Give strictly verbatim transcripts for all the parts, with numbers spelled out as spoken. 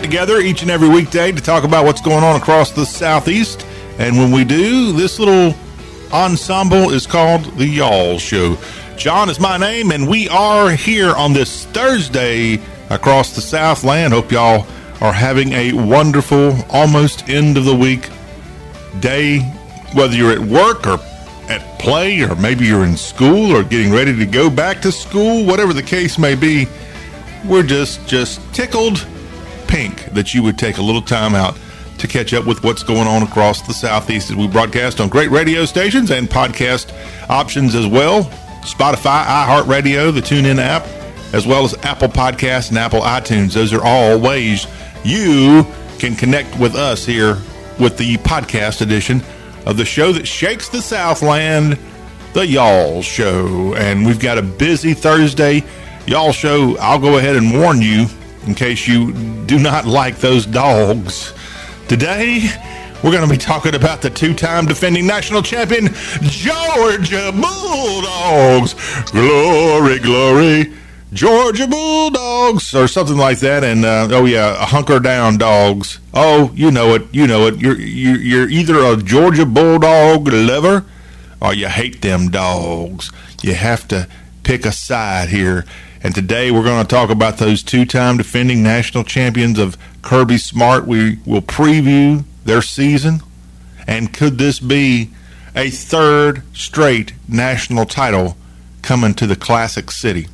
together each and every weekday to talk about what's going on across the Southeast. And when we do, this little ensemble is called the Y'all Show. John is my name, and we are here on this Thursday across the Southland. Hope y'all are having a wonderful, almost end of the week day, whether you're at work or at play, or maybe you're in school or getting ready to go back to school, whatever the case may be. We're just, just tickled pink that you would take a little time out to catch up with what's going on across the Southeast as we broadcast on great radio stations and podcast options as well. Spotify, iHeartRadio, the TuneIn app, as well as Apple Podcasts and Apple iTunes. Those are all ways you can connect with us here with the podcast edition of the show that shakes the Southland, the Y'all Show. And we've got a busy Thursday Y'all Show. I'll go ahead and warn you in case you do not like those dogs. Today, we're going to be talking about the two-time defending national champion, Georgia Bulldogs. Glory, glory, Georgia Bulldogs, or something like that. And, uh, oh, yeah, hunker down dogs. Oh, you know it, you know it. You're, you're, you're either a Georgia Bulldog lover or you hate them dogs. You have to pick a side here. And today we're going to talk about those two-time defending national champions of Kirby Smart. We will preview their season. And could this be a third straight national title coming to the Classic City?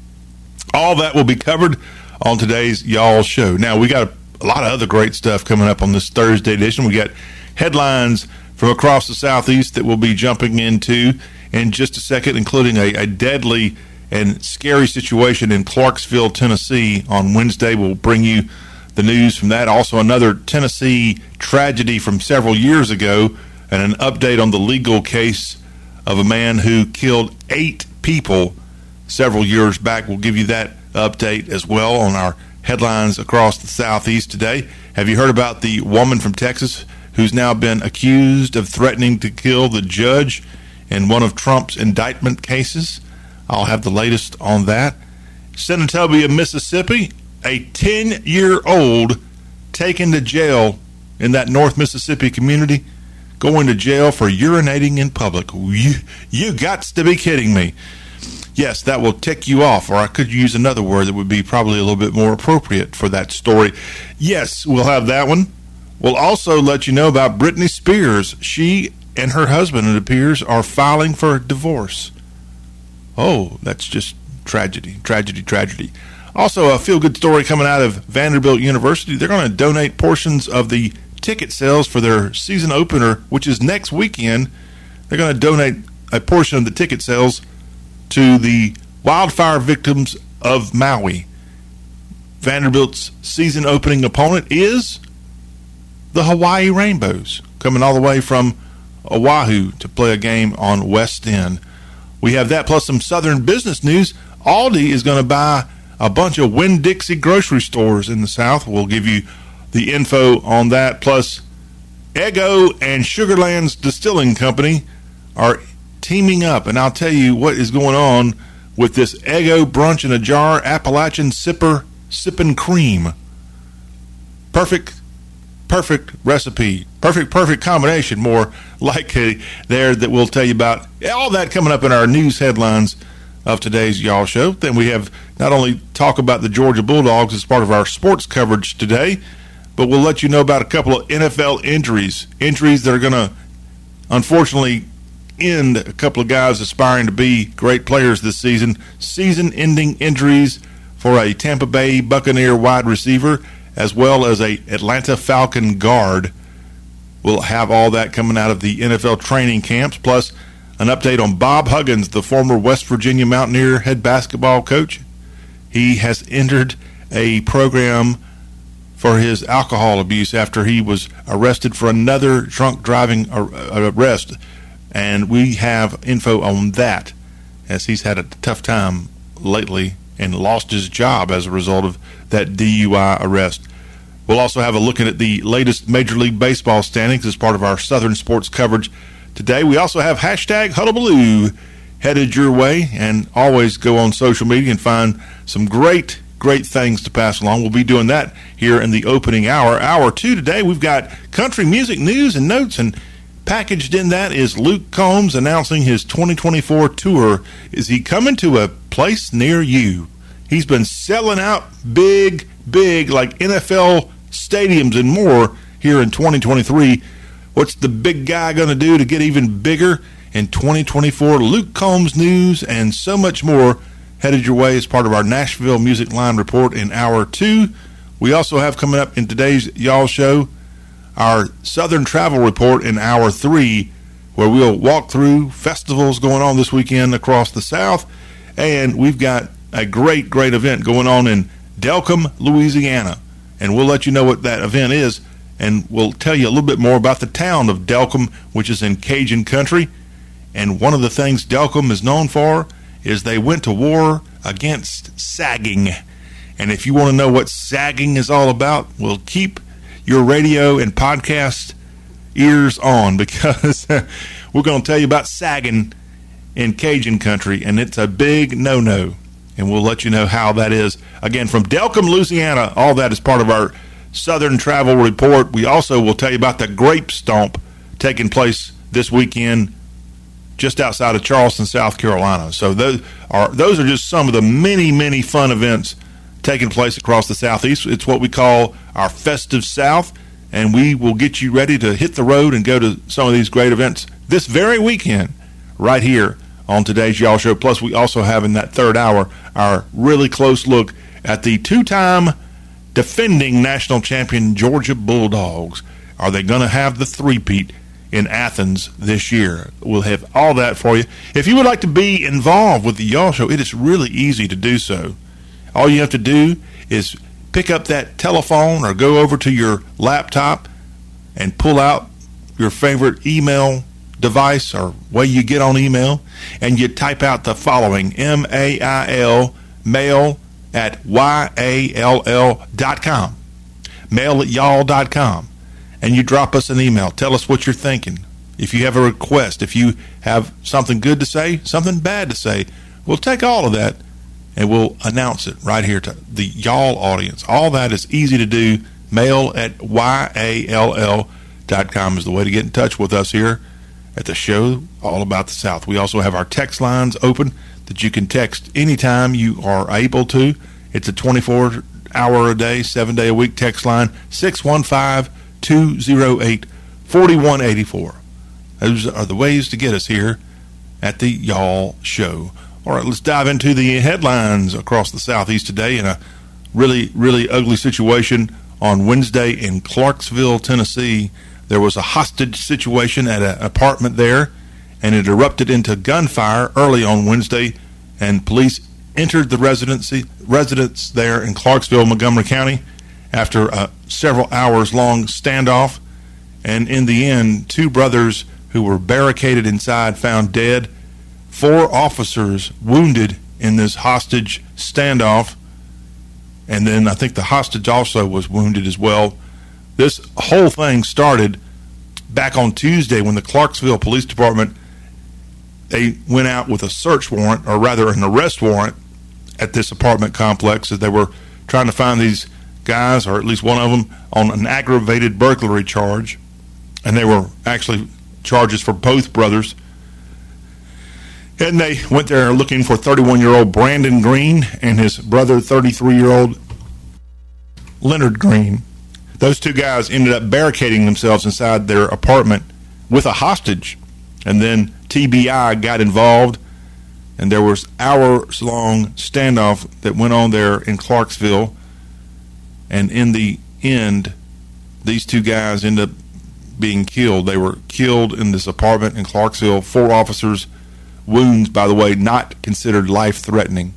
All that will be covered on today's Y'all Show. Now, we got a, a lot of other great stuff coming up on this Thursday edition. We got headlines from across the Southeast that we'll be jumping into in just a second, including a, a deadly and scary situation in Clarksville, Tennessee on Wednesday. We'll bring you the news from that. Also, another Tennessee tragedy from several years ago, and an update on the legal case of a man who killed eight people several years back. We'll give you that update as well on our headlines across the Southeast today. Have you heard about the woman from Texas who's now been accused of threatening to kill the judge in one of Trump's indictment cases? I'll have the latest on that. Senatobia, Mississippi, a ten-year-old taken to jail in that North Mississippi community, going to jail for urinating in public. You, you gots to be kidding me. Yes, that will tick you off, or I could use another word that would be probably a little bit more appropriate for that story. Yes, we'll have that one. We'll also let you know about Britney Spears. She and her husband, it appears, are filing for divorce. Oh, that's just tragedy, tragedy, tragedy. Also, a feel-good story coming out of Vanderbilt University. They're going to donate portions of the ticket sales for their season opener, which is next weekend. They're going to donate a portion of the ticket sales to the wildfire victims of Maui. Vanderbilt's season opening opponent is the Hawaii Rainbows, coming all the way from Oahu to play a game on West End. We have that plus some Southern business news. Aldi is going to buy a bunch of Winn-Dixie grocery stores in the South. We'll give you the info on that. Plus, Eggo and Sugarlands Distilling Company are teaming up. And I'll tell you what is going on with this Eggo Brunch in a Jar Appalachian Sipper Sippin' Cream. Perfect Perfect recipe, perfect, perfect combination, more likely there, that we'll tell you about. All that coming up in our news headlines of today's Y'all Show. Then we have not only talk about the Georgia Bulldogs as part of our sports coverage today, but we'll let you know about a couple of N F L injuries, injuries that are going to unfortunately end a couple of guys aspiring to be great players this season. Season-ending injuries for a Tampa Bay Buccaneer wide receiver, as well as a Atlanta Falcon guard. We'll have all that coming out of the N F L training camps, plus an update on Bob Huggins, the former West Virginia Mountaineer head basketball coach. He has entered a program for his alcohol abuse after he was arrested for another drunk driving arrest, and we have info on that, as he's had a tough time lately and lost his job as a result of that D U I arrest. We'll also have a look at the latest Major League Baseball standings as part of our Southern sports coverage today. We also have hashtag Hullabaloo headed your way, and always go on social media and find some great great things to pass along. We'll be doing that here in the opening hour. Hour two today, we've got country music news and notes, and packaged in that is Luke Combs announcing his twenty twenty-four tour. Is he coming to a place near you? He's been selling out big, big, like N F L stadiums and more here in twenty twenty-three. What's the big guy going to do to get even bigger in twenty twenty-four? Luke Combs news and so much more headed your way as part of our Nashville Music Line report in hour two. We also have coming up in today's Y'all Show our Southern Travel Report in hour three, where we'll walk through festivals going on this weekend across the South. And we've got a great, great event going on in Delcambre, Louisiana. And we'll let you know what that event is, and we'll tell you a little bit more about the town of Delcambre, which is in Cajun country. And one of the things Delcambre is known for is they went to war against sagging. And if you want to know what sagging is all about, well, keep your radio and podcast ears on, because we're going to tell you about sagging in Cajun country, and it's a big no-no. And we'll let you know how that is. Again, from Delcambre, Louisiana, all that is part of our Southern Travel Report. We also will tell you about the Grape Stomp taking place this weekend just outside of Charleston, South Carolina. So those are those are just some of the many, many fun events taking place across the Southeast. It's what we call our Festive South, and we will get you ready to hit the road and go to some of these great events this very weekend right here on today's Y'all Show. Plus, we also have in that third hour our really close look at the two-time defending national champion Georgia Bulldogs. Are they going to have the three-peat in Athens this year? We'll have all that for you. If you would like to be involved with the Y'all Show, it is really easy to do so. All you have to do is pick up that telephone or go over to your laptop and pull out your favorite email device or way you get on email, and you type out the following: M A I L, mail at Y A L L dot com, mail at y'all dot com. And you drop us an email. Tell us what you're thinking. If you have a request, if you have something good to say, something bad to say, we'll take all of that and we'll announce it right here to the y'all audience. All that is easy to do. Mail at Y A L L dot com is the way to get in touch with us here at the show all about the South. We also have our text lines open that you can text anytime you are able to. It's a twenty-four hour a day, seven day a week text line, six one five, two oh eight, four one eight four. Those are the ways to get us here at the Y'all Show. All right, let's dive into the headlines across the Southeast today in a really, really ugly situation on Wednesday in Clarksville, Tennessee. There was a hostage situation at an apartment there, and it erupted into gunfire early on Wednesday, and police entered the residency residence there in Clarksville, Montgomery County, after a several hours long standoff. And in the end, two brothers who were barricaded inside found dead, four officers wounded in this hostage standoff, and then I think the hostage also was wounded as well. This whole thing started back on Tuesday when the Clarksville Police Department, they went out with a search warrant, or rather an arrest warrant, at this apartment complex as they were trying to find these guys, or at least one of them, on an aggravated burglary charge. And they were actually charges for both brothers. And they went there looking for thirty-one-year-old Brandon Green and his brother, thirty-three-year-old Leonard Green. Those two guys ended up barricading themselves inside their apartment with a hostage. And then T B I got involved, and there was hours-long standoff that went on there in Clarksville. And in the end, these two guys ended up being killed. They were killed in this apartment in Clarksville. Four officers' wounds, by the way, not considered life-threatening.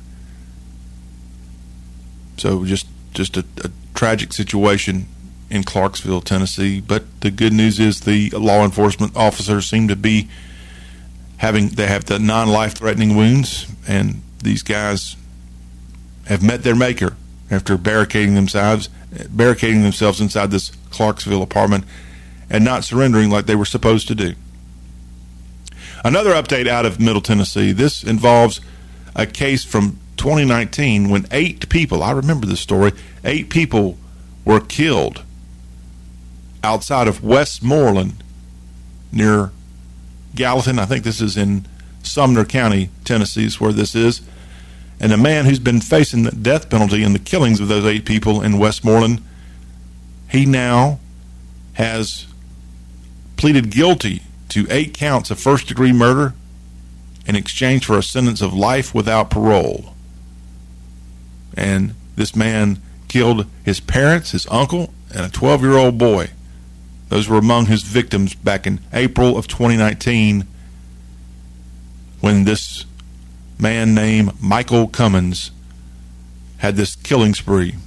So just just a, a tragic situation in Clarksville, Tennessee. But the good news is the law enforcement officers seem to be having, they have the non-life-threatening wounds, and these guys have met their maker after barricading themselves, barricading themselves inside this Clarksville apartment and not surrendering like they were supposed to do. Another update out of Middle Tennessee. This involves a case from twenty nineteen, when eight people, I remember this story, eight people were killed outside of Westmoreland near Gallatin. I think this is in Sumner County, Tennessee is where this is. And a man who's been facing the death penalty in the killings of those eight people in Westmoreland, he now has pleaded guilty to eight counts of first-degree murder in exchange for a sentence of life without parole. And this man killed his parents, his uncle, and a twelve-year-old boy. Those were among his victims back in April of twenty nineteen, when this man named Michael Cummins had this killing spree.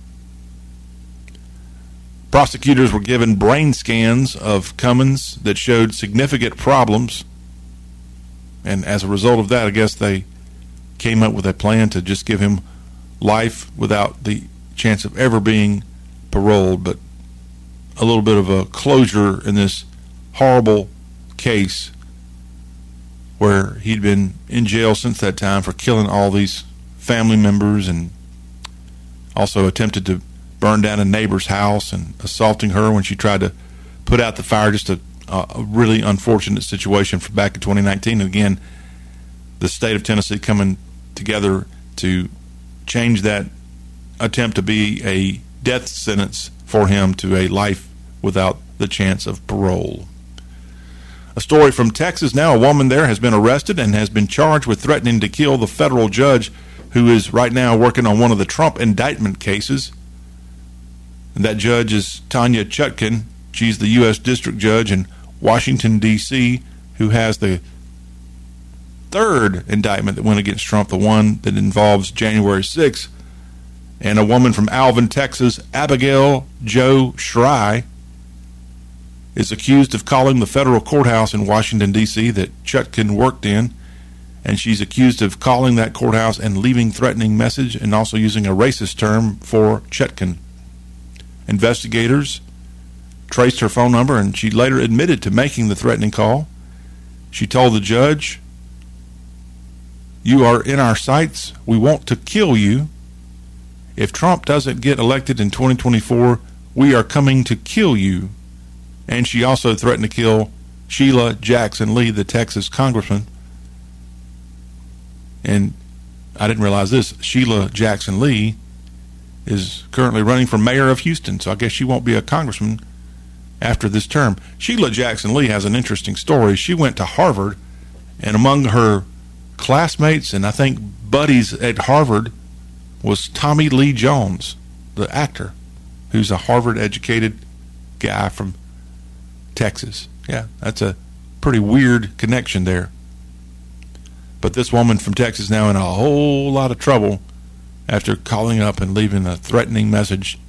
Prosecutors were given brain scans of Cummins that showed significant problems, and as a result of that, I guess they came up with a plan to just give him life without the chance of ever being paroled. But a little bit of a closure in this horrible case where he'd been in jail since that time for killing all these family members, and also attempted to burn down a neighbor's house and assaulting her when she tried to put out the fire. Just a, a really unfortunate situation from back in twenty nineteen. And again, the state of Tennessee coming together to change that attempt to be a death sentence for him to a life without the chance of parole. A story from Texas now. A woman there has been arrested and has been charged with threatening to kill the federal judge who is right now working on one of the Trump indictment cases. And that judge is Tanya Chutkan. She's the U S District Judge in Washington, D C, who has the third indictment that went against Trump, the one that involves January sixth. And a woman from Alvin, Texas, Abigail Jo Schrei, is accused of calling the federal courthouse in Washington, D C that Chutkan worked in, and she's accused of calling that courthouse and leaving threatening message, and also using a racist term for Chutkan. Investigators traced her phone number, and she later admitted to making the threatening call. She told the judge, "You are in our sights. We want to kill you. If Trump doesn't get elected in twenty twenty-four, we are coming to kill you." And she also threatened to kill Sheila Jackson Lee, the Texas congressman. And I didn't realize this. Sheila Jackson Lee is currently running for mayor of Houston, so I guess she won't be a congressman after this term. Sheila Jackson Lee has an interesting story. She went to Harvard, and among her classmates and I think buddies at Harvard was Tommy Lee Jones, the actor, who's a Harvard-educated guy from Texas. Yeah, that's a pretty weird connection there. But this woman from Texas now in a whole lot of trouble after calling up and leaving a threatening message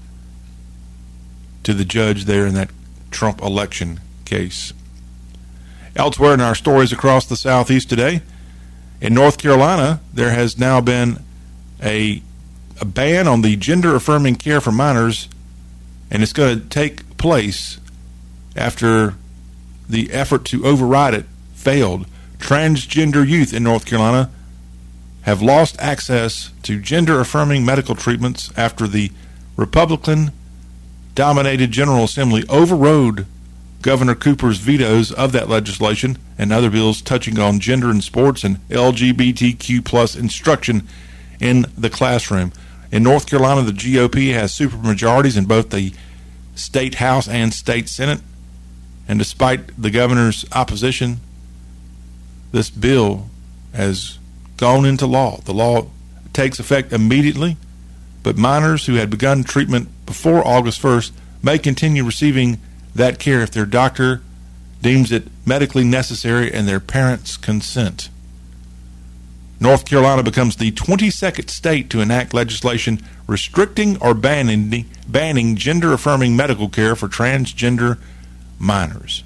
to the judge there in that Trump election case. Elsewhere in our stories across the Southeast today, in North Carolina, there has now been a, a ban on the gender-affirming care for minors, and it's going to take place after the effort to override it failed. Transgender youth in North Carolina have lost access to gender-affirming medical treatments after the Republican-dominated General Assembly overrode Governor Cooper's vetoes of that legislation and other bills touching on gender in sports and L G B T Q plus instruction in the classroom. In North Carolina, the G O P has supermajorities in both the state House and state Senate. And despite the governor's opposition, this bill has gone into law. The law takes effect immediately, but minors who had begun treatment before August first may continue receiving that care if their doctor deems it medically necessary and their parents consent. North Carolina becomes the twenty-second state to enact legislation restricting or banning, banning gender-affirming medical care for transgender minors.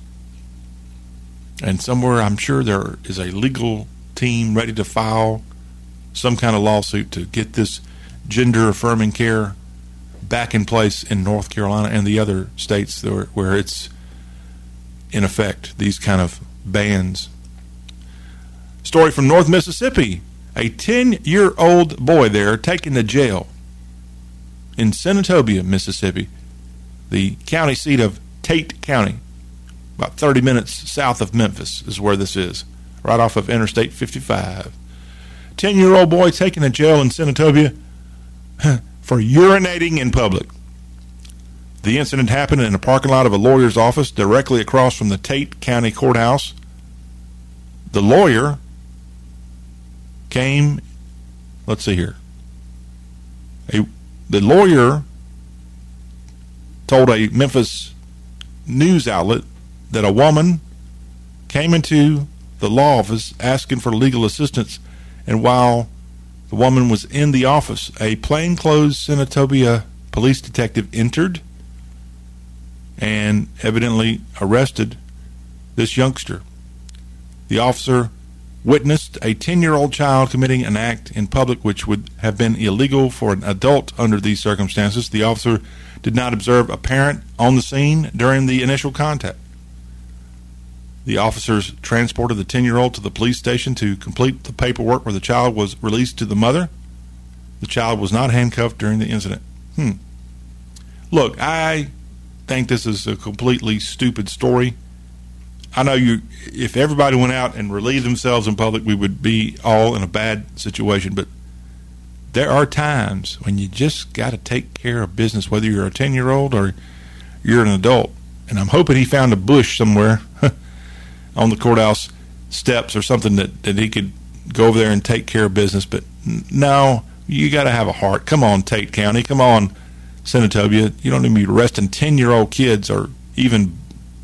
And somewhere I'm sure there is a legal team ready to file some kind of lawsuit to get this gender-affirming care back in place in North Carolina and the other states where, where it's in effect, these kind of bans. Story from North Mississippi. A ten-year-old boy there taken to jail in Senatobia, Mississippi, the county seat of Tate County, about thirty minutes south of Memphis is where this is, right off of Interstate fifty-five. ten-year-old boy taken to jail in Senatobia for urinating in public. The incident happened in a parking lot of a lawyer's office directly across from the Tate County Courthouse. The lawyer came, let's see here. A, the lawyer told a Memphis news outlet that a woman came into the law office asking for legal assistance, and while the woman was in the office, a plainclothes Senatobia police detective entered and evidently arrested this youngster. The officer witnessed a ten-year-old child committing an act in public which would have been illegal for an adult under these circumstances. The officer did not observe a parent on the scene during the initial contact. The officers transported the ten-year-old to the police station to complete the paperwork where the child was released to the mother. The child was not handcuffed during the incident. Hmm. Look, I think this is a completely stupid story. I know you. If everybody went out and relieved themselves in public, we would be all in a bad situation. But there are times when you just got to take care of business, whether you're a ten-year-old or you're an adult. And I'm hoping he found a bush somewhere on the courthouse steps or something that, that he could go over there and take care of business. But no, you got to have a heart. Come on, Tate County. Come on, Senatobia. You don't need to be arresting ten-year-old kids or even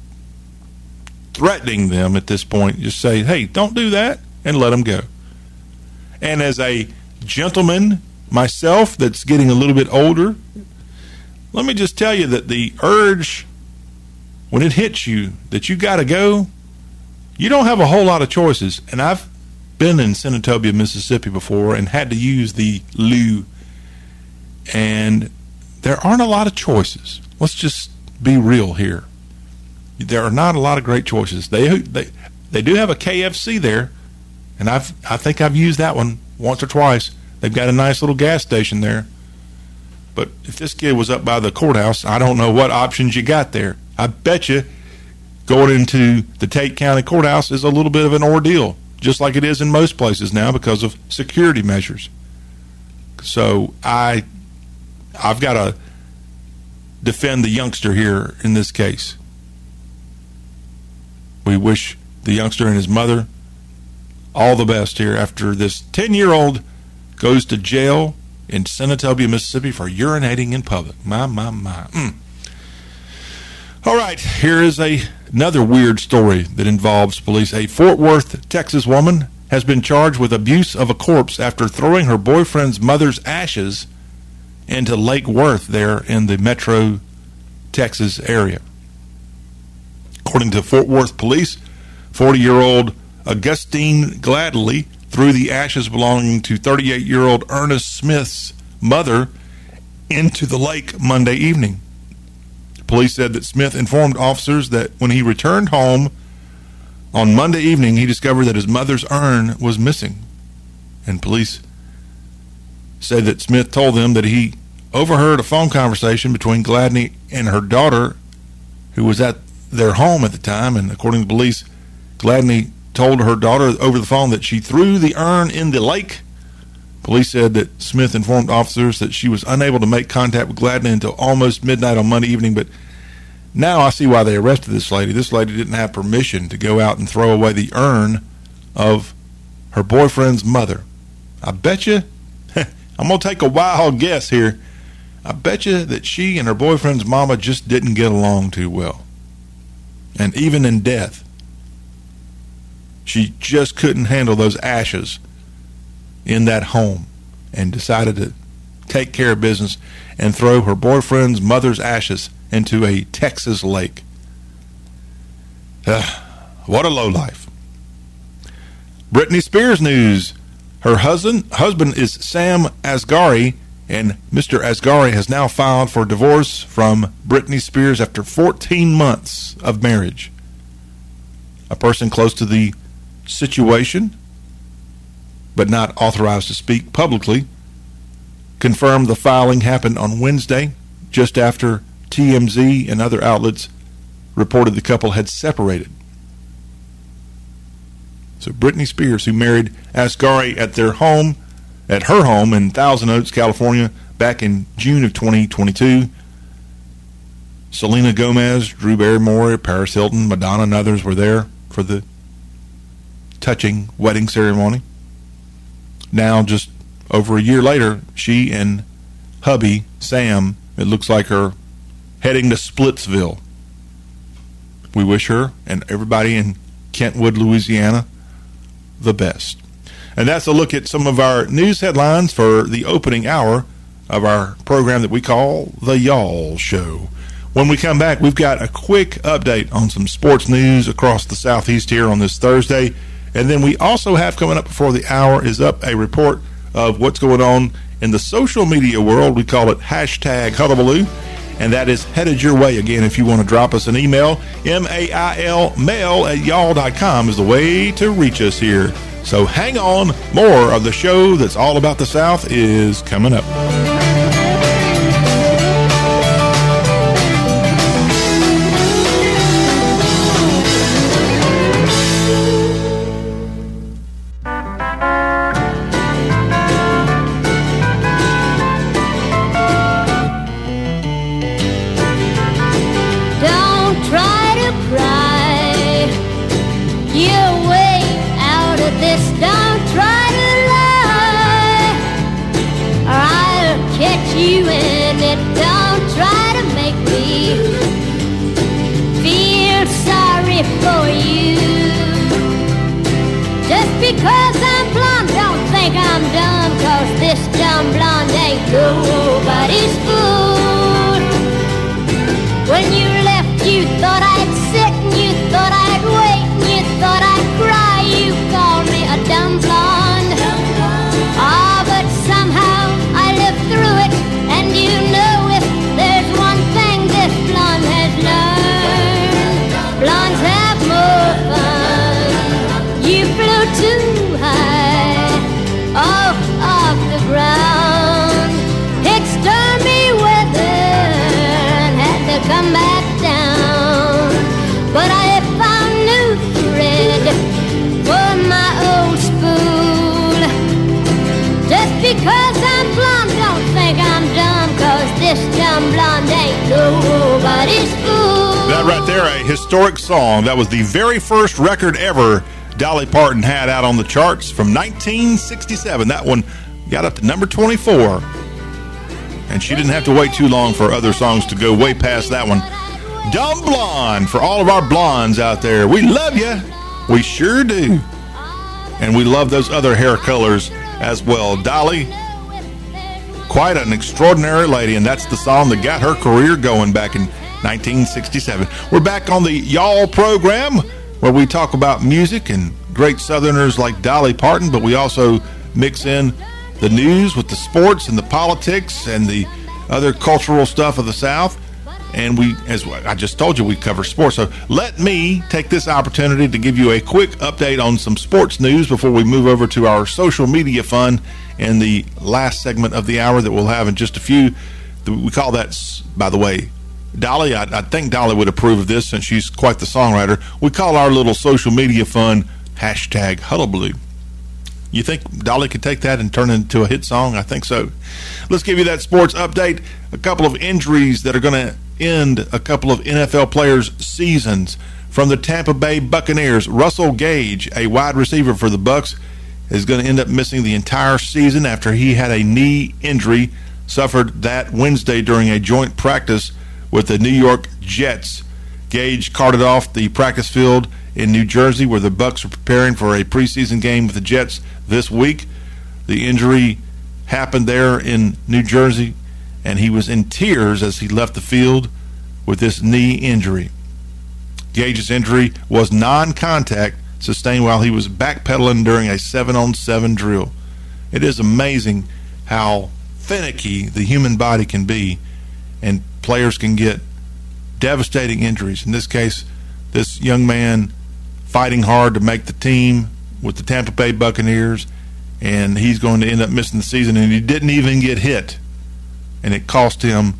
threatening them at this point. Just say, hey, don't do that, and let them go. And as a gentleman myself that's getting a little bit older, let me just tell you that the urge, when it hits you that you got to go, you don't have a whole lot of choices. And I've been in Senatobia, Mississippi before and had to use the loo, and there aren't a lot of choices. Let's just be real here. There are not a lot of great choices. They they they do have a K F C there, and I've I think I've used that one once or twice. They've got a nice little gas station there. But if this kid was up by the courthouse, I don't know what options you got there. I bet you going into the Tate County Courthouse is a little bit of an ordeal, just like it is in most places now because of security measures. So I I've got to defend the youngster here in this case. We wish the youngster and his mother all the best here after this ten-year-old goes to jail in Senatobia, Mississippi for urinating in public. My, my, my. Mm. All right, here is a, another weird story that involves police. A Fort Worth, Texas woman has been charged with abuse of a corpse after throwing her boyfriend's mother's ashes into Lake Worth there in the Metro, Texas area. According to Fort Worth police, forty-year-old Augustine Gladley threw the ashes belonging to thirty-eight-year-old Ernest Smith's mother into the lake Monday evening. Police said that Smith informed officers that when he returned home on Monday evening, he discovered that his mother's urn was missing. And police said that Smith told them that he overheard a phone conversation between Gladney and her daughter, who was at their home at the time. And according to police, Gladney told her daughter over the phone that she threw the urn in the lake. Police said that Smith informed officers that she was unable to make contact with Gladney until almost midnight on Monday evening. But now I see why they arrested this lady. This lady didn't have permission to go out and throw away the urn of her boyfriend's mother. I bet you, I'm going to take a wild guess here. I bet you that she and her boyfriend's mama just didn't get along too well. And even in death, she just couldn't handle those ashes in that home and decided to take care of business and throw her boyfriend's mother's ashes into a Texas lake. Uh, what a lowlife. Britney Spears news. Her husband, husband is Sam Asghari, and Mister Asghari has now filed for divorce from Britney Spears after fourteen months of marriage. A person close to the situation but not authorized to speak publicly, confirmed the filing happened on Wednesday, just after T M Z and other outlets reported the couple had separated. So Britney Spears, who married Asghari at their home, at her home in Thousand Oaks, California, back in June of twenty twenty-two. Selena Gomez, Drew Barrymore, Paris Hilton, Madonna, and others were there for the touching wedding ceremony. Now, just over a year later, she and hubby, Sam, it looks like are heading to Splitsville. We wish her and everybody in Kentwood, Louisiana, the best. And that's a look at some of our news headlines for the opening hour of our program that we call The Y'all Show. When we come back, we've got a quick update on some sports news across the Southeast here on this Thursday. And then we also have coming up before the hour is up a report of what's going on in the social media world. We call it hashtag Hullabaloo, and that is headed your way. Again, if you want to drop us an email, M A I L, mail at y'all dot com is the way to reach us here. So hang on, more of the show that's all about the South is coming up. Because I'm blonde, don't think I'm dumb, 'cause this dumb blonde ain't nobody's fool. When you left, you thought I'd sit, and you thought I'd wait, and you thought I'd cry. You called me a dumb blonde. Ah, but somehow I lived through it, and you know if there's one thing this blonde has learned, blondes have more fun. You flew too high, off, off the ground. It's stormy weather and had to come back down. But I found new thread for my old spool. Just because I'm blonde, don't think I'm dumb, 'cause this dumb blonde ain't nobody's fool. That right there, a historic song. That was the very first record ever Dolly Parton had out on the charts from nineteen sixty-seven. That one got up to number twenty-four. And she didn't have to wait too long for other songs to go way past that one. Dumb Blonde, for all of our blondes out there. We love you. We sure do. And we love those other hair colors as well. Dolly, quite an extraordinary lady, and that's the song that got her career going back in nineteen sixty-seven. We're back on the Y'all program, where we talk about music and great Southerners like Dolly Parton, but we also mix in the news with the sports and the politics and the other cultural stuff of the South. And we, as I just told you, we cover sports. So let me take this opportunity to give you a quick update on some sports news before we move over to our social media fun in the last segment of the hour that we'll have in just a few. We call that, by the way, Dolly, I, I think Dolly would approve of this since she's quite the songwriter. We call our little social media fun hashtag Hullabaloo. You think Dolly could take that and turn it into a hit song? I think so. Let's give you that sports update. A couple of injuries that are going to end a couple of N F L players' seasons. From the Tampa Bay Buccaneers, Russell Gage, a wide receiver for the Bucs, is going to end up missing the entire season after he had a knee injury suffered that Wednesday during a joint practice with the New York Jets. Gage carted off the practice field in New Jersey, where the Bucs are preparing for a preseason game with the Jets this week. The injury happened there in New Jersey, and he was in tears as he left the field with this knee injury. Gage's injury was non-contact, sustained while he was backpedaling during a seven-on-seven drill. It is amazing how finicky the human body can be, and players can get devastating injuries. In this case, this young man fighting hard to make the team with the Tampa Bay Buccaneers, and he's going to end up missing the season, and he didn't even get hit, and it cost him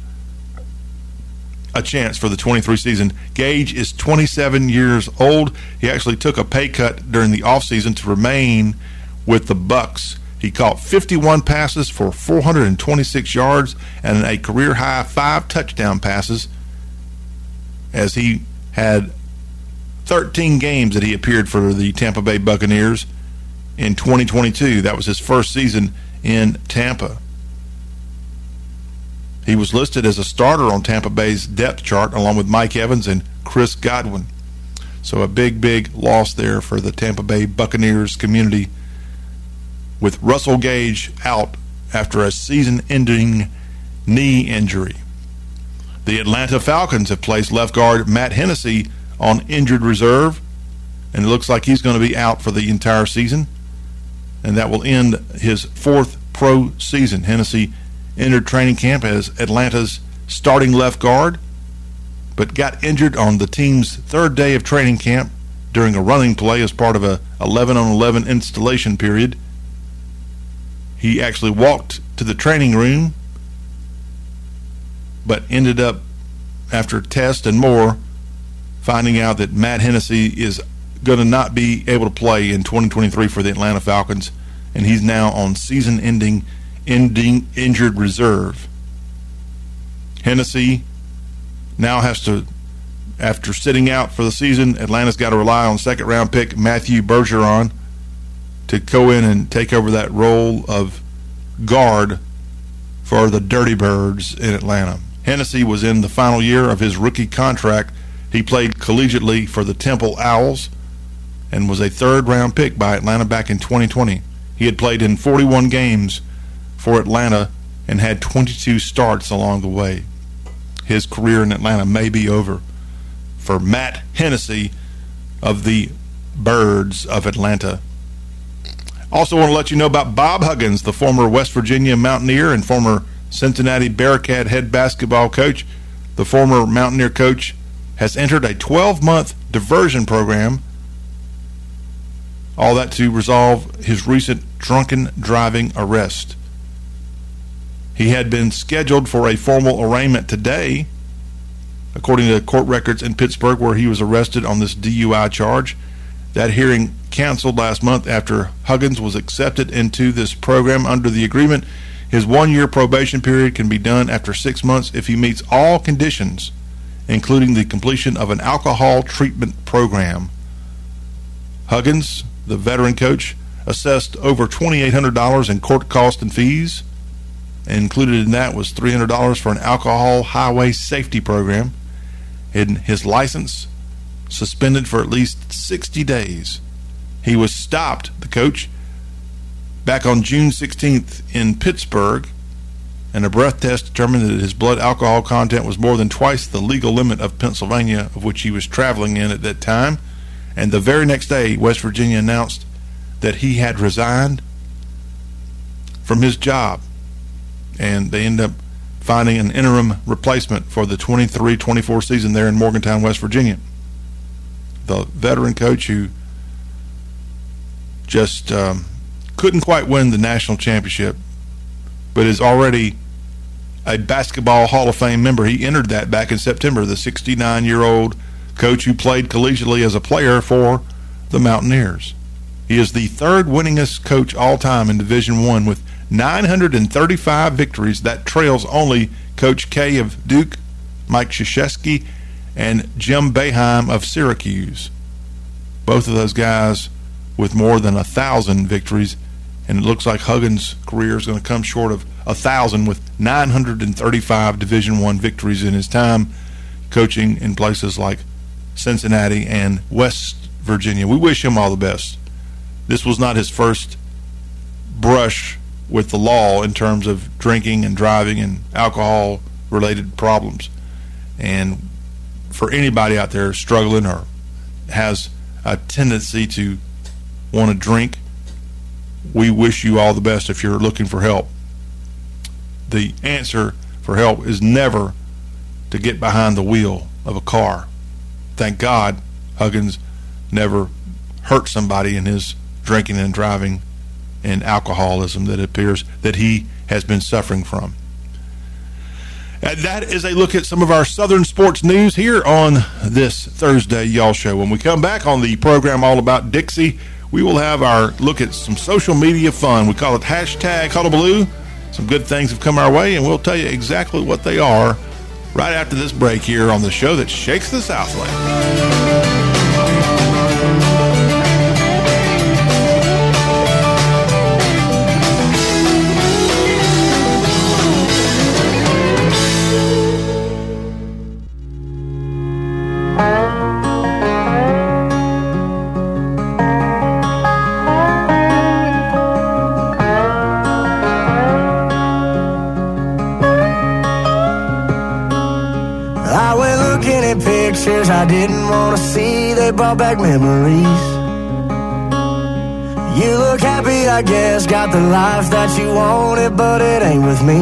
a chance for the twenty-three season. Gage is twenty-seven years old. He actually took a pay cut during the offseason to remain with the Bucks. He caught fifty-one passes for four hundred twenty-six yards and a career-high five touchdown passes, as he had thirteen games that he appeared for the Tampa Bay Buccaneers in twenty twenty-two. That was his first season in Tampa. He was listed as a starter on Tampa Bay's depth chart along with Mike Evans and Chris Godwin. So a big, big loss there for the Tampa Bay Buccaneers community, with Russell Gage out after a season-ending knee injury. The Atlanta Falcons have placed left guard Matt Hennessy on injured reserve, and it looks like he's going to be out for the entire season, and that will end his fourth pro season. Hennessy entered training camp as Atlanta's starting left guard, but got injured on the team's third day of training camp during a running play as part of a eleven on eleven installation period. He actually walked to the training room, but ended up, after test and more, finding out that Matt Hennessy is going to not be able to play in twenty twenty-three for the Atlanta Falcons, and he's now on season-ending ending injured reserve. Hennessy now has to, after sitting out for the season, Atlanta's got to rely on second-round pick Matthew Bergeron to go in and take over that role of guard for the Dirty Birds in Atlanta. Hennessy was in the final year of his rookie contract. He played collegiately for the Temple Owls and was a third-round pick by Atlanta back in twenty twenty. He had played in forty-one games for Atlanta and had twenty-two starts along the way. His career in Atlanta may be over for Matt Hennessy of the Birds of Atlanta. Also want to let you know about Bob Huggins, the former West Virginia Mountaineer and former Cincinnati Bearcat head basketball coach. The former Mountaineer coach has entered a twelve-month diversion program, all that to resolve his recent drunken driving arrest. He had been scheduled for a formal arraignment today, according to court records in Pittsburgh, where he was arrested on this D U I charge. That hearing canceled last month after Huggins was accepted into this program. Under the agreement, his one-year probation period can be done after six months if he meets all conditions, including the completion of an alcohol treatment program. Huggins, the veteran coach, assessed over twenty-eight hundred dollars in court costs and fees. Included in that was three hundred dollars for an alcohol highway safety program, and his license suspended for at least sixty days. He was stopped, the coach, back on June sixteenth in Pittsburgh, and a breath test determined that his blood alcohol content was more than twice the legal limit of Pennsylvania, of which he was traveling in at that time. And the very next day, West Virginia announced that he had resigned from his job, and they ended up finding an interim replacement for the twenty-three twenty-four season there in Morgantown, West Virginia. The veteran coach who just um, couldn't quite win the national championship, but is already a basketball Hall of Fame member. He entered that back in September, the sixty-nine-year-old coach who played collegiately as a player for the Mountaineers. He is the third winningest coach all-time in Division One with nine hundred thirty-five victories. That trails only Coach K of Duke, Mike Krzyzewski, and Jim Boeheim of Syracuse. Both of those guys with more than a thousand victories, and it looks like Huggins' career is going to come short of a thousand with nine hundred thirty-five Division One victories in his time coaching in places like Cincinnati and West Virginia. We wish him all the best. This was not his first brush with the law in terms of drinking and driving and alcohol-related problems. And for anybody out there struggling or has a tendency to want to drink, we wish you all the best if you're looking for help. The answer for help is never to get behind the wheel of a car. Thank God Huggins never hurt somebody in his drinking and driving and alcoholism that it appears that he has been suffering from. And that is a look at some of our Southern sports news here on this Thursday Y'all Show. When we come back on the program All About Dixie, we will have our look at some social media fun. We call it hashtag Hullabaloo. Some good things have come our way, and we'll tell you exactly what they are right after this break here on the show that shakes the Southland. Pictures I didn't want to see, they brought back memories. You look happy, I guess, got the life that you wanted, but it ain't with me.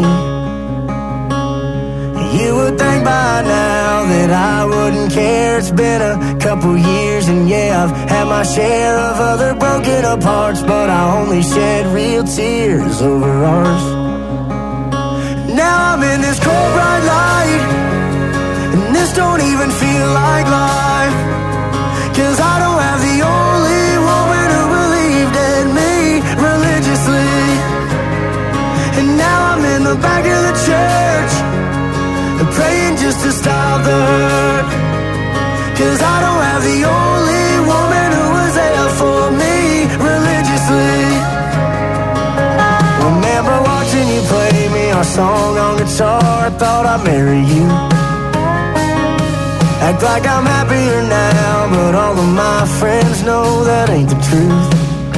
You would think by now that I wouldn't care. It's been a couple years, and yeah, I've had my share of other broken up hearts, but I only shed real tears over ours. Now I'm in this cold bright light, and this don't even feel like life, 'cause I don't have the only woman who believed in me religiously. And now I'm in the back of the church, praying just to stop the hurt, 'cause I don't have the only woman who was there for me religiously. Remember watching you play me our song on guitar, I thought I'd marry you. Act like I'm happier now, but all of my friends know that ain't the truth.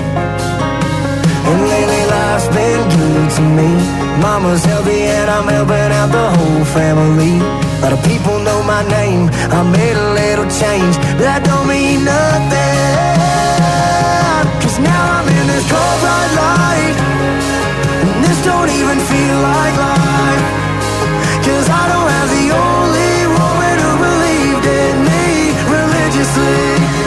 And lately life's been good to me. Mama's healthy and I'm helping out the whole family. A lot of people know my name, I made a little change, but that don't mean nothing, 'cause now I'm in this cold bright light, and this don't even feel like life, 'cause I don't have the only woman who believed in me religiously.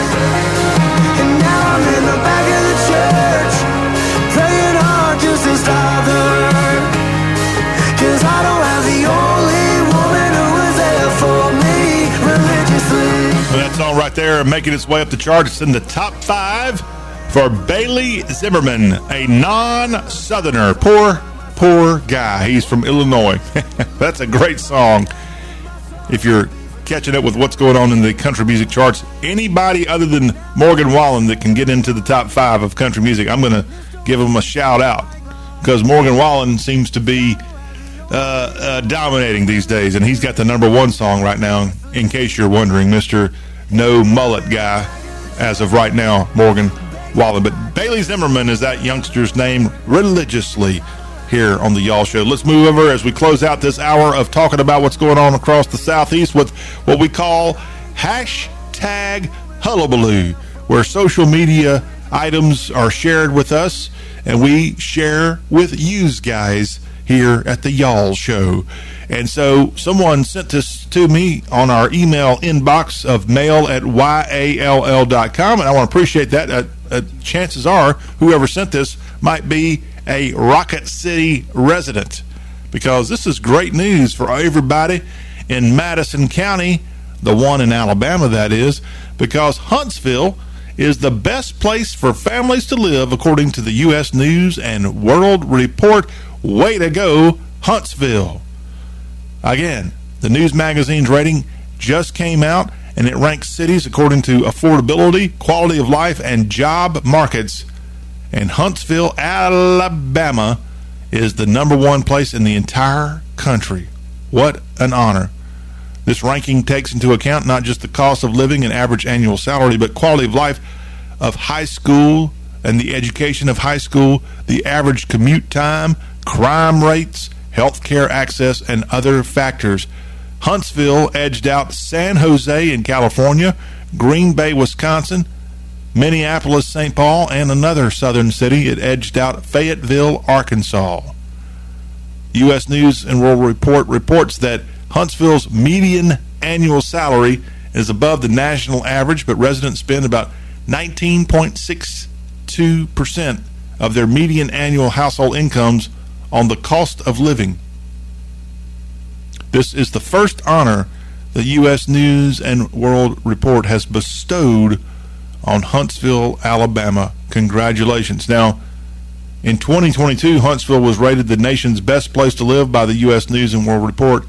And now I'm in the back of the church, praying hard just to stop the hurt, 'cause I don't have the only woman who was there for me religiously. Well, that song right there making its way up the chart. It's in the top five for Bailey Zimmerman, a non-Southerner. Poor, poor guy. He's from Illinois. That's a great song. If you're catching up with what's going on in the country music charts, anybody other than Morgan Wallen that can get into the top five of country music, I'm going to give him a shout out, because Morgan Wallen seems to be uh, uh, dominating these days, and he's got the number one song right now, in case you're wondering, Mister No Mullet Guy, as of right now, Morgan Wallen. But Bailey Zimmerman is that youngster's name religiously here on the Y'all Show. Let's move over as we close out this hour of talking about what's going on across the Southeast with what we call hashtag Hullabaloo, where social media items are shared with us and we share with yous guys here at the Y'all Show. And so someone sent this to me on our email inbox of mail at Y A L L dot com, and I want to appreciate that. Uh, uh, chances are whoever sent this might be a Rocket City resident, because this is great news for everybody in Madison County, the one in Alabama that is, because Huntsville is the best place for families to live according to the U S News and World Report. Way to go, Huntsville. Again, the news magazine's rating just came out, and it ranks cities according to affordability, quality of life, and job markets. And Huntsville, Alabama is the number one place in the entire country. What an honor. This ranking takes into account not just the cost of living and average annual salary, but quality of life of high school and the education of high school, the average commute time, crime rates, health care access, and other factors. Huntsville edged out San Jose in California, Green Bay, Wisconsin, Minneapolis, Saint Paul, and another southern city. It edged out Fayetteville, Arkansas. U S News and World Report reports that Huntsville's median annual salary is above the national average, but residents spend about nineteen point six two percent of their median annual household incomes on the cost of living. This is the first honor the U S News and World Report has bestowed on Huntsville, Alabama. Congratulations. Now, in twenty twenty-two, Huntsville was rated the nation's best place to live by the U S News and World Report.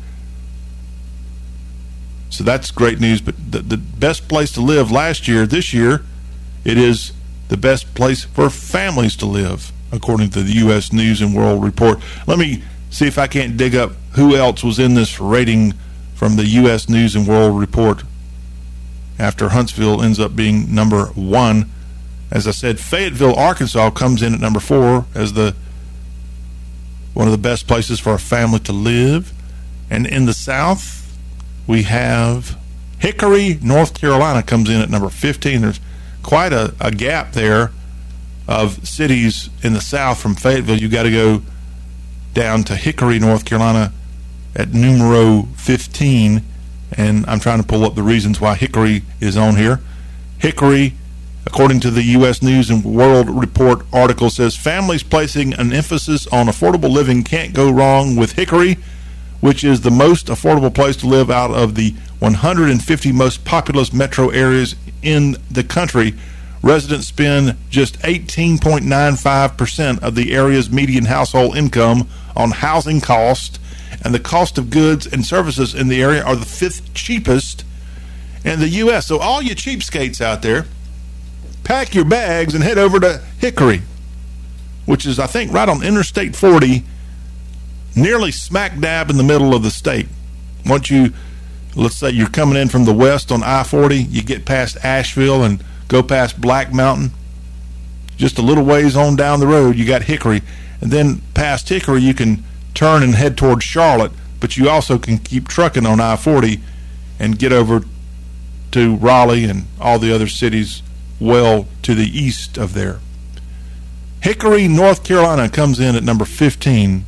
So that's great news. But the, the best place to live last year, this year, it is the best place for families to live, according to the U S News and World Report. Let me see if I can't dig up who else was in this rating from the U S News and World Report after Huntsville ends up being number one. As I said, Fayetteville, Arkansas comes in at number four as the one of the best places for a family to live. And in the South, we have Hickory, North Carolina comes in at number fifteen. There's quite a, a gap there of cities in the South from Fayetteville. You got to go down to Hickory, North Carolina at numero fifteen. And I'm trying to pull up the reasons why Hickory is on here. Hickory, according to the U S News and World Report article, says families placing an emphasis on affordable living can't go wrong with Hickory, which is the most affordable place to live out of the one hundred fifty most populous metro areas in the country. Residents spend just eighteen point nine five percent of the area's median household income on housing costs, and the cost of goods and services in the area are the fifth cheapest in the U S So all you cheapskates out there, pack your bags and head over to Hickory, which is, I think, right on Interstate forty, nearly smack dab in the middle of the state. Once you, let's say you're coming in from the west on I forty, you get past Asheville and go past Black Mountain, just a little ways on down the road, you got Hickory. And then past Hickory, you can turn and head toward Charlotte, but you also can keep trucking on I forty and get over to Raleigh and all the other cities well to the east of there. Hickory, North Carolina comes in at number fifteen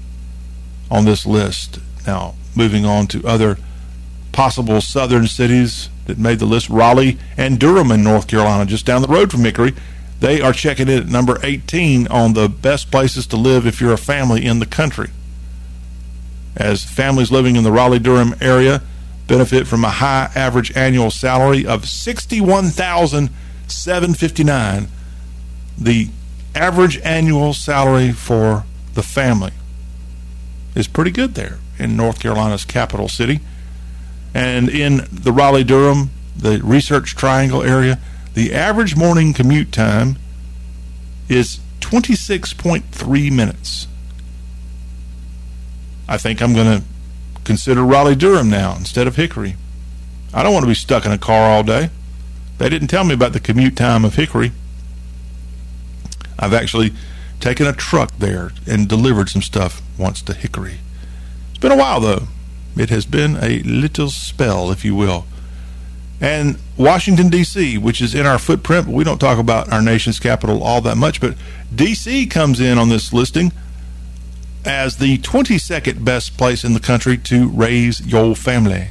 on this list. Now, moving on to other possible southern cities that made the list, Raleigh and Durham in North Carolina, just down the road from Hickory. They are checking in at number eighteen on the best places to live if you're a family in the country, as families living in the Raleigh-Durham area benefit from a high average annual salary of sixty-one thousand seven hundred fifty-nine dollars. The average annual salary for the family is pretty good there in North Carolina's capital city. And in the Raleigh-Durham, the Research Triangle area, the average morning commute time is twenty-six point three minutes. I think I'm going to consider Raleigh-Durham now instead of Hickory. I don't want to be stuck in a car all day. They didn't tell me about the commute time of Hickory. I've actually taken a truck there and delivered some stuff once to Hickory. It's been a while, though. It has been a little spell, if you will. And Washington, D C, which is in our footprint, but we don't talk about our nation's capital all that much, but D C comes in on this listing as the twenty-second best place in the country to raise your family,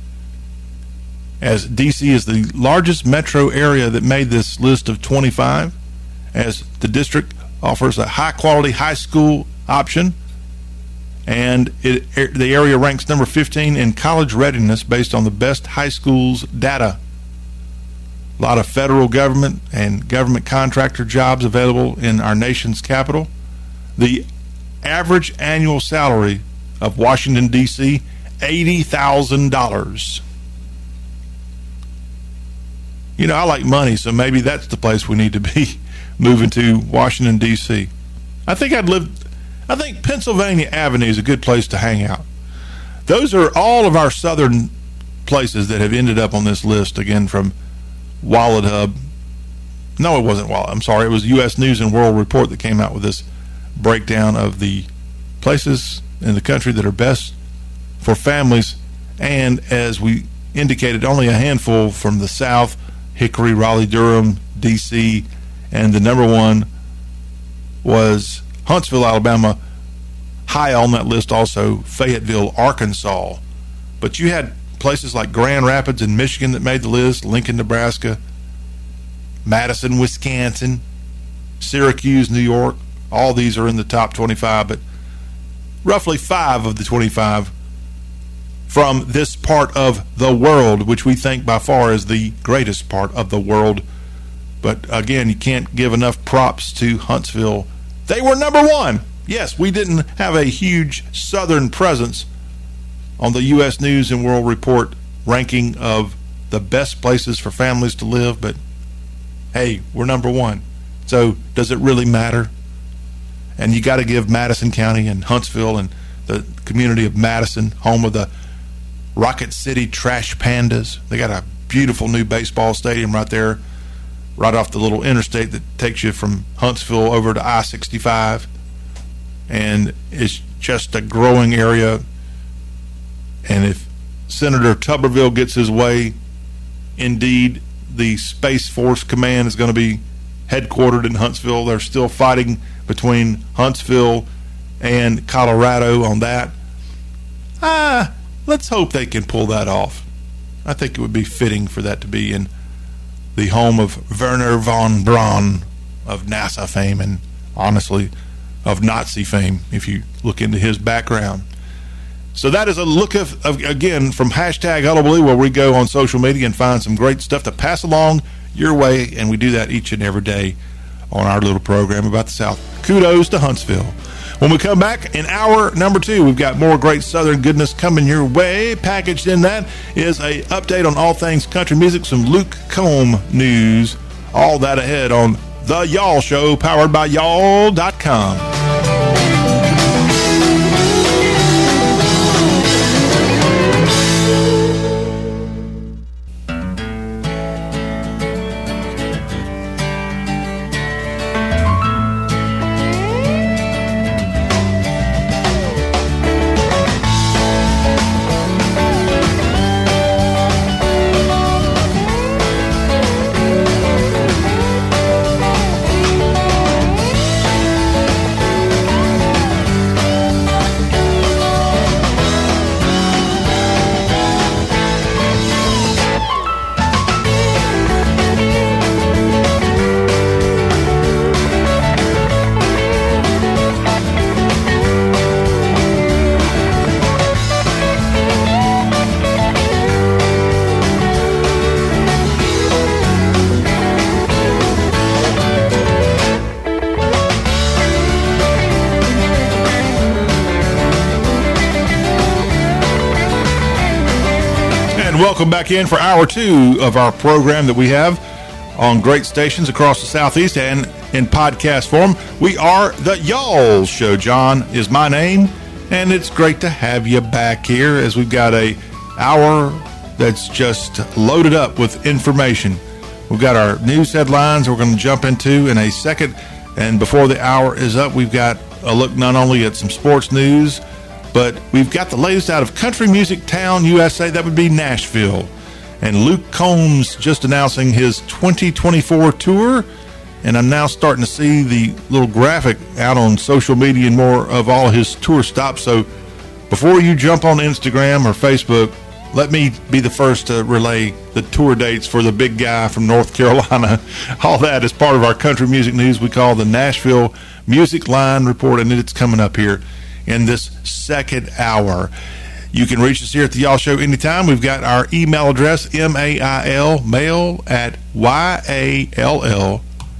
as D C is the largest metro area that made this list of twenty-five, as the district offers a high-quality high school option, and it, the area ranks number fifteen in college readiness based on the best high schools data. A lot of federal government and government contractor jobs available in our nation's capital. The average annual salary of Washington, D C, eighty thousand dollars. You know, I like money, so maybe that's the place we need to be moving to, Washington, D C. I think I'd live... I think Pennsylvania Avenue is a good place to hang out. Those are all of our southern places that have ended up on this list, again, from Wallet Hub. No, it wasn't Wallet. I'm sorry. It was U S News and World Report that came out with this breakdown of the places in the country that are best for families. And as we indicated, only a handful from the South: Hickory, Raleigh-Durham, D C, and the number one was Huntsville, Alabama. High on that list also, Fayetteville, Arkansas. But you had places like Grand Rapids in Michigan that made the list, Lincoln, Nebraska, Madison, Wisconsin, Syracuse, New York. All these are in the top twenty-five, but roughly five of the twenty-five from this part of the world, which we think by far is the greatest part of the world. But again, you can't give enough props to Huntsville. They were number one. Yes, we didn't have a huge southern presence on the U S News and World Report ranking of the best places for families to live, but hey, we're number one. So does it really matter? And you got to give Madison County and Huntsville and the community of Madison, home of the Rocket City Trash Pandas. They got a beautiful new baseball stadium right there, right off the little interstate that takes you from Huntsville over to I sixty-five. And it's just a growing area. And if Senator Tuberville gets his way, indeed, the Space Force Command is going to be headquartered in Huntsville. They're still fighting between Huntsville and Colorado on that. Ah, let's hope they can pull that off. I think it would be fitting for that to be in the home of Wernher von Braun of NASA fame, and honestly, of Nazi fame, if you look into his background. So that is a look of, of again, from hashtag Hullabaloo, where we go on social media and find some great stuff to pass along your way, and we do that each and every day on our little program about the South. Kudos to Huntsville. When we come back in hour number two, we've got more great Southern goodness coming your way. Packaged in that is a update on all things country music, some Luke Combs news, all that ahead on The Y'all Show, powered by y'all dot com. Welcome back in for hour two of our program that we have on great stations across the Southeast and in podcast form. We are The Y'all Show. John is my name, and it's great to have you back here as we've got a hour that's just loaded up with information. We've got our news headlines we're going to jump into in a second, and before the hour is up, we've got a look not only at some sports news, but we've got the latest out of Country Music Town, U S A. That would be Nashville. And Luke Combs just announcing his twenty twenty-four tour. And I'm now starting to see the little graphic out on social media and more of all his tour stops. So before you jump on Instagram or Facebook, let me be the first to relay the tour dates for the big guy from North Carolina. All that is part of our country music news we call the Nashville Music Line Report, and it's coming up here in this second hour. You can reach us here at the Y'all Show anytime. We've got our email address, M A I L, mail at Y A L L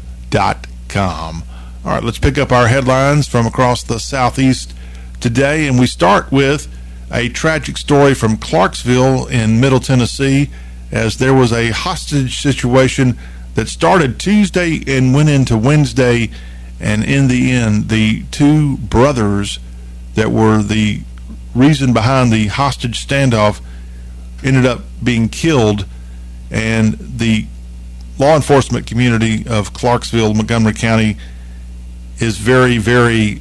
dot com. All right, let's pick up our headlines from across the Southeast today, and we start with a tragic story from Clarksville in Middle Tennessee, as there was a hostage situation that started Tuesday and went into Wednesday, and in the end, the two brothers that were the reason behind the hostage standoff ended up being killed. And the law enforcement community of Clarksville, Montgomery County, is very, very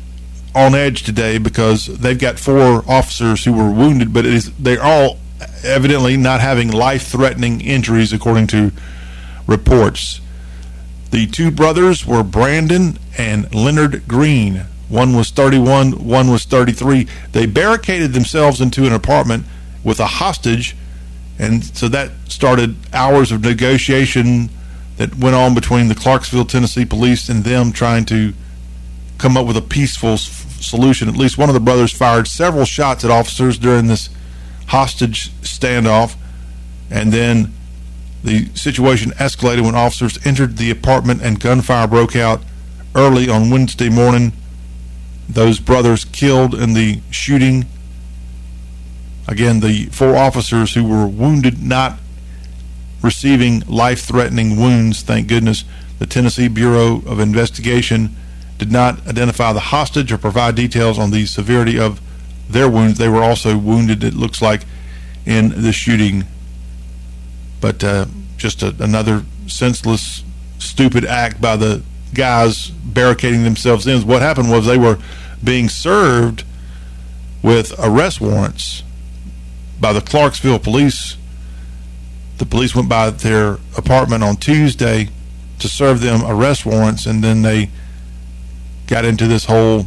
on edge today because they've got four officers who were wounded, but it is, they're all evidently not having life-threatening injuries according to reports. The two brothers were Brandon and Leonard Green. One was thirty-one, one was thirty-three. They barricaded themselves into an apartment with a hostage, and so that started hours of negotiation that went on between the Clarksville, Tennessee police and them trying to come up with a peaceful s- solution. At least one of the brothers fired several shots at officers during this hostage standoff, and then the situation escalated when officers entered the apartment and gunfire broke out early on Wednesday morning. Those brothers killed in the shooting. Again, the four officers who were wounded, not receiving life-threatening wounds, thank goodness. The Tennessee Bureau of Investigation did not identify the hostage or provide details on the severity of their wounds. They were also wounded, it looks like, in the shooting. But uh, just a, another senseless, stupid act by the guys barricading themselves in. What happened was they were being served with arrest warrants by the Clarksville police. The police went by their apartment on Tuesday to serve them arrest warrants, and then they got into this whole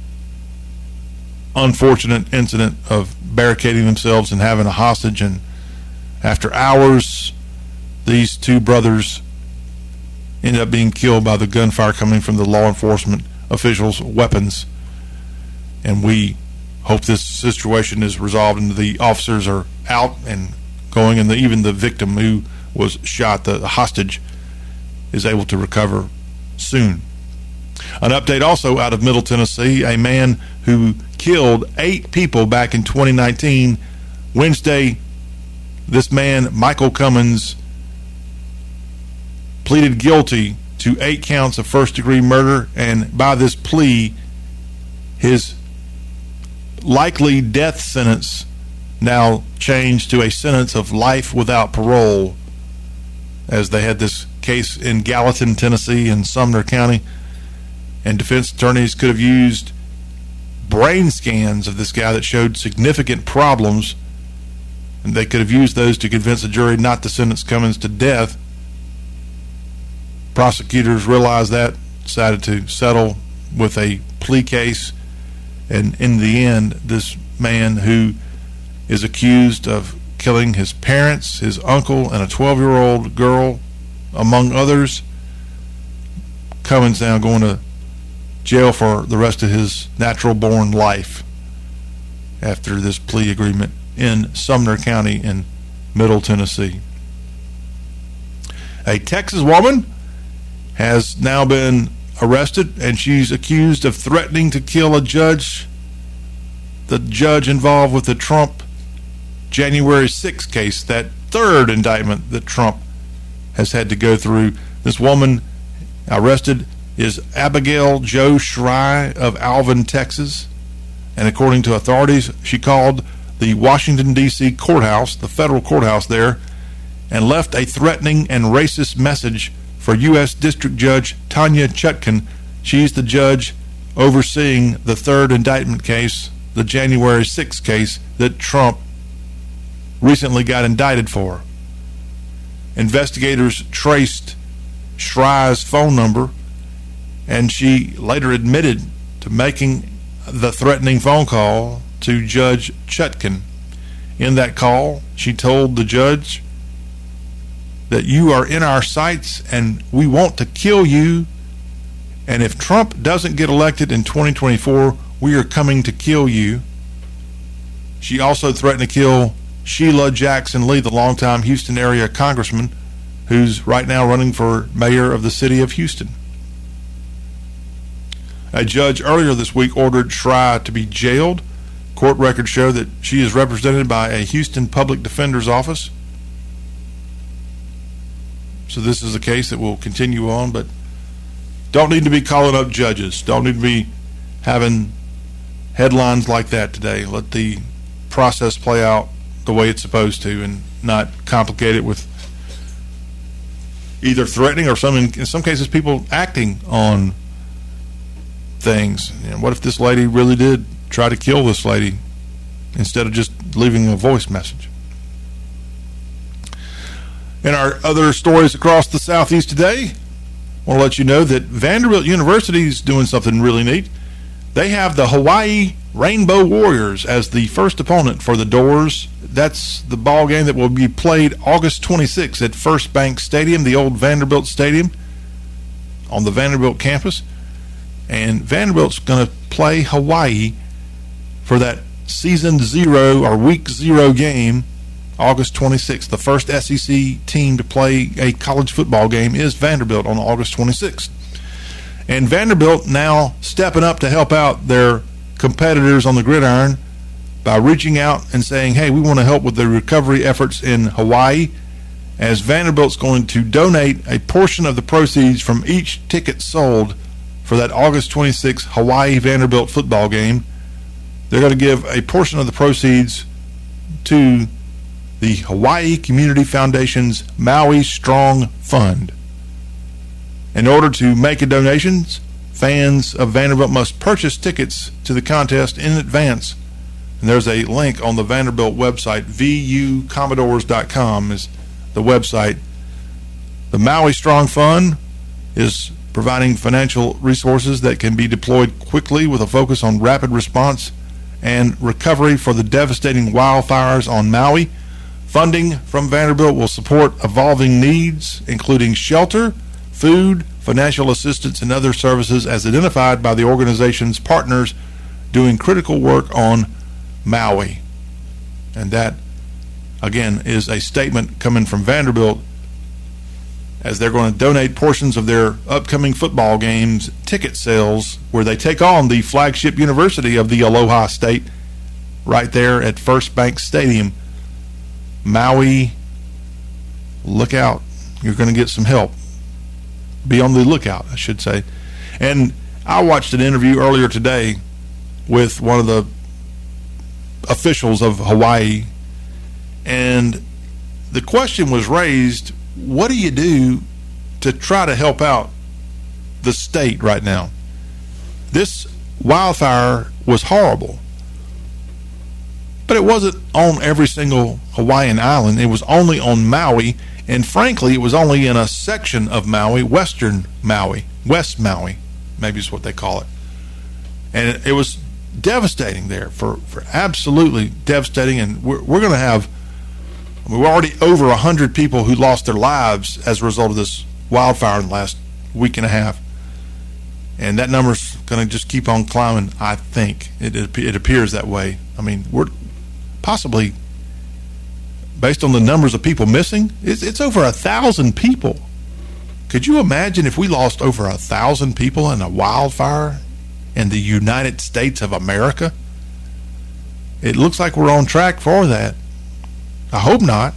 unfortunate incident of barricading themselves and having a hostage. And after hours, these two brothers ended up being killed by the gunfire coming from the law enforcement officials' weapons. And we hope this situation is resolved and the officers are out and going, and the, even the victim who was shot, the, the hostage, is able to recover soon. An update also out of Middle Tennessee: a man who killed eight people back in twenty nineteen. Wednesday, this man, Michael Cummins, pleaded guilty to eight counts of first-degree murder, and by this plea, his likely death sentence now changed to a sentence of life without parole, as they had this case in Gallatin, Tennessee, and Sumner County, and defense attorneys could have used brain scans of this guy that showed significant problems, and they could have used those to convince a jury not to sentence Cummins to death. Prosecutors realized that, decided to settle with a plea case, and in the end, this man who is accused of killing his parents, his uncle, and a twelve-year-old girl, among others, Cummins now going to jail for the rest of his natural-born life after this plea agreement in Sumner County in Middle Tennessee. A Texas woman has now been arrested, and she's accused of threatening to kill a judge, the judge involved with the Trump January sixth case, that third indictment that Trump has had to go through. This woman arrested is Abigail Jo Schrei of Alvin, Texas, and according to authorities, she called the Washington, D C courthouse, the federal courthouse there, and left a threatening and racist message for U S District Judge Tanya Chutkan. She's the judge overseeing the third indictment case, the January sixth case that Trump recently got indicted for. Investigators traced Schrei's phone number, and she later admitted to making the threatening phone call to Judge Chutkan. In that call, she told the judge that you are in our sights and we want to kill you, and if Trump doesn't get elected in twenty twenty-four, we are coming to kill you. She also threatened to kill Sheila Jackson Lee, the longtime Houston area congressman, who's right now running for mayor of the city of Houston. A judge earlier this week ordered Schrei to be jailed. Court records show that she is represented by a Houston public defender's office. So this is a case that will continue on, but don't need to be calling up judges. Don't need to be having headlines like that today. Let the process play out the way it's supposed to, and not complicate it with either threatening or some, in some cases, people acting on things. You know, what if this lady really did try to kill this lady instead of just leaving a voice message? In our other stories across the Southeast today, I want to let you know that Vanderbilt University is doing something really neat. They have the Hawaii Rainbow Warriors as the first opponent for the Doors. That's the ball game that will be played August twenty-sixth at First Bank Stadium, the old Vanderbilt Stadium on the Vanderbilt campus. And Vanderbilt's going to play Hawaii for that season zero or week zero game, August twenty-sixth. The first S E C team to play a college football game is Vanderbilt on August twenty-sixth. And Vanderbilt now stepping up to help out their competitors on the gridiron by reaching out and saying, hey, we want to help with the recovery efforts in Hawaii, as Vanderbilt's going to donate a portion of the proceeds from each ticket sold for that August twenty-sixth Hawaii Vanderbilt football game. They're going to give a portion of the proceeds to the Hawaii Community Foundation's Maui Strong Fund. In order to make a donation, fans of Vanderbilt must purchase tickets to the contest in advance. And there's a link on the Vanderbilt website. V U Commodores dot com is the website. The Maui Strong Fund is providing financial resources that can be deployed quickly with a focus on rapid response and recovery for the devastating wildfires on Maui. Funding from Vanderbilt will support evolving needs, including shelter, food, financial assistance, and other services as identified by the organization's partners doing critical work on Maui. And that, again, is a statement coming from Vanderbilt as they're going to donate portions of their upcoming football games ticket sales, where they take on the flagship university of the Aloha State right there at First Bank Stadium. Maui, look out. You're going to get some help. Be on the lookout, I should say. And I watched an interview earlier today with one of the officials of Hawaii, and the question was raised, what do you do to try to help out the state right now? This wildfire was horrible, but it wasn't on every single Hawaiian island. It was only on Maui, and frankly, it was only in a section of Maui, western Maui, West Maui, maybe is what they call it. And it, it was devastating there, for, for absolutely devastating. And we're, we're going to have, I mean, we're already over one hundred people who lost their lives as a result of this wildfire in the last week and a half. And that number's going to just keep on climbing, I think. It, it, it appears that way. I mean, we're possibly, based on the numbers of people missing, it's, it's over a thousand people. Could you imagine if we lost over a thousand people in a wildfire in the United States of America? It looks like we're on track for that. I hope not.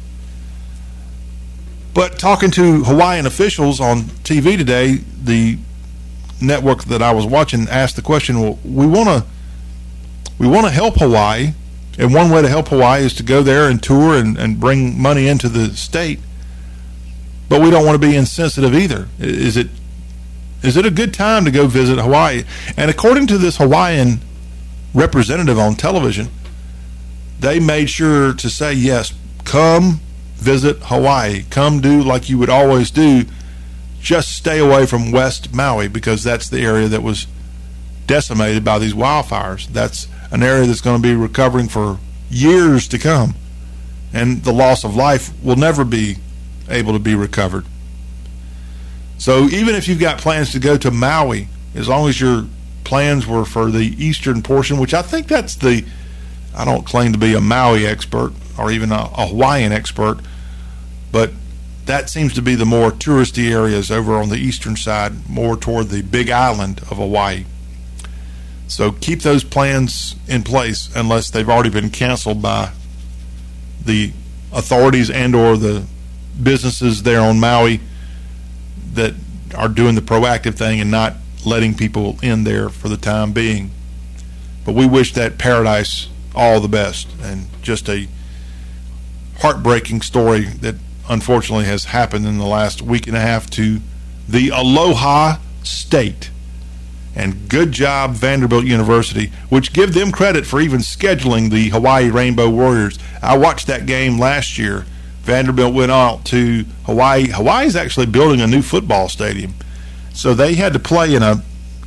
But talking to Hawaiian officials on T V today, the network that I was watching asked the question, well, we want to we want to help Hawaii, and one way to help Hawaii is to go there and tour and, and bring money into the state, but we don't want to be insensitive either. Is it is it a good time to go visit Hawaii? And according to this Hawaiian representative on television, they made sure to say, yes, come visit Hawaii. Come do like you would always do. Just stay away from West Maui, because that's the area that was decimated by these wildfires. That's an area that's going to be recovering for years to come, and the loss of life will never be able to be recovered. So even if you've got plans to go to Maui, as long as your plans were for the eastern portion, which I think that's the, I don't claim to be a Maui expert or even a, a Hawaiian expert, but that seems to be the more touristy areas over on the eastern side, more toward the Big Island of Hawaii. So keep those plans in place unless they've already been canceled by the authorities and or the businesses there on Maui that are doing the proactive thing and not letting people in there for the time being. But we wish that paradise all the best, and just a heartbreaking story that unfortunately has happened in the last week and a half to the Aloha State. And good job, Vanderbilt University, which give them credit for even scheduling the Hawaii Rainbow Warriors. I watched that game last year. Vanderbilt went out to Hawaii. Hawaii's actually building a new football stadium, so they had to play in a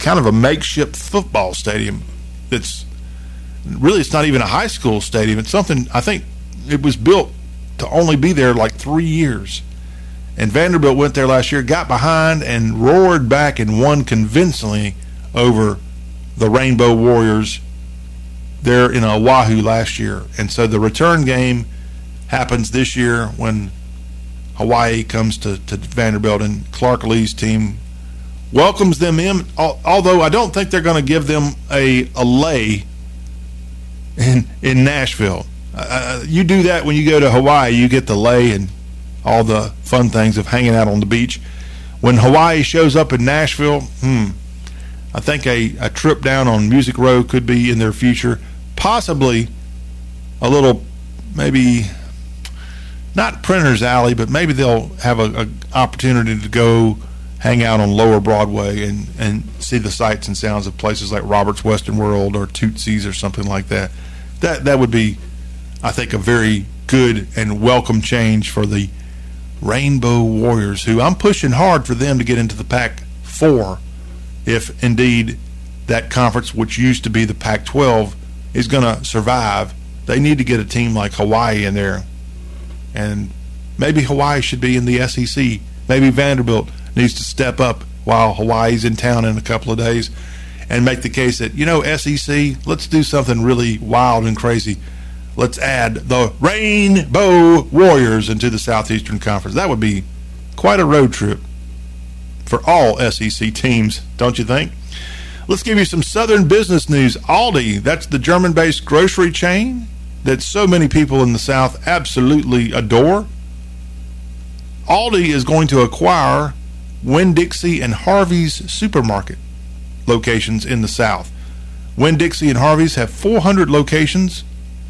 kind of a makeshift football stadium. That's really, it's not even a high school stadium. It's something, I think it was built to only be there like three years. And Vanderbilt went there last year, got behind, and roared back and won convincingly over the Rainbow Warriors there in Oahu last year. And so the return game happens this year when Hawaii comes to, to Vanderbilt, and Clark Lee's team welcomes them in, although I don't think they're going to give them a, a lay in, in Nashville. Uh, you do that when you go to Hawaii, you get the lay and all the fun things of hanging out on the beach. When Hawaii shows up in Nashville, hmm, I think a, a trip down on Music Row could be in their future. Possibly a little, maybe not Printer's Alley, but maybe they'll have a, a opportunity to go hang out on Lower Broadway and, and see the sights and sounds of places like Robert's Western World or Tootsie's or something like that. That that would be, I think, a very good and welcome change for the Rainbow Warriors, who I'm pushing hard for them to get into the Pac four, if indeed that conference, which used to be the Pac twelve, is going to survive. They need to get a team like Hawaii in there. And maybe Hawaii should be in the S E C. Maybe Vanderbilt needs to step up while Hawaii's in town in a couple of days and make the case that, you know, S E C, let's do something really wild and crazy. Let's add the Rainbow Warriors into the Southeastern Conference. That would be quite a road trip for all S E C teams, don't you think? Let's give you some Southern business news. Aldi, that's the German-based grocery chain that so many people in the South absolutely adore. Aldi is going to acquire Winn-Dixie and Harvey's supermarket locations in the South. Winn-Dixie and Harvey's have four hundred locations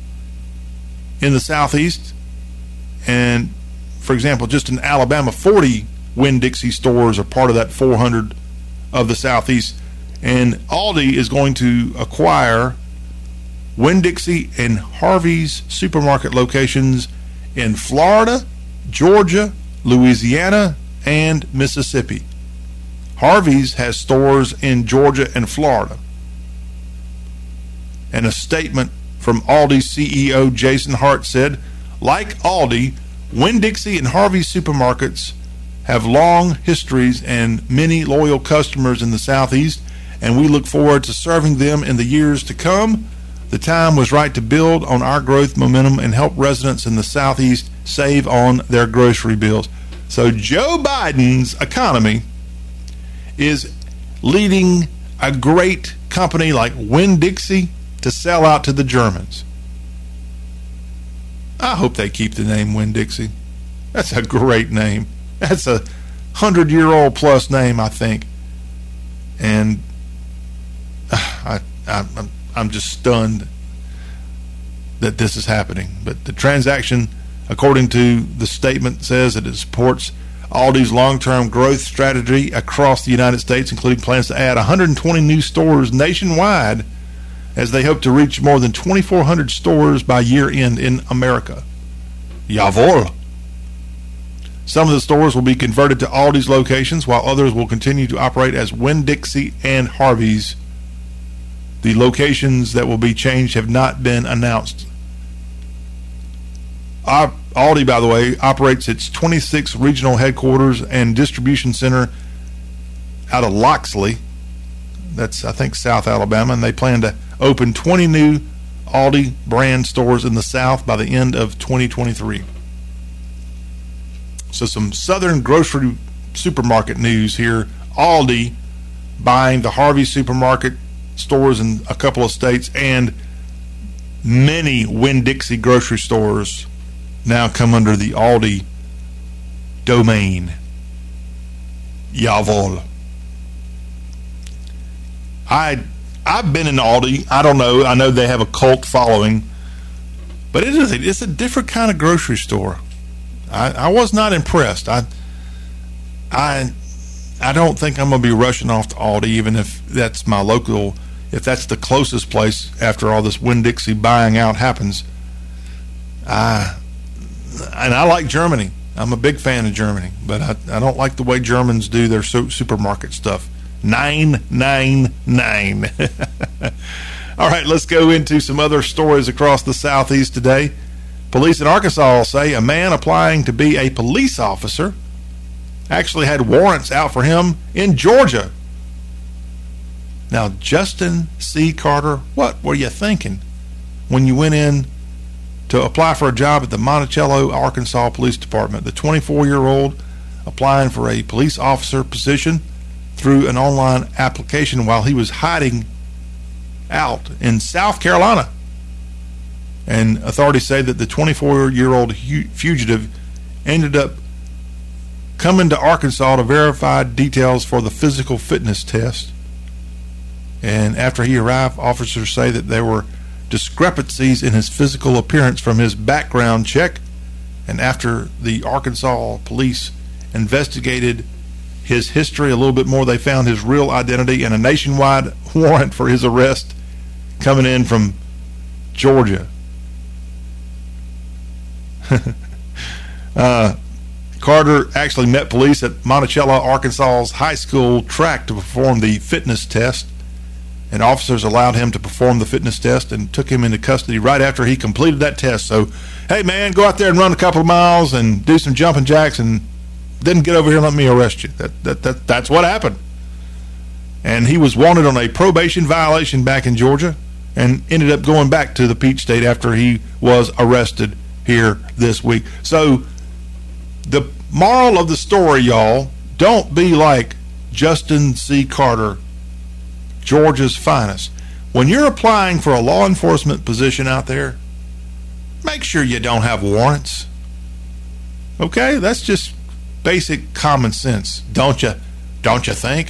in the Southeast, and for example, just in Alabama, forty Winn-Dixie stores are part of that four hundred of the Southeast. And Aldi is going to acquire Winn-Dixie and Harvey's supermarket locations in Florida, Georgia, Louisiana, and Mississippi. Harvey's has stores in Georgia and Florida. And a statement from Aldi's C E O Jason Hart said, like Aldi, Winn-Dixie and Harvey's supermarkets have long histories and many loyal customers in the Southeast, and we look forward to serving them in the years to come. The time was right to build on our growth momentum and help residents in the Southeast save on their grocery bills. So Joe Biden's economy is leading a great company like Winn-Dixie to sell out to the Germans. I hope they keep the name Winn-Dixie. That's a great name. That's a hundred-year-old plus name, I think. And I, I, I'm, I'm just stunned that this is happening. But the transaction, according to the statement, says that it supports Aldi's long-term growth strategy across the United States, including plans to add one hundred twenty new stores nationwide as they hope to reach more than twenty-four hundred stores by year-end in America. Jawohl. Some of the stores will be converted to Aldi's locations, while others will continue to operate as Winn-Dixie and Harvey's. The locations that will be changed have not been announced. Aldi, by the way, operates its twenty-sixth regional headquarters and distribution center out of Loxley. That's, I think, South Alabama, and they plan to open twenty new Aldi brand stores in the South by the end of twenty twenty-three. So some Southern grocery supermarket news here. Aldi buying the Harvey supermarket stores in a couple of states, and many Winn-Dixie grocery stores now come under the Aldi domain. Jawohl. I, I've been in Aldi. I don't know. I know they have a cult following, but it is a, it's a different kind of grocery store. I, I was not impressed. I, I, I don't think I'm going to be rushing off to Aldi, even if that's my local, if that's the closest place after all this Winn-Dixie buying out happens. I, and I like Germany. I'm a big fan of Germany, but I, I don't like the way Germans do their su- supermarket stuff. nine nine nine. All right, let's go into some other stories across the Southeast today. Police in Arkansas say a man applying to be a police officer actually had warrants out for him in Georgia. Now, Justin C. Carter, what were you thinking when you went in to apply for a job at the Monticello, Arkansas Police Department? The twenty-four-year-old applying for a police officer position through an online application while he was hiding out in South Carolina. And authorities say that the twenty-four-year-old fugitive ended up coming to Arkansas to verify details for the physical fitness test. And after he arrived, officers say that there were discrepancies in his physical appearance from his background check. And after the Arkansas police investigated his history a little bit more, they found his real identity and a nationwide warrant for his arrest coming in from Georgia. uh, Carter actually met police at Monticello, Arkansas's high school track to perform the fitness test, and officers allowed him to perform the fitness test and took him into custody right after he completed that test. So, hey man, go out there and run a couple of miles and do some jumping jacks, and then get over here and let me arrest you. That, that, that that's what happened. And he was wanted on a probation violation back in Georgia and ended up going back to the Peach State after he was arrested here this week. So the moral of the story, y'all, don't be like Justin C. Carter, Georgia's finest. When you're applying for a law enforcement position out there, make sure you don't have warrants. Okay? That's just basic common sense, don't you? Don't you think?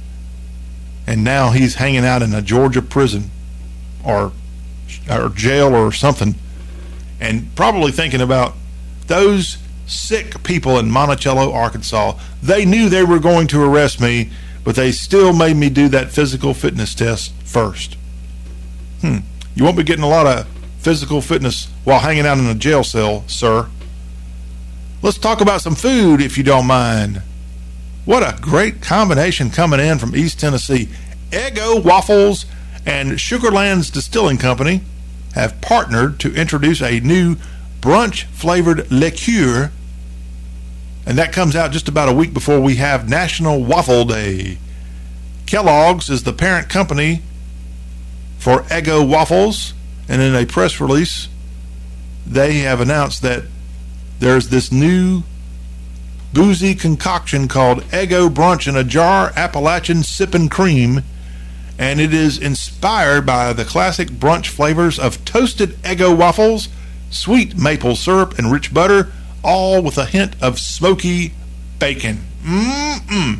And now he's hanging out in a Georgia prison or or jail or something, and probably thinking about those sick people in Monticello, Arkansas. They knew they were going to arrest me, but they still made me do that physical fitness test first. Hmm. You won't be getting a lot of physical fitness while hanging out in a jail cell, sir. Let's talk about some food, if you don't mind. What a great combination coming in from East Tennessee. Eggo Waffles and Sugarlands Distilling Company have partnered to introduce a new brunch-flavored liqueur, and that comes out just about a week before we have National Waffle Day. Kellogg's is the parent company for Eggo Waffles, and in a press release, they have announced that there's this new boozy concoction called Eggo Brunch in a Jar Appalachian Sippin' Cream, and it is inspired by the classic brunch flavors of toasted Eggo waffles, sweet maple syrup, and rich butter, all with a hint of smoky bacon. Mm-mm.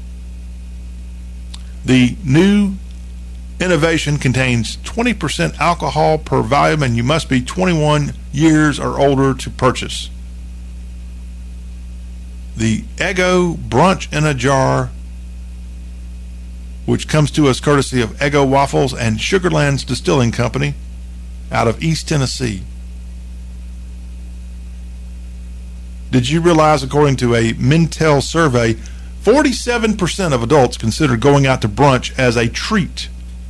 The new innovation contains twenty percent alcohol per volume, and you must be twenty-one years or older to purchase. The Eggo Brunch in a Jar, which comes to us courtesy of Eggo Waffles and Sugarlands Distilling Company out of East Tennessee. Did you realize, according to a Mintel survey, forty-seven percent of adults consider going out to brunch as a treat?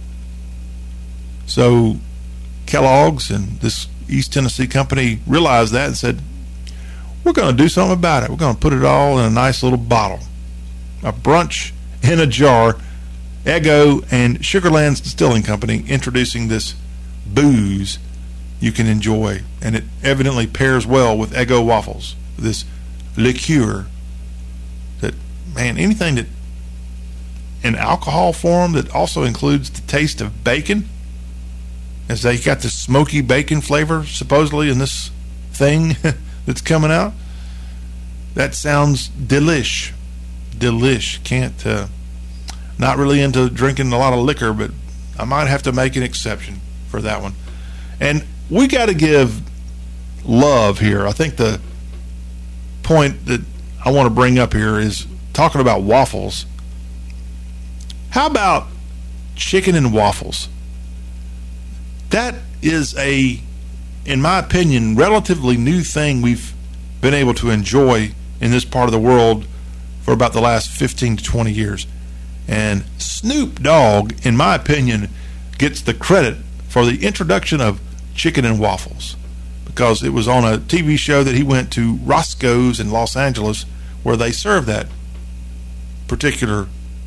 So Kellogg's and this East Tennessee company realized that and said, we're going to do something about it. We're going to put it all in a nice little bottle. A brunch in a jar. Eggo and Sugarlands Distilling Company introducing this booze you can enjoy, and it evidently pairs well with Eggo Waffles. This liqueur that, man, anything that in alcohol form that also includes the taste of bacon, as they got this smoky bacon flavor supposedly in this thing that's coming out. That sounds delish. Delish. Can't, uh, not really into drinking a lot of liquor, but I might have to make an exception for that one. And we got to give love here. I think the point that I want to bring up here is talking about waffles. How about chicken and waffles? That is a, in my opinion, relatively new thing we've been able to enjoy in this part of the world for about the last fifteen to twenty years. And Snoop Dogg, in my opinion, gets the credit for the introduction of chicken and waffles, because it was on a T V show that he went to Roscoe's in Los Angeles where they serve that particular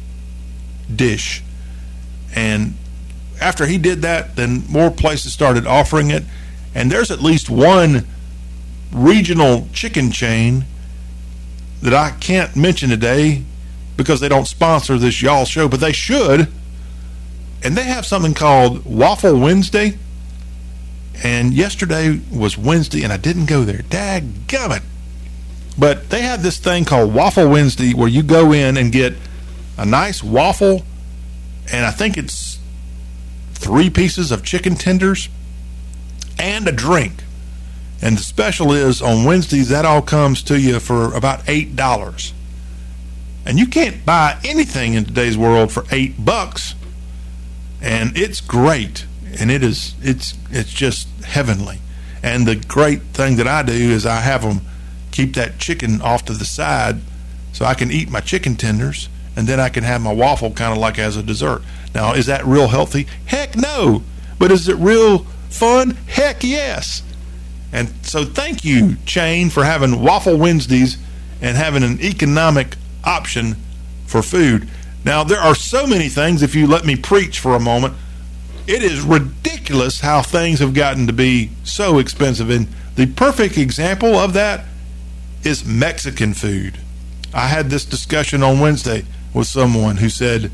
dish. And after he did that, then more places started offering it. And there's at least one regional chicken chain that I can't mention today because they don't sponsor this y'all show, but they should. And they have something called Waffle Wednesday. And yesterday was Wednesday, and I didn't go there. Dadgummit. But they have this thing called Waffle Wednesday where you go in and get a nice waffle, and I think it's three pieces of chicken tenders and a drink. And the special is on Wednesdays, that all comes to you for about eight dollars. And you can't buy anything in today's world for eight bucks. And it's great. And it is, it's, it's just heavenly. And the great thing that I do is I have them keep that chicken off to the side so I can eat my chicken tenders, and then I can have my waffle kind of like as a dessert. Now, is that real healthy? Heck no. But is it real fun? Heck yes. And so thank you, chain, for having Waffle Wednesdays and having an economic option for food. Now, there are so many things, if you let me preach for a moment, it is ridiculous how things have gotten to be so expensive. And the perfect example of that is Mexican food. I had this discussion on Wednesday with someone who said,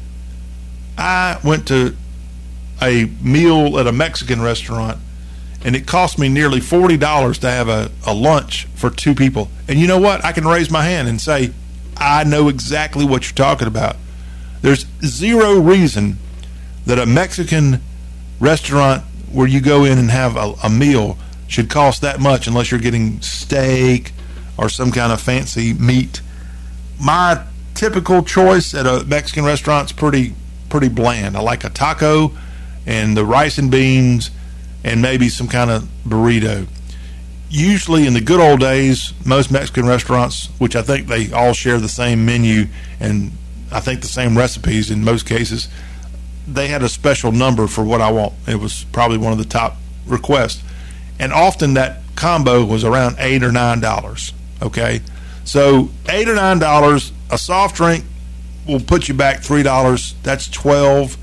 I went to a meal at a Mexican restaurant, and it cost me nearly forty dollars to have a, a lunch for two people. And you know what? I can raise my hand and say, I know exactly what you're talking about. There's zero reason that a Mexican restaurant where you go in and have a, a meal should cost that much unless you're getting steak or some kind of fancy meat. My typical choice at a Mexican restaurant is pretty, pretty bland. I like a taco and the rice and beans and maybe some kind of burrito. Usually in the good old days, most Mexican restaurants, which I think they all share the same menu and I think the same recipes in most cases, they had a special number for what I want. It was probably one of the top requests. And often that combo was around eight or nine dollars. Okay? So eight or nine dollars, a soft drink will put you back three dollars. That's twelve.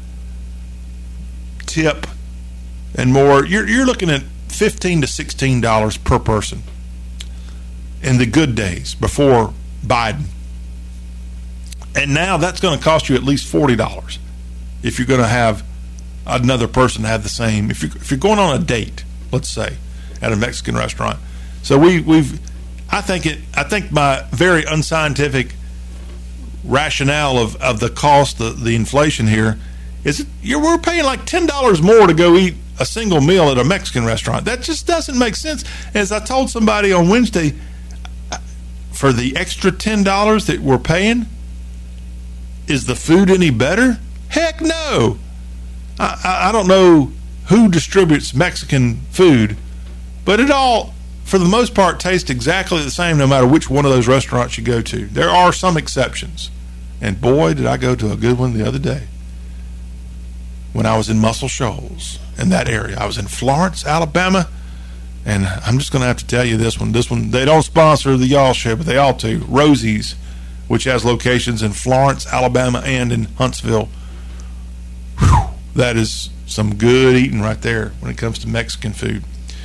Tip and more. You're you're looking at fifteen to sixteen dollars per person in the good days before Biden. And now that's going to cost you at least forty dollars if you're going to have another person have the same. If you're, if you're going on a date, let's say, at a Mexican restaurant. So we, we've, I think it, I think my very unscientific rationale of, of the cost, the, the inflation here, is it, you're, we're paying like ten dollars more to go eat a single meal at a Mexican restaurant. That just doesn't make sense. As I told somebody on Wednesday, for the extra ten dollars that we're paying, is the food any better? Heck no. I, I, I don't know who distributes Mexican food, but it all, for the most part, tastes exactly the same no matter which one of those restaurants you go to. There are some exceptions. And boy, did I go to a good one the other day when I was in Muscle Shoals, in that area. I was in Florence, Alabama, and I'm just going to have to tell you this one. This one, they don't sponsor the Y'all Show, but they ought to. Rosie's, which has locations in Florence, Alabama, and in Huntsville. Whew, that is some good eating right there when it comes to Mexican food.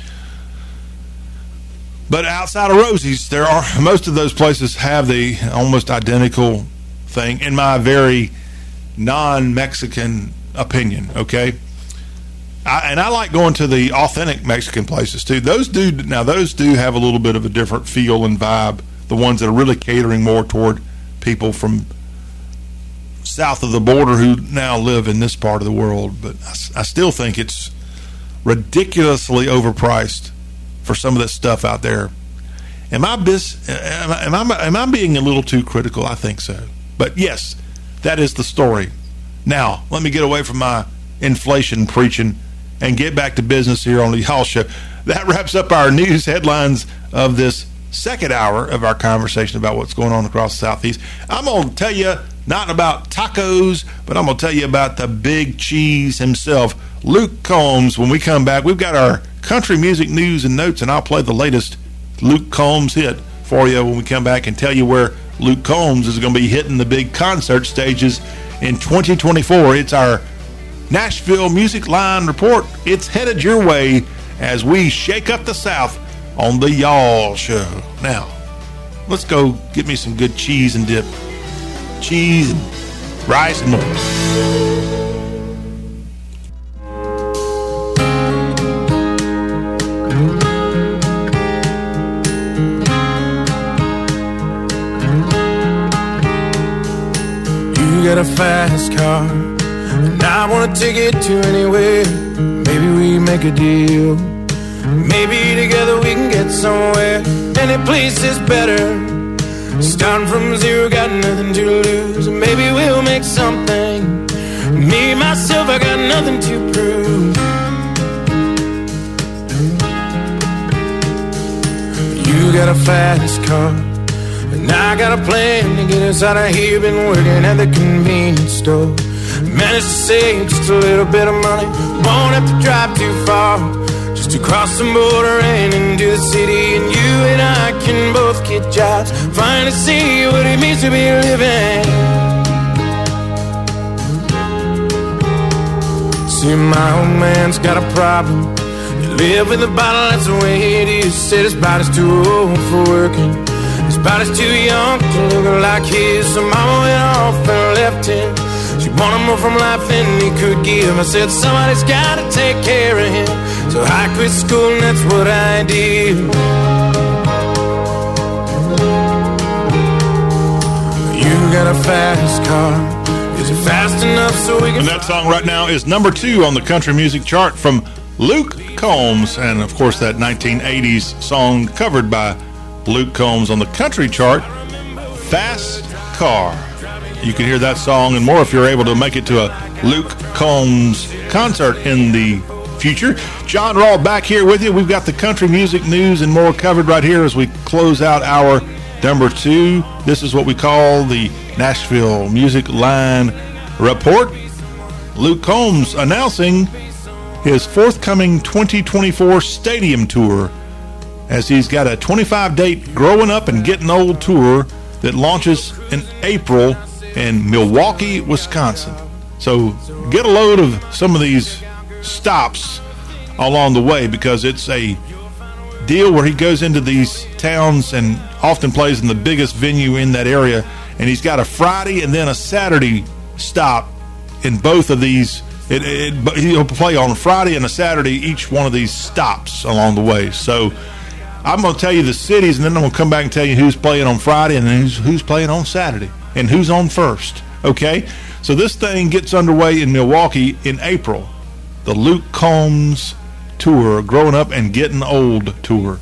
But outside of Rosie's, there are, most of those places have the almost identical thing, in my very non-Mexican opinion, okay? I, and I like going to the authentic Mexican places too. Those do, now those do have a little bit of a different feel and vibe, the ones that are really catering more toward people from south of the border who now live in this part of the world. But I, I still think it's ridiculously overpriced for some of this stuff out there. Am I, bis, am, I, am, I, am I being a little too critical? I think so. But yes, that is the story. Now, let me get away from my inflation preaching and get back to business here on the Y'all Show. That wraps up our news headlines of this second hour of our conversation about what's going on across the Southeast. I'm going to tell you not about tacos, but I'm going to tell you about the big cheese himself, Luke Combs. When we come back, we've got our country music news and notes, and I'll play the latest Luke Combs hit for you when we come back and tell you where Luke Combs is going to be hitting the big concert stages in twenty twenty-four. It's our Nashville Music Line Report. It's headed your way as we shake up the South on the Y'all Show. Now, let's go get me some good cheese and dip. Cheese and rice and more. You got a fast car, and I wanna take it to anywhere. Maybe we make a deal. Maybe together we can get somewhere. Any place is better. Starting from zero, got nothing to lose. Maybe we'll make something. Me, myself, I got nothing to prove. You got a fast car, and I got a plan to get us out of here. Been working at the convenience store. Managed to save just a little bit of money. Won't have to drive too far, just to cross the border and into the city. And you and I can both get jobs, finally see what it means to be living. See, my old man's got a problem. He live with a bottle, that's the way it is. Said his body's too old for working, his body's too young to look like his. So mama went off and left him. She wanted more from life than he could give. I said somebody's gotta take care of him. So I quit school and that's what I did. You got a fast car. Is it fast enough so we can... And that song right now is number two on the country music chart from Luke Combs. And, of course, that nineteen eighties song covered by Luke Combs on the country chart, Fast Car. You can hear that song and more if you're able to make it to a Luke Combs concert in the future. John Rawl back here with you. We've got the country music news and more covered right here as we close out our number two. This is what we call the Nashville Music Line Report. Luke Combs announcing his forthcoming twenty twenty-four stadium tour, as he's got a twenty-five date Growing Up and Getting Old tour that launches in April in Milwaukee, Wisconsin. So get a load of some of these stops along the way, because it's a deal where he goes into these towns and often plays in the biggest venue in that area, and he's got a Friday and then a Saturday stop in both of these. It, it, he'll play on a Friday and a Saturday each one of these stops along the way. So I'm going to tell you the cities, and then I'm going to come back and tell you who's playing on Friday and who's, who's playing on Saturday and who's on first, okay? So this thing gets underway in Milwaukee in April, the Luke Combs tour, Growing Up and Getting Old tour.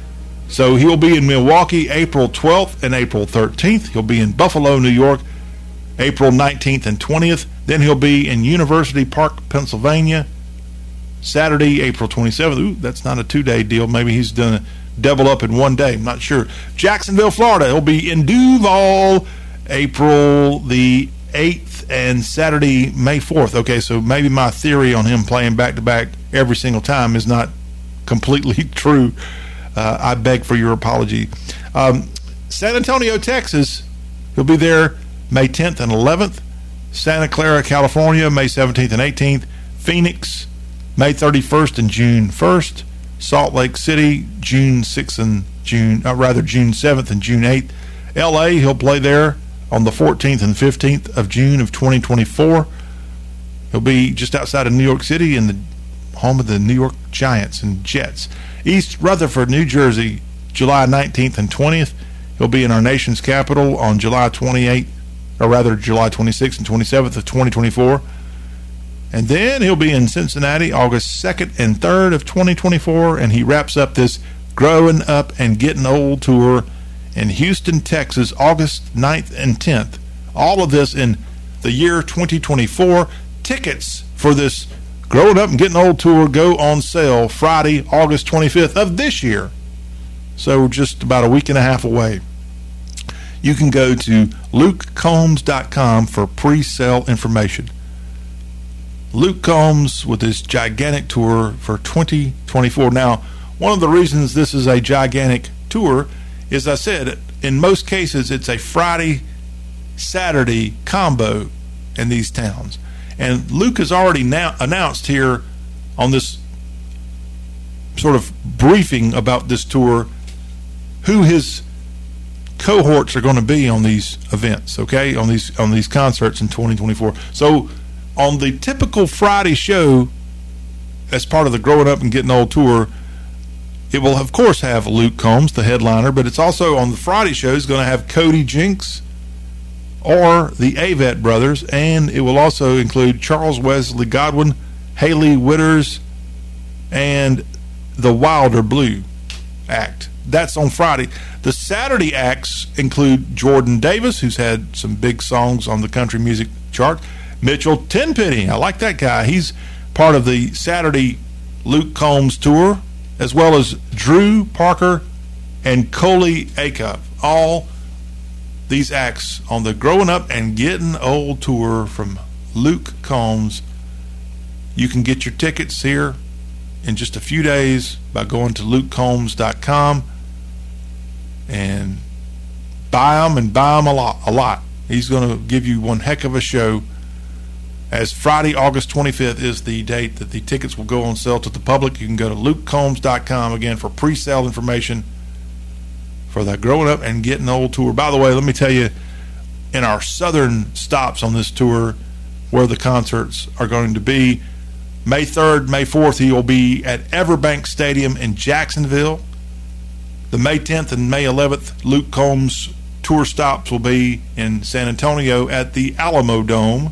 So he'll be in Milwaukee April twelfth and April thirteenth. He'll be in Buffalo, New York, April nineteenth and twentieth. Then he'll be in University Park, Pennsylvania, Saturday, April twenty-seventh. Ooh, that's not a two-day deal. Maybe he's done a double up in one day. I'm not sure. Jacksonville, Florida. He'll be in Duval, April the eighth and Saturday, May fourth. Okay, so maybe my theory on him playing back-to-back every single time is not completely true. Uh, I beg for your apology. Um, San Antonio, Texas. He'll be there May tenth and eleventh. Santa Clara, California, May seventeenth and eighteenth. Phoenix, May thirty-first and June first. Salt Lake City, June sixth and June, uh, rather June seventh and June eighth. L A, he'll play there on the fourteenth and fifteenth of June of twenty twenty-four. He'll be just outside of New York City in the home of the New York Giants and Jets. East Rutherford, New Jersey, July nineteenth and twentieth. He'll be in our nation's capital on July twenty-eighth, or rather July twenty-sixth and twenty-seventh of twenty twenty-four. And then he'll be in Cincinnati August second and third of twenty twenty-four, and he wraps up this Growing Up and Getting Old tour in Houston, Texas, August ninth and tenth. All of this in the year twenty twenty-four. Tickets for this Growing Up and Getting Old tour go on sale Friday, August twenty-fifth of this year. So just about a week and a half away. you can go to luke combs dot com for pre-sale information. Luke Combs with his gigantic tour for twenty twenty-four. Now, one of the reasons this is a gigantic tour is, I said, in most cases it's a Friday, Saturday combo in these towns. And Luke has already now announced here on this sort of briefing about this tour who his cohorts are going to be on these events, okay, on these on these concerts in twenty twenty-four. So on the typical Friday show, as part of the Growing Up and Getting Old tour, it will of course have Luke Combs, the headliner, but it's also on the Friday show is going to have Cody Jinks or the Avett Brothers, and it will also include Charles Wesley Godwin, Haley Witters, and the Wilder Blue act. That's on Friday. The Saturday acts include Jordan Davis, who's had some big songs on the country music chart. Mitchell Tenpenny, I like that guy. He's part of the Saturday Luke Combs tour, as well as Drew Parker and Coley Acuff. All these acts on the Growing Up and Getting Old tour from Luke Combs. You can get your tickets here in just a few days by going to luke combs dot com and buy them and buy them a lot. A lot. He's going to give you one heck of a show, as Friday, August twenty-fifth is the date that the tickets will go on sale to the public. You can go to luke combs dot com again for pre-sale information for the Growing Up and Getting Old tour. By the way, let me tell you, in our southern stops on this tour where the concerts are going to be, May third, May fourth, he will be at Everbank Stadium in Jacksonville. The May tenth and May eleventh Luke Combs tour stops will be in San Antonio at the Alamo Dome.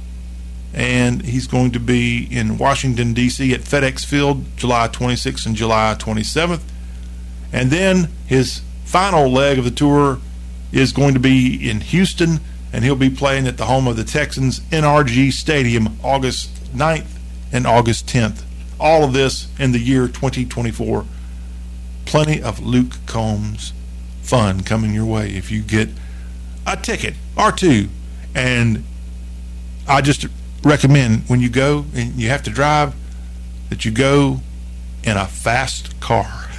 And he's going to be in Washington, D C at FedEx Field July twenty-sixth and July twenty-seventh. And then his final leg of the tour is going to be in Houston, and he'll be playing at the home of the Texans, N R G Stadium, August ninth and August tenth. All of this in the year twenty twenty-four. Plenty of Luke Combs fun coming your way if you get a ticket or two. And I just recommend when you go and you have to drive that you go in a fast car.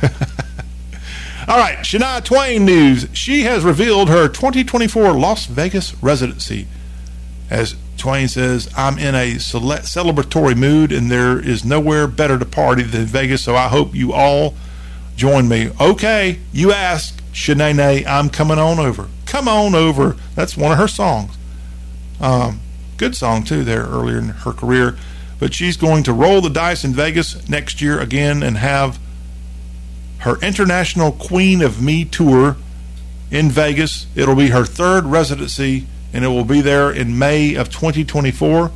All right, Shania Twain news. She has revealed her twenty twenty-four Las Vegas residency. As Twain says, I'm in a cele- celebratory mood, and there is nowhere better to party than Vegas, so I hope you all join me. Okay, you asked, Shanae, I'm coming on over. Come on over. That's one of her songs. Um, good song, too, there earlier in her career. But she's going to roll the dice in Vegas next year again and have her International Queen of Me tour in Vegas. It'll be her third residency, and it will be there in May of twenty twenty-four.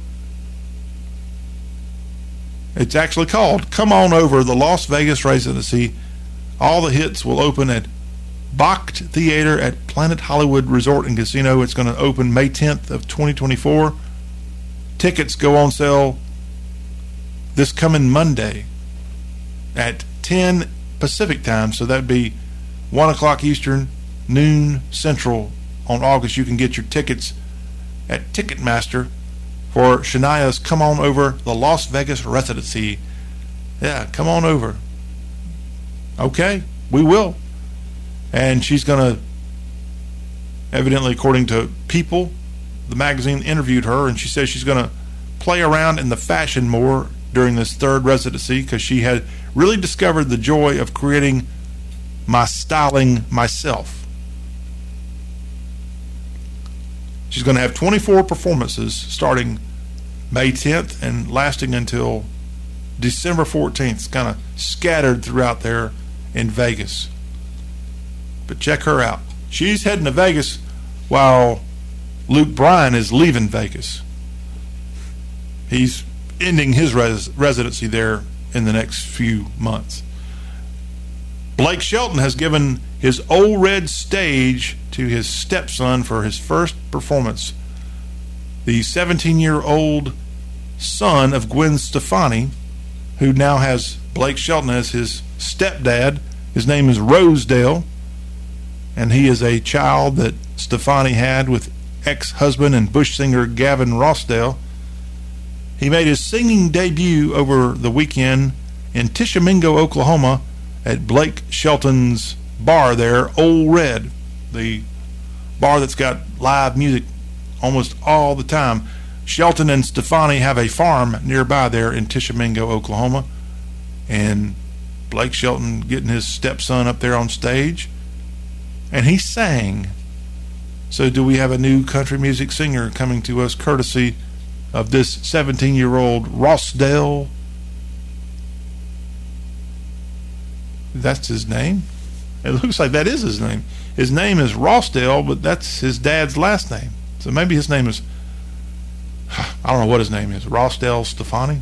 It's actually called Come On Over, the Las Vegas Residency. All the hits will open at Bacht Theater at Planet Hollywood Resort and Casino. It's going to open May tenth of twenty twenty-four. Tickets go on sale this coming Monday at ten Pacific time, so that'd be one o'clock Eastern, noon Central on August. You can get your tickets at Ticketmaster for Shania's Come On Over, the Las Vegas residency. Yeah, come on over. Okay, we will. And she's going to, evidently, according to People, the magazine interviewed her, and she says she's going to play around in the fashion more during this third residency because she had really discovered the joy of creating my styling myself. She's going to have twenty-four performances starting May tenth and lasting until December fourteenth. It's kind of scattered throughout there in Vegas. But check her out. She's heading to Vegas while Luke Bryan is leaving Vegas. He's ending his res- residency there in the next few months. Blake Shelton has given his Old Red Stage to his stepson for his first performance. The seventeen-year-old son of Gwen Stefani, who now has Blake Shelton as his stepdad. His name is Rosedale, and he is a child that Stefani had with ex-husband and bush singer Gavin Rossdale. He made his singing debut over the weekend in Tishomingo, Oklahoma, at Blake Shelton's bar there, Old Red, the bar that's got live music almost all the time. Shelton and Stefani have a farm nearby there in Tishomingo, Oklahoma, and Blake Shelton getting his stepson up there on stage, and he sang. So do we have a new country music singer coming to us courtesy of this seventeen-year-old Rossdale? That's his name? It looks like that is his name. His name is Rossdale, but that's his dad's last name. So maybe his name is, I don't know what his name is, Rossdale Stefani?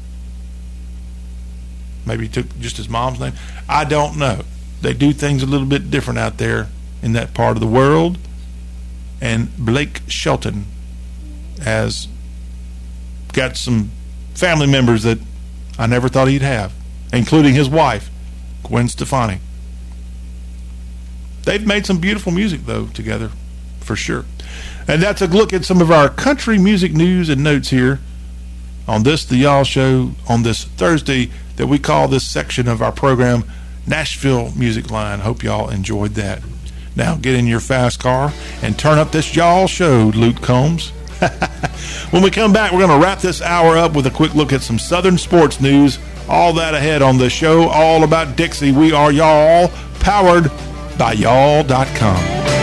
Maybe he took just his mom's name. I don't know. They do things a little bit different out there in that part of the world. And Blake Shelton has got some family members that I never thought he'd have, including his wife, Gwen Stefani. They've made some beautiful music, though, together, for sure. And that's a look at some of our country music news and notes here on this, the Y'all Show, on this Thursday that we call this section of our program Nashville Music Line. Hope y'all enjoyed that. Now get in your fast car and turn up this Y'all Show, Luke Combs. When we come back, we're going to wrap this hour up with a quick look at some Southern sports news. All that ahead on the show, all about Dixie. We are Y'all, powered by y'all dot com.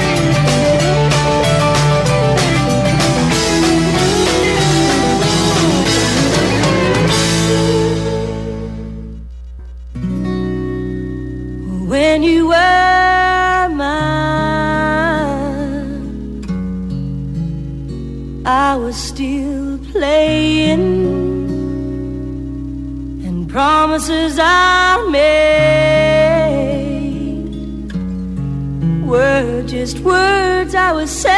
When you were mine, I was still playing, and promises I made were just words I was saying.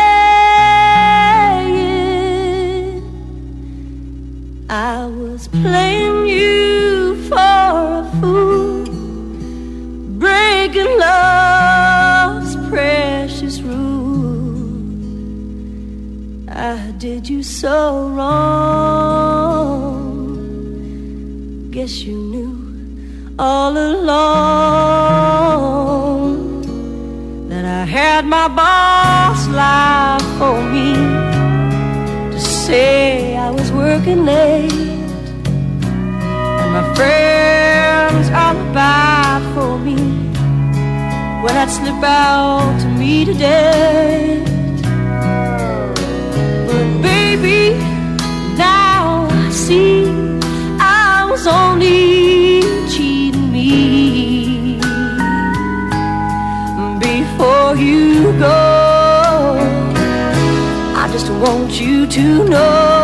I was playing you for a fool, breaking love's precious rule. I did you so wrong. Guess you knew all along that I had my boss lie for me, to say I was working late, and my friends alibi for me when I'd slip out to meet a date. But baby, now I see I was only cheating me. Before you go, I just want you to know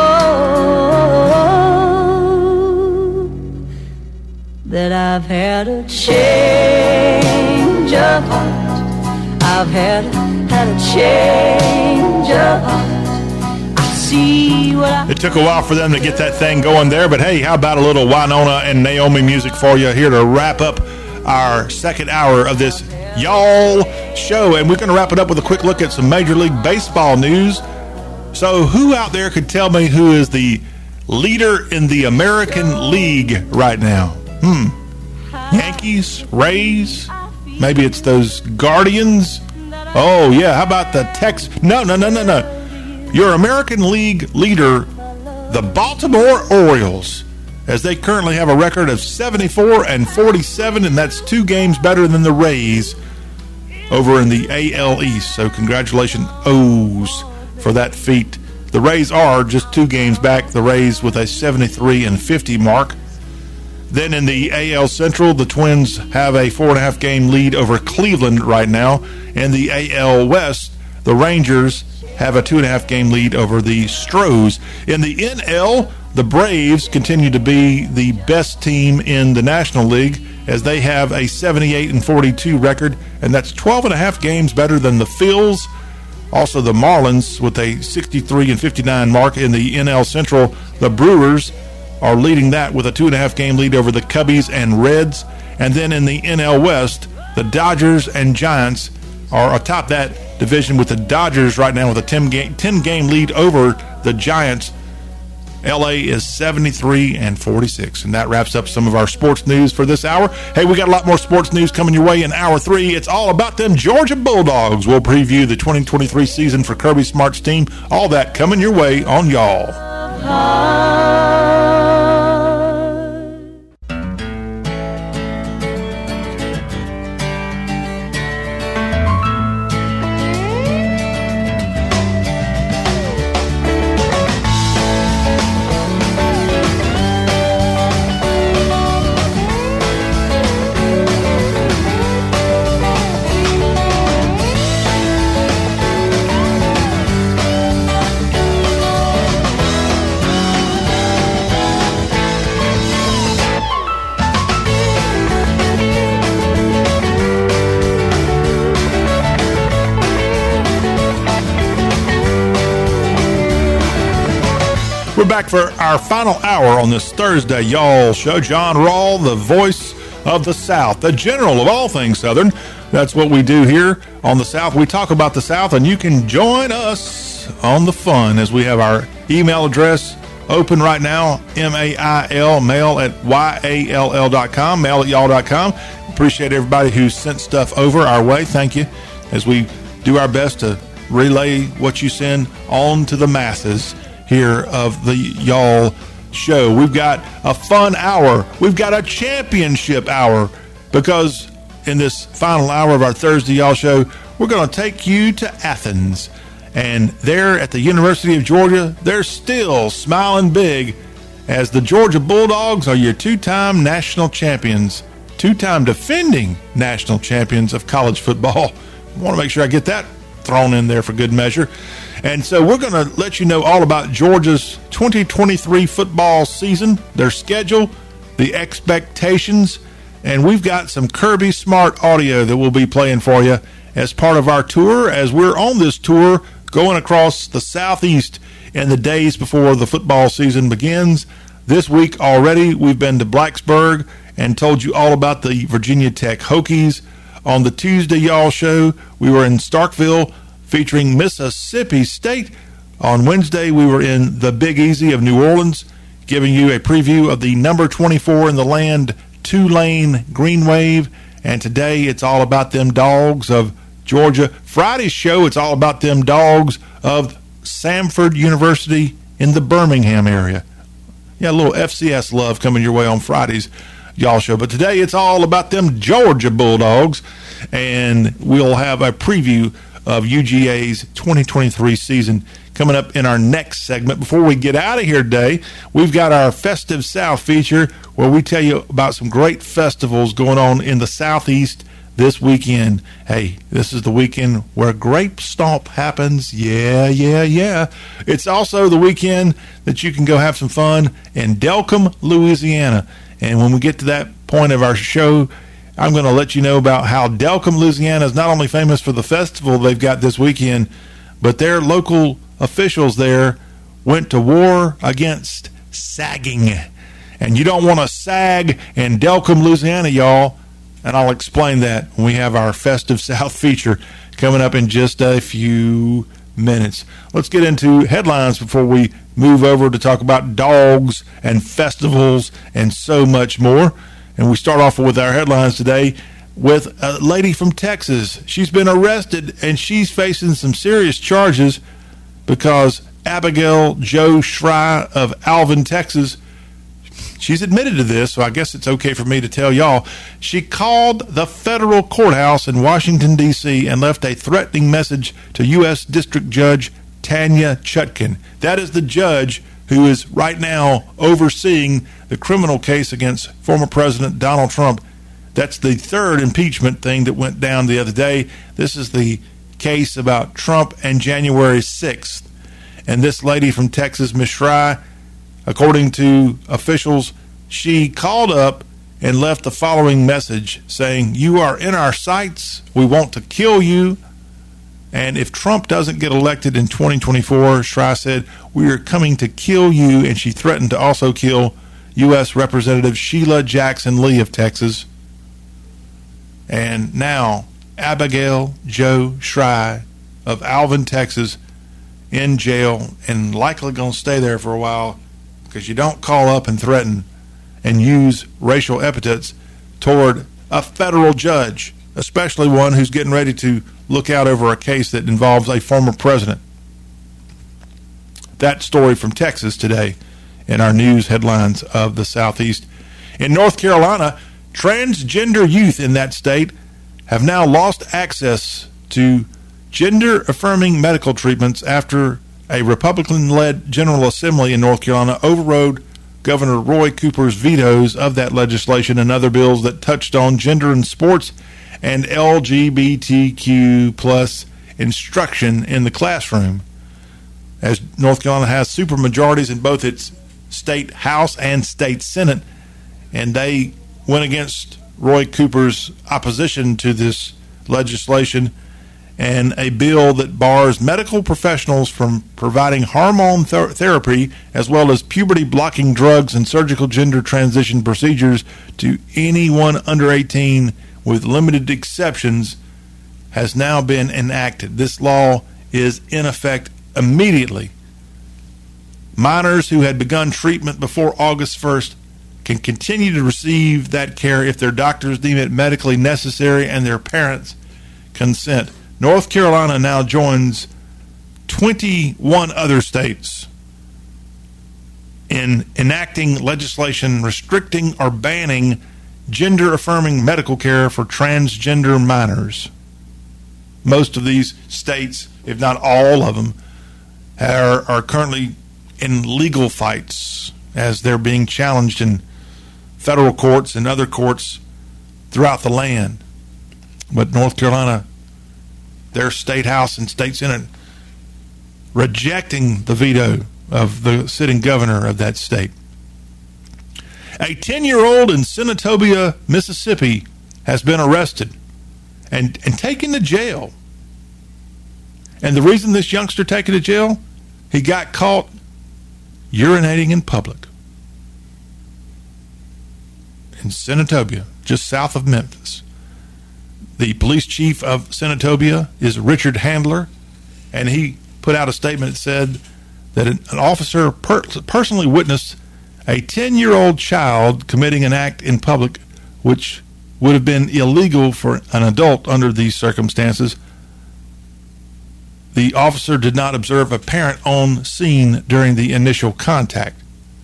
that I've had a change of heart. I've had, had a change of heart. I see what I... It took a while for them to get that thing going there, but hey, how about a little Winona and Naomi music for you here to wrap up our second hour of this Y'all Show. And we're going to wrap it up with a quick look at some Major League Baseball news. So who out there could tell me who is the leader in the American League right now? Hmm. Yankees, Rays, maybe it's those Guardians. Oh, yeah, how about the Tex? No, no, no, no, no. Your American League leader, the Baltimore Orioles, as they currently have a record of seventy-four and forty-seven, and that's two games better than the Rays over in the A L East. So congratulations, O's, for that feat. The Rays are just two games back, the Rays with a seventy-three and fifty mark. Then in the A L Central, the Twins have a four and a half game lead over Cleveland right now. In the A L West, the Rangers have a two and a half game lead over the Stros. In the N L, the Braves continue to be the best team in the National League, as they have a seventy-eight and forty-two record, and that's twelve and a half games better than the Phils. Also, the Marlins with a sixty-three and fifty-nine mark. In the N L Central, the Brewers are leading that with a two and a half game lead over the Cubbies and Reds. And then in the N L West, the Dodgers and Giants are atop that division with the Dodgers right now with a ten game, ten game lead over the Giants. L A is seventy-three and forty-six. And that wraps up some of our sports news for this hour. Hey, we got a lot more sports news coming your way in hour three. It's all about them Georgia Bulldogs. We'll preview the twenty twenty-three season for Kirby Smart's team. All that coming your way on Y'all. We're back for our final hour on this Thursday Y'all Show. John Rawl, the voice of the South, the general of all things Southern. That's what we do here on the South. We talk about the South, and you can join us on the fun as we have our email address open right now, M A I L, mail at Y A L L dot com, mail at y'all dot com. Appreciate everybody who sent stuff over our way. Thank you as we do our best to relay what you send on to the masses here of the Y'all Show. We've got a fun hour. We've got a championship hour, because in this final hour of our Thursday Y'all Show, we're going to take you to Athens. And there at the University of Georgia, they're still smiling big as the Georgia Bulldogs are your two-time national champions, two-time defending national champions of college football. I want to make sure I get that thrown in there for good measure. And so we're going to let you know all about Georgia's twenty twenty-three football season, their schedule, the expectations, and we've got some Kirby Smart audio that we'll be playing for you as part of our tour, as we're on this tour going across the Southeast in the days before the football season begins. This week already, we've been to Blacksburg and told you all about the Virginia Tech Hokies. On the Tuesday Y'all Show, we were in Starkville featuring Mississippi State. On Wednesday, we were in the Big Easy of New Orleans, giving you a preview of the number twenty-four in the land, Tulane Green Wave. And today, it's all about them Dogs of Georgia. Friday's show, it's all about them Dogs of Samford University in the Birmingham area. Yeah, a little F C S love coming your way on Friday's Y'all Show. But today, it's all about them Georgia Bulldogs. And we'll have a preview of U G A's twenty twenty-three season coming up in our next segment. Before we get out of here today, we've got our Festive South feature where we tell you about some great festivals going on in the Southeast this weekend. Hey, this is the weekend where Grape Stomp happens. Yeah, yeah, yeah. It's also the weekend that you can go have some fun in Delcambre, Louisiana. And when we get to that point of our show, I'm going to let you know about how Delcambre, Louisiana is not only famous for the festival they've got this weekend, but their local officials there went to war against sagging. And you don't want to sag in Delcambre, Louisiana, y'all. And I'll explain that when we have our Festive South feature coming up in just a few minutes. Let's get into headlines before we move over to talk about dogs and festivals and so much more. And we start off with our headlines today with a lady from Texas. She's been arrested, and she's facing some serious charges because Abigail Jo Schrei of Alvin, Texas, she's admitted to this, so I guess it's okay for me to tell y'all. She called the federal courthouse in Washington, D C and left a threatening message to U S District Judge Tanya Chutkan. That is the judge who is right now overseeing the criminal case against former President Donald Trump. That's the third impeachment thing that went down the other day. This is the case about Trump and January sixth. And this lady from Texas, Miz Schrei, according to officials, she called up and left the following message saying, "You are in our sights. We want to kill you. And if Trump doesn't get elected in twenty twenty-four, Schrei said, we are coming to kill you." And she threatened to also kill U S Representative Sheila Jackson Lee of Texas. And now Abigail Jo Schrei of Alvin, Texas, in jail and likely going to stay there for a while because you don't call up and threaten and use racial epithets toward a federal judge, especially one who's getting ready to look out over a case that involves a former president. That story from Texas today in our news headlines of the Southeast. In North Carolina, transgender youth in that state have now lost access to gender-affirming medical treatments after a Republican-led General Assembly in North Carolina overrode Governor Roy Cooper's vetoes of that legislation and other bills that touched on gender in sports and L G B T Q plus instruction in the classroom. As North Carolina has supermajorities in both its state House and state Senate, and they went against Roy Cooper's opposition to this legislation and a bill that bars medical professionals from providing hormone th- therapy as well as puberty-blocking drugs and surgical gender transition procedures to anyone under eighteen with limited exceptions has now been enacted. This law is in effect immediately. Minors who had begun treatment before August first can continue to receive that care if their doctors deem it medically necessary and their parents consent. North Carolina now joins twenty-one other states in enacting legislation restricting or banning gender-affirming medical care for transgender minors. Most of these states, if not all of them, are, are currently in legal fights as they're being challenged in federal courts and other courts throughout the land. But North Carolina, their state house and state senate rejecting the veto of the sitting governor of that state. A ten-year-old in Senatobia, Mississippi, has been arrested and, and taken to jail. And the reason this youngster taken to jail, he got caught urinating in public in Senatobia, just south of Memphis. The police chief of Senatobia is Richard Handler, and he put out a statement that said that an, an officer per- personally witnessed a ten-year-old child committing an act in public which would have been illegal for an adult under these circumstances. The officer did not observe a parent on scene during the initial contact.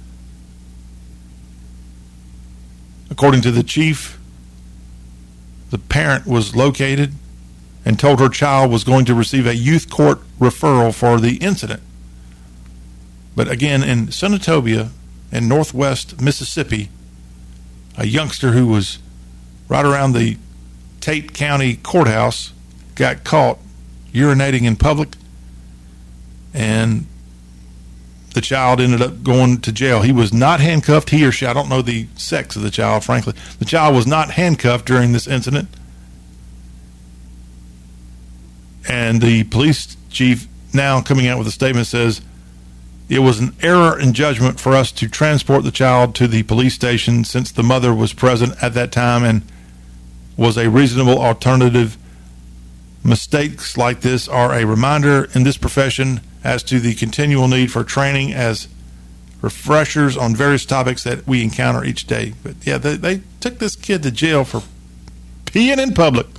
According to the chief, the parent was located and told her child was going to receive a youth court referral for the incident. But again, in Senatobia in northwest Mississippi, a youngster who was right around the Tate County courthouse got caught urinating in public, and the child ended up going to jail. He was not handcuffed, he or she, I don't know the sex of the child, frankly. The child was not handcuffed during this incident. And the police chief now coming out with a statement says, it was an error in judgment for us to transport the child to the police station since the mother was present at that time and was a reasonable alternative. Mistakes like this are a reminder in this profession as to the continual need for training as refreshers on various topics that we encounter each day. But yeah, they, they took this kid to jail for peeing in public.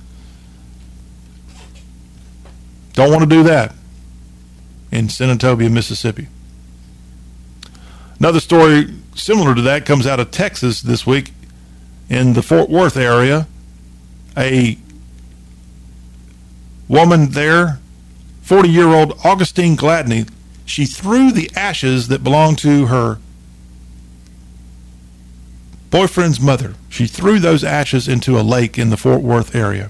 Don't want to do that in Senatobia, Mississippi. Another story similar to that comes out of Texas this week in the Fort Worth area. A woman there, forty-year-old Augustine Gladney, she threw the ashes that belonged to her boyfriend's mother. She threw those ashes into a lake in the Fort Worth area.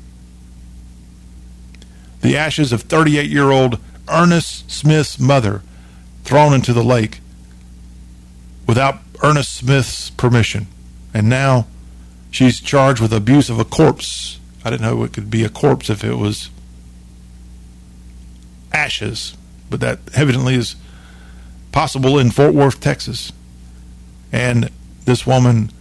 The ashes of thirty-eight-year-old Ernest Smith's mother thrown into the lake without Ernest Smith's permission. And now she's charged with abuse of a corpse. I didn't know it could be a corpse if it was ashes, but that evidently is possible in Fort Worth, Texas. And this woman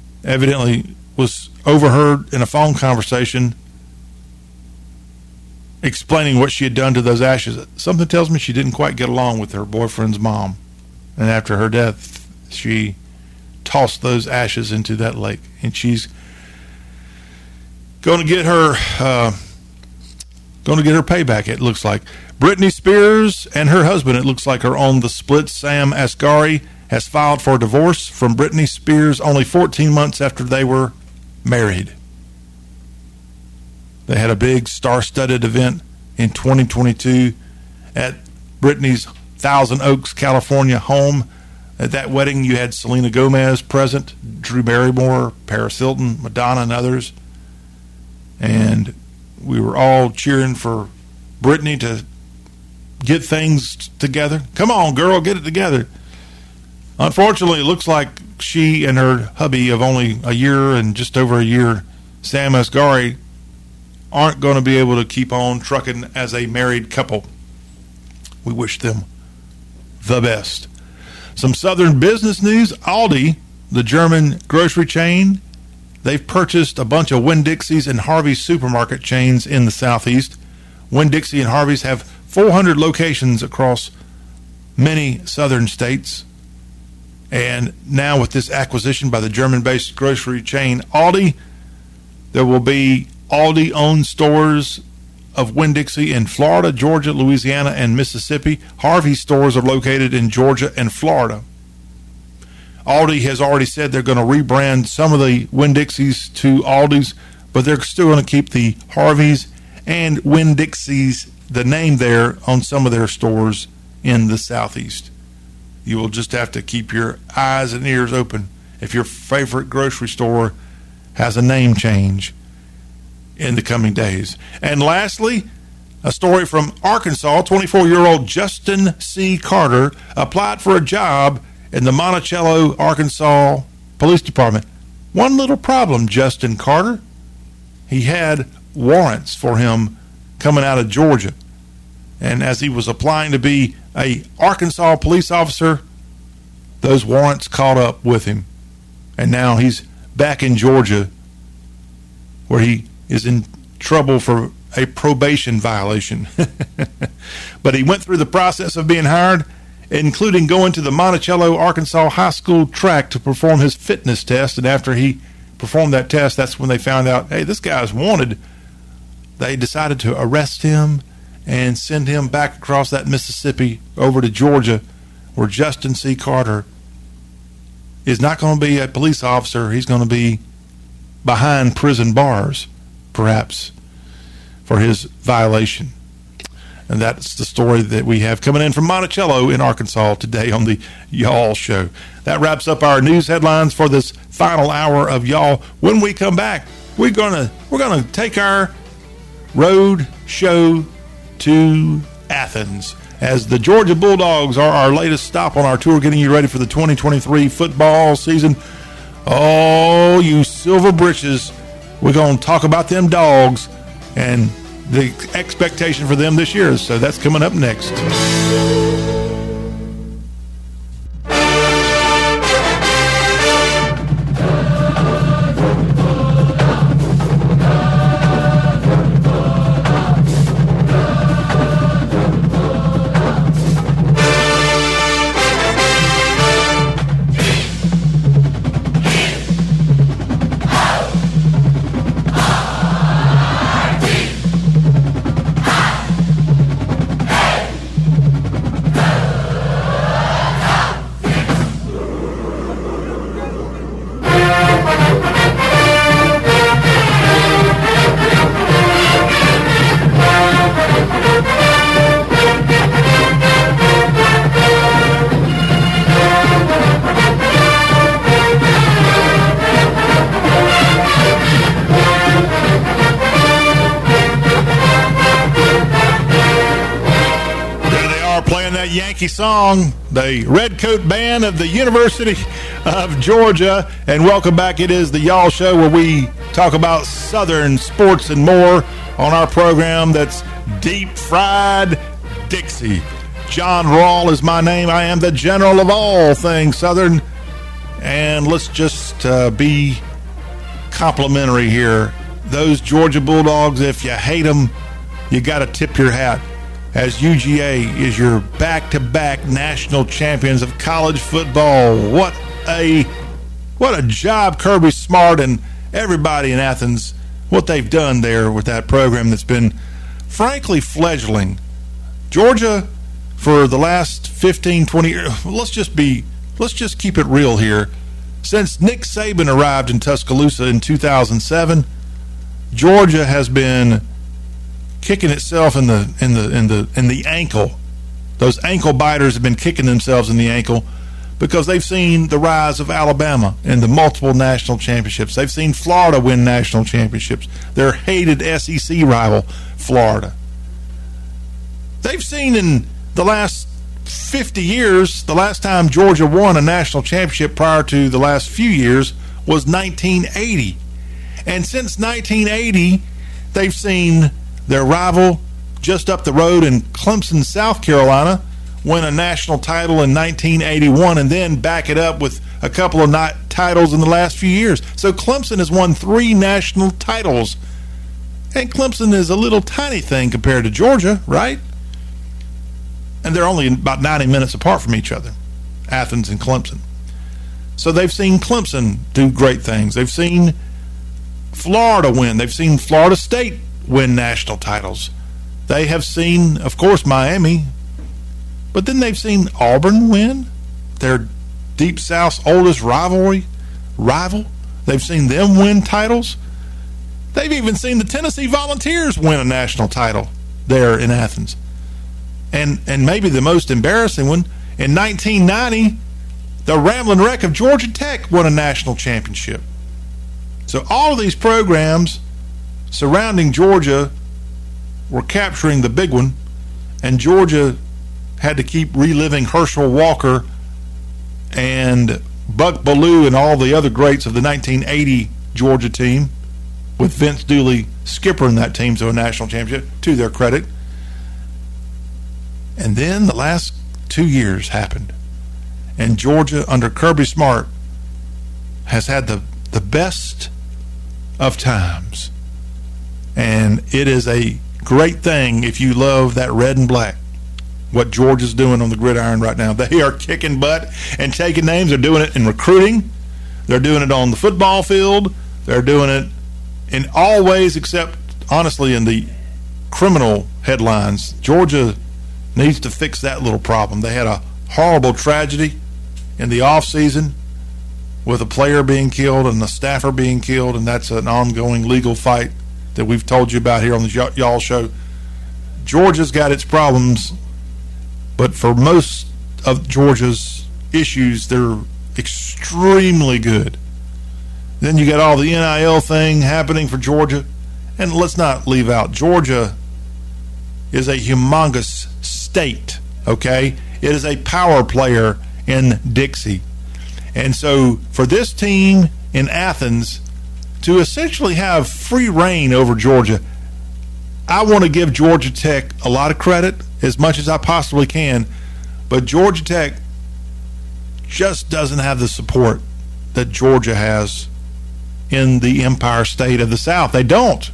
evidently was overheard in a phone conversation explaining what she had done to those ashes. Something tells me she didn't quite get along with her boyfriend's mom. And after her death, she tossed those ashes into that lake. And she's going to get her uh, going to get her payback, it looks like. Britney Spears and her husband, it looks like, are on the split. Sam Asghari has filed for divorce from Britney Spears only fourteen months after they were married. They had a big star-studded event in twenty twenty-two at Britney's Thousand Oaks, California home. At that wedding, you had Selena Gomez present, Drew Barrymore, Paris Hilton, Madonna, and others. And we were all cheering for Britney to get things together. Come on, girl, get it together. Unfortunately, it looks like she and her hubby of only a year and just over a year, Sam Asghari, aren't going to be able to keep on trucking as a married couple. We wish them the best. Some Southern business news. Aldi, the German grocery chain, they've purchased a bunch of Winn-Dixie's and Harvey's supermarket chains in the Southeast. Winn-Dixie and Harvey's have four hundred locations across many southern states. And now with this acquisition by the German-based grocery chain Aldi, there will be Aldi-owned stores of Winn-Dixie in Florida, Georgia, Louisiana, and Mississippi. Harvey's stores are located in Georgia and Florida. Aldi has already said they're going to rebrand some of the Winn-Dixies to Aldi's, but they're still going to keep the Harvey's and Winn-Dixie's, the name there, on some of their stores in the Southeast. You will just have to keep your eyes and ears open if your favorite grocery store has a name change in the coming days. And lastly, a story from Arkansas. twenty-four-year-old Justin C. Carter applied for a job in the Monticello, Arkansas Police Department. One little problem, Justin Carter. He had warrants for him coming out of Georgia. And as he was applying to be a Arkansas police officer, those warrants caught up with him. And now he's back in Georgia, where he is in trouble for a probation violation. But he went through the process of being hired, including going to the Monticello, Arkansas high school track to perform his fitness test. And after he performed that test, that's when they found out, hey, this guy's wanted. They decided to arrest him and send him back across that Mississippi over to Georgia, where Justin C. Carter is not going to be a police officer. He's going to be behind prison bars, perhaps, for his violation. And that's the story that we have coming in from Monticello in Arkansas today on the Y'all Show. That wraps up our news headlines for this final hour of Y'all. When we come back, we're gonna we're gonna take our road show to Athens, as the Georgia Bulldogs are our latest stop on our tour, getting you ready for the twenty twenty-three football season. Oh, you silver britches. We're going to talk about them dogs and the expectation for them this year. So that's coming up next. Yankee song, the Redcoat Band of the University of Georgia. And welcome back. It is the Y'all Show, where we talk about Southern sports and more on our program that's Deep Fried Dixie. John Rawl is my name. I am the general of all things Southern. And let's just uh, be complimentary here. Those Georgia Bulldogs, if you hate them, you got to tip your hat, as U G A is your back-to-back national champions of college football. What a what a job Kirby Smart and everybody in Athens, what they've done there with that program that's been, frankly, fledgling. Georgia, for the last fifteen, twenty years, let's just be, let's just keep it real here. Since Nick Saban arrived in Tuscaloosa in two thousand seven, Georgia has been kicking itself in the in the in the in the ankle. Those ankle biters have been kicking themselves in the ankle because they've seen the rise of Alabama in the multiple national championships. They've seen Florida win national championships. Their hated S E C rival, Florida. They've seen in the last fifty years, the last time Georgia won a national championship prior to the last few years was nineteen eighty. And since nineteen eighty, they've seen their rival just up the road in Clemson, South Carolina, win a national title in nineteen eighty-one and then back it up with a couple of not titles in the last few years. So Clemson has won three national titles. And Clemson is a little tiny thing compared to Georgia, right? And they're only about ninety minutes apart from each other, Athens and Clemson. So they've seen Clemson do great things. They've seen Florida win. They've seen Florida State win national titles. They have seen, of course, Miami. But then they've seen Auburn win, their Deep South's oldest rivalry, rival. They've seen them win titles. They've even seen the Tennessee Volunteers win a national title there in Athens. And and maybe the most embarrassing one, in nineteen ninety, the Ramblin' Wreck of Georgia Tech won a national championship. So all of these programs surrounding Georgia were capturing the big one, and Georgia had to keep reliving Herschel Walker and Buck Bellew and all the other greats of the nineteen eighty Georgia team, with Vince Dooley skippering that team to a national championship, to their credit. And then the last two years happened, and Georgia under Kirby Smart has had the, the best of times. And it is a great thing if you love that red and black, what Georgia's doing on the gridiron right now. They are kicking butt and taking names. They're doing it in recruiting. They're doing it on the football field. They're doing it in all ways except, honestly, in the criminal headlines. Georgia needs to fix that little problem. They had a horrible tragedy in the offseason with a player being killed and a staffer being killed, and that's an ongoing legal fight that we've told you about here on the Y'all Show. Georgia's got its problems, but for most of Georgia's issues, they're extremely good. Then you got all the N I L thing happening for Georgia. And let's not leave out, Georgia is a humongous state, okay? It is a power player in Dixie. And so for this team in Athens to essentially have free reign over Georgia, I want to give Georgia Tech a lot of credit, as much as I possibly can, but Georgia Tech just doesn't have the support that Georgia has in the Empire State of the South. They don't.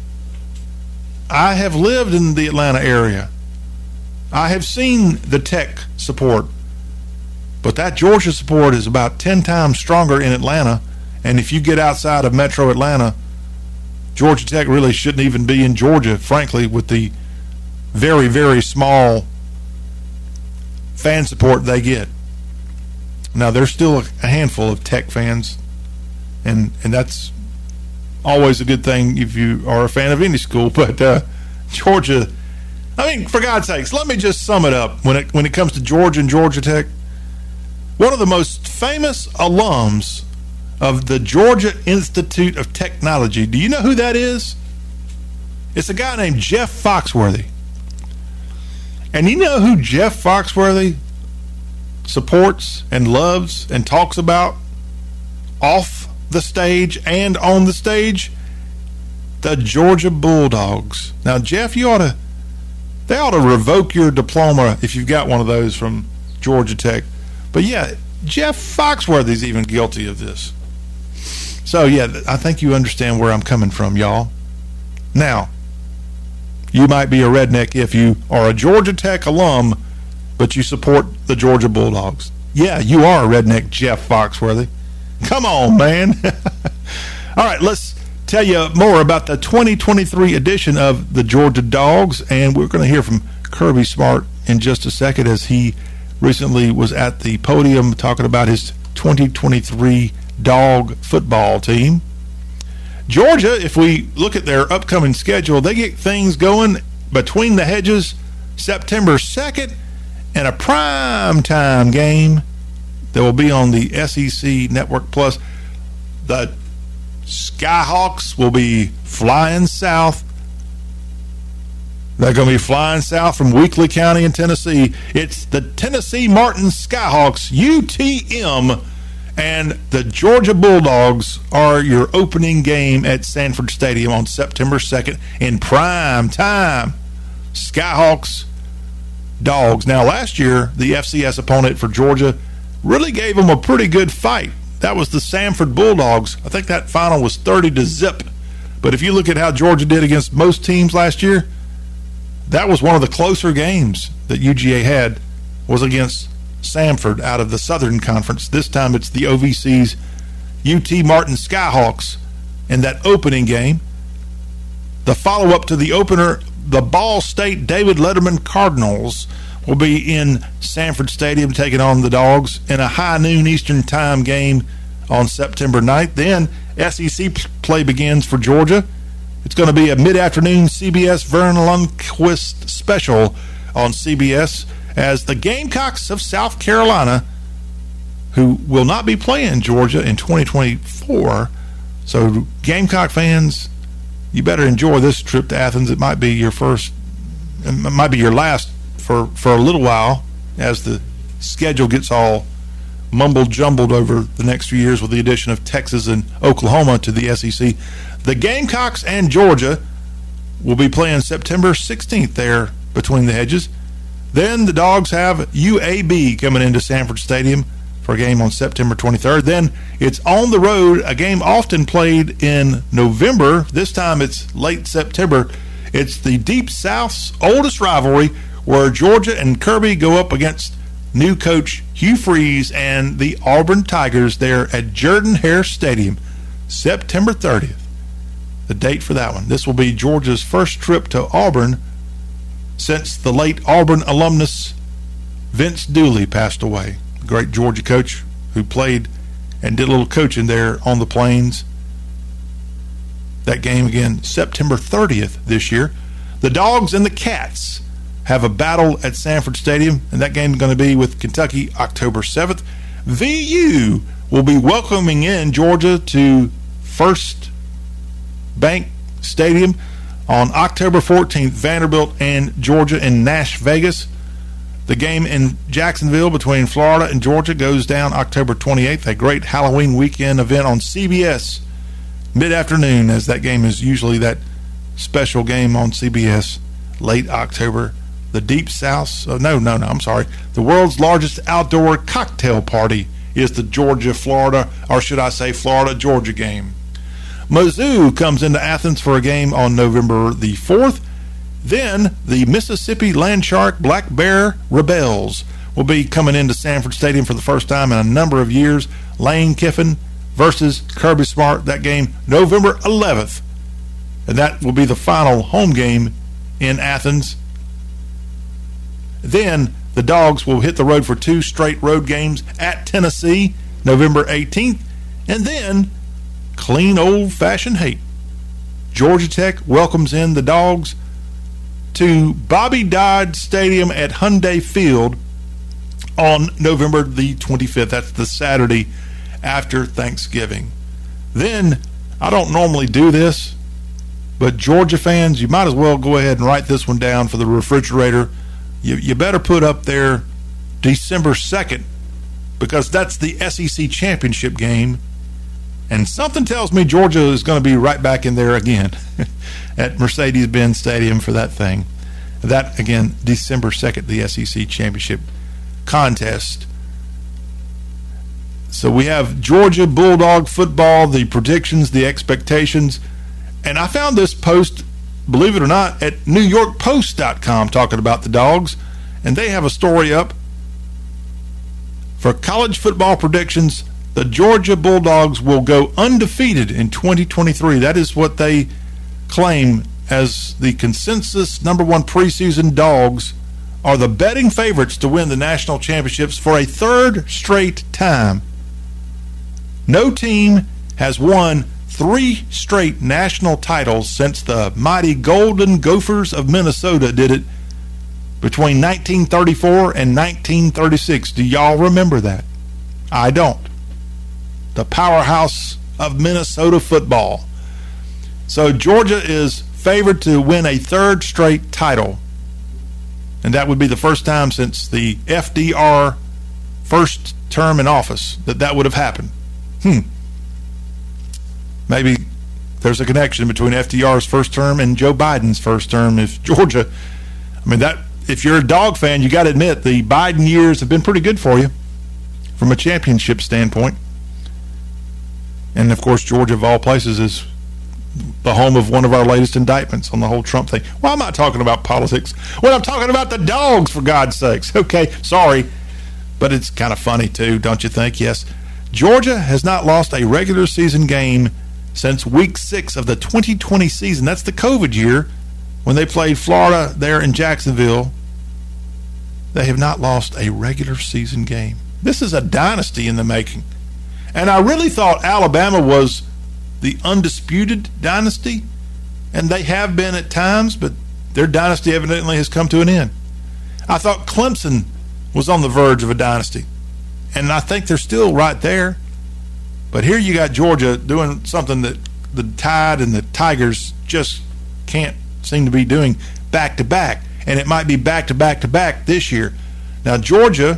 I have lived in the Atlanta area. I have seen the Tech support, but that Georgia support is about ten times stronger in Atlanta. And if you get outside of metro Atlanta, Georgia Tech really shouldn't even be in Georgia, frankly, with the very, very small fan support they get. Now, there's still a handful of Tech fans, and and that's always a good thing if you are a fan of any school. But uh, Georgia, I mean, for God's sakes, let me just sum it up. When it when it comes to Georgia and Georgia Tech, one of the most famous alums of the Georgia Institute of Technology, do you know who that is? It's a guy named Jeff Foxworthy. And you know who Jeff Foxworthy supports and loves and talks about off the stage and on the stage? The Georgia Bulldogs. Now, Jeff, you ought to, they ought to revoke your diploma if you've got one of those from Georgia Tech. But yeah, Jeff Foxworthy's even guilty of this. So yeah, I think you understand where I'm coming from, y'all. Now, you might be a redneck if you are a Georgia Tech alum, but you support the Georgia Bulldogs. Yeah, you are a redneck, Jeff Foxworthy. Come on, man. All right, let's tell you more about the twenty twenty-three edition of the Georgia Dogs, and we're going to hear from Kirby Smart in just a second, as he recently was at the podium talking about his twenty twenty-three dog football team. Georgia, if we look at their upcoming schedule, they get things going between the hedges September second and a prime time game that will be on the S E C Network Plus. The Skyhawks will be flying south. They're going to be flying south from Weakley County in Tennessee. It's the Tennessee Martin Skyhawks, U T M, and the Georgia Bulldogs are your opening game at Sanford Stadium on September second in prime time. Skyhawks, Dogs. Now, last year, the F C S opponent for Georgia really gave them a pretty good fight. That was the Sanford Bulldogs. I think that final was thirty to zip. But if you look at how Georgia did against most teams last year, that was one of the closer games that U G A had, was against Sanford out of the Southern Conference. This time it's the O V C's U T Martin Skyhawks in that opening game. The follow-up to the opener, the Ball State David Letterman Cardinals, will be in Sanford Stadium taking on the Dogs in a high noon Eastern time game on September ninth. Then S E C play begins for Georgia. It's going to be a mid-afternoon C B S Vern Lundquist special on C B S, as the Gamecocks of South Carolina, who will not be playing Georgia in twenty twenty-four. So Gamecock fans, you better enjoy this trip to Athens. It might be your first, it might be your last for, for a little while, as the schedule gets all mumbled jumbled over the next few years with the addition of Texas and Oklahoma to the S E C. The Gamecocks and Georgia will be playing September sixteenth there between the hedges. Then the Dogs have U A B coming into Sanford Stadium for a game on September twenty-third. Then it's on the road, a game often played in November. This time it's late September. It's the Deep South's oldest rivalry, where Georgia and Kirby go up against new coach Hugh Freeze and the Auburn Tigers there at Jordan-Hare Stadium, September thirtieth. The date for that one. This will be Georgia's first trip to Auburn since the late Auburn alumnus Vince Dooley passed away. The great Georgia coach who played and did a little coaching there on the Plains. That game again, September thirtieth this year. The Dogs and the Cats have a battle at Sanford Stadium, and that game is going to be with Kentucky October seventh. V U will be welcoming in Georgia to First Bank Stadium on October fourteenth. Vanderbilt and Georgia in Nash Vegas. The game in Jacksonville between Florida and Georgia goes down October twenty-eighth. A great Halloween weekend event on C B S mid-afternoon, as that game is usually that special game on C B S late October. The Deep South, oh, no, no, no, I'm sorry. The world's largest outdoor cocktail party is the Georgia-Florida, or should I say Florida-Georgia game. Mizzou comes into Athens for a game on November the fourth. Then the Mississippi Landshark Black Bear Rebels will be coming into Sanford Stadium for the first time in a number of years. Lane Kiffin versus Kirby Smart. That game November eleventh. And that will be the final home game in Athens. Then the Dogs will hit the road for two straight road games at Tennessee, November eighteenth. And then clean old-fashioned hate. Georgia Tech welcomes in the Dogs to Bobby Dodd Stadium at Hyundai Field on November the twenty-fifth. That's the Saturday after Thanksgiving. Then, I don't normally do this, but Georgia fans, you might as well go ahead and write this one down for the refrigerator. You, you better put up there December second, because that's the S E C championship game. And something tells me Georgia is going to be right back in there again at Mercedes-Benz Stadium for that thing. That, again, December second, the S E C championship contest. So we have Georgia Bulldog football, the predictions, the expectations. And I found this post believe it or not, at New York Post dot com talking about the Dogs, and they have a story up for college football predictions. The Georgia Bulldogs will go undefeated in twenty twenty-three. That is what they claim as the consensus number one preseason. Dogs are the betting favorites to win the national championships for a third straight time. No team has won three straight national titles since the mighty Golden Gophers of Minnesota did it between nineteen thirty-four and nineteen thirty-six. Do y'all remember that? I don't. The powerhouse of Minnesota football. So Georgia is favored to win a third straight title, and that would be the first time since the F D R first term in office that that would have happened. Hmm. Maybe there's a connection between F D R's first term and Joe Biden's first term. If Georgia, I mean, that if you're a Dog fan, you got to admit the Biden years have been pretty good for you from a championship standpoint. And, of course, Georgia, of all places, is the home of one of our latest indictments on the whole Trump thing. Well, I'm not talking about politics. Well, I'm talking about the Dogs, for God's sakes. Okay, sorry. But it's kind of funny, too, don't you think? Yes. Georgia has not lost a regular season game since week six of the twenty twenty season. That's the COVID year when they played Florida there in Jacksonville. They have not lost a regular season game. This is a dynasty in the making. And I really thought Alabama was the undisputed dynasty, and they have been at times, but their dynasty evidently has come to an end. I thought Clemson was on the verge of a dynasty, and I think they're still right there. But here you got Georgia doing something that the Tide and the Tigers just can't seem to be doing back-to-back, and it might be back-to-back-to-back this year. Now, Georgia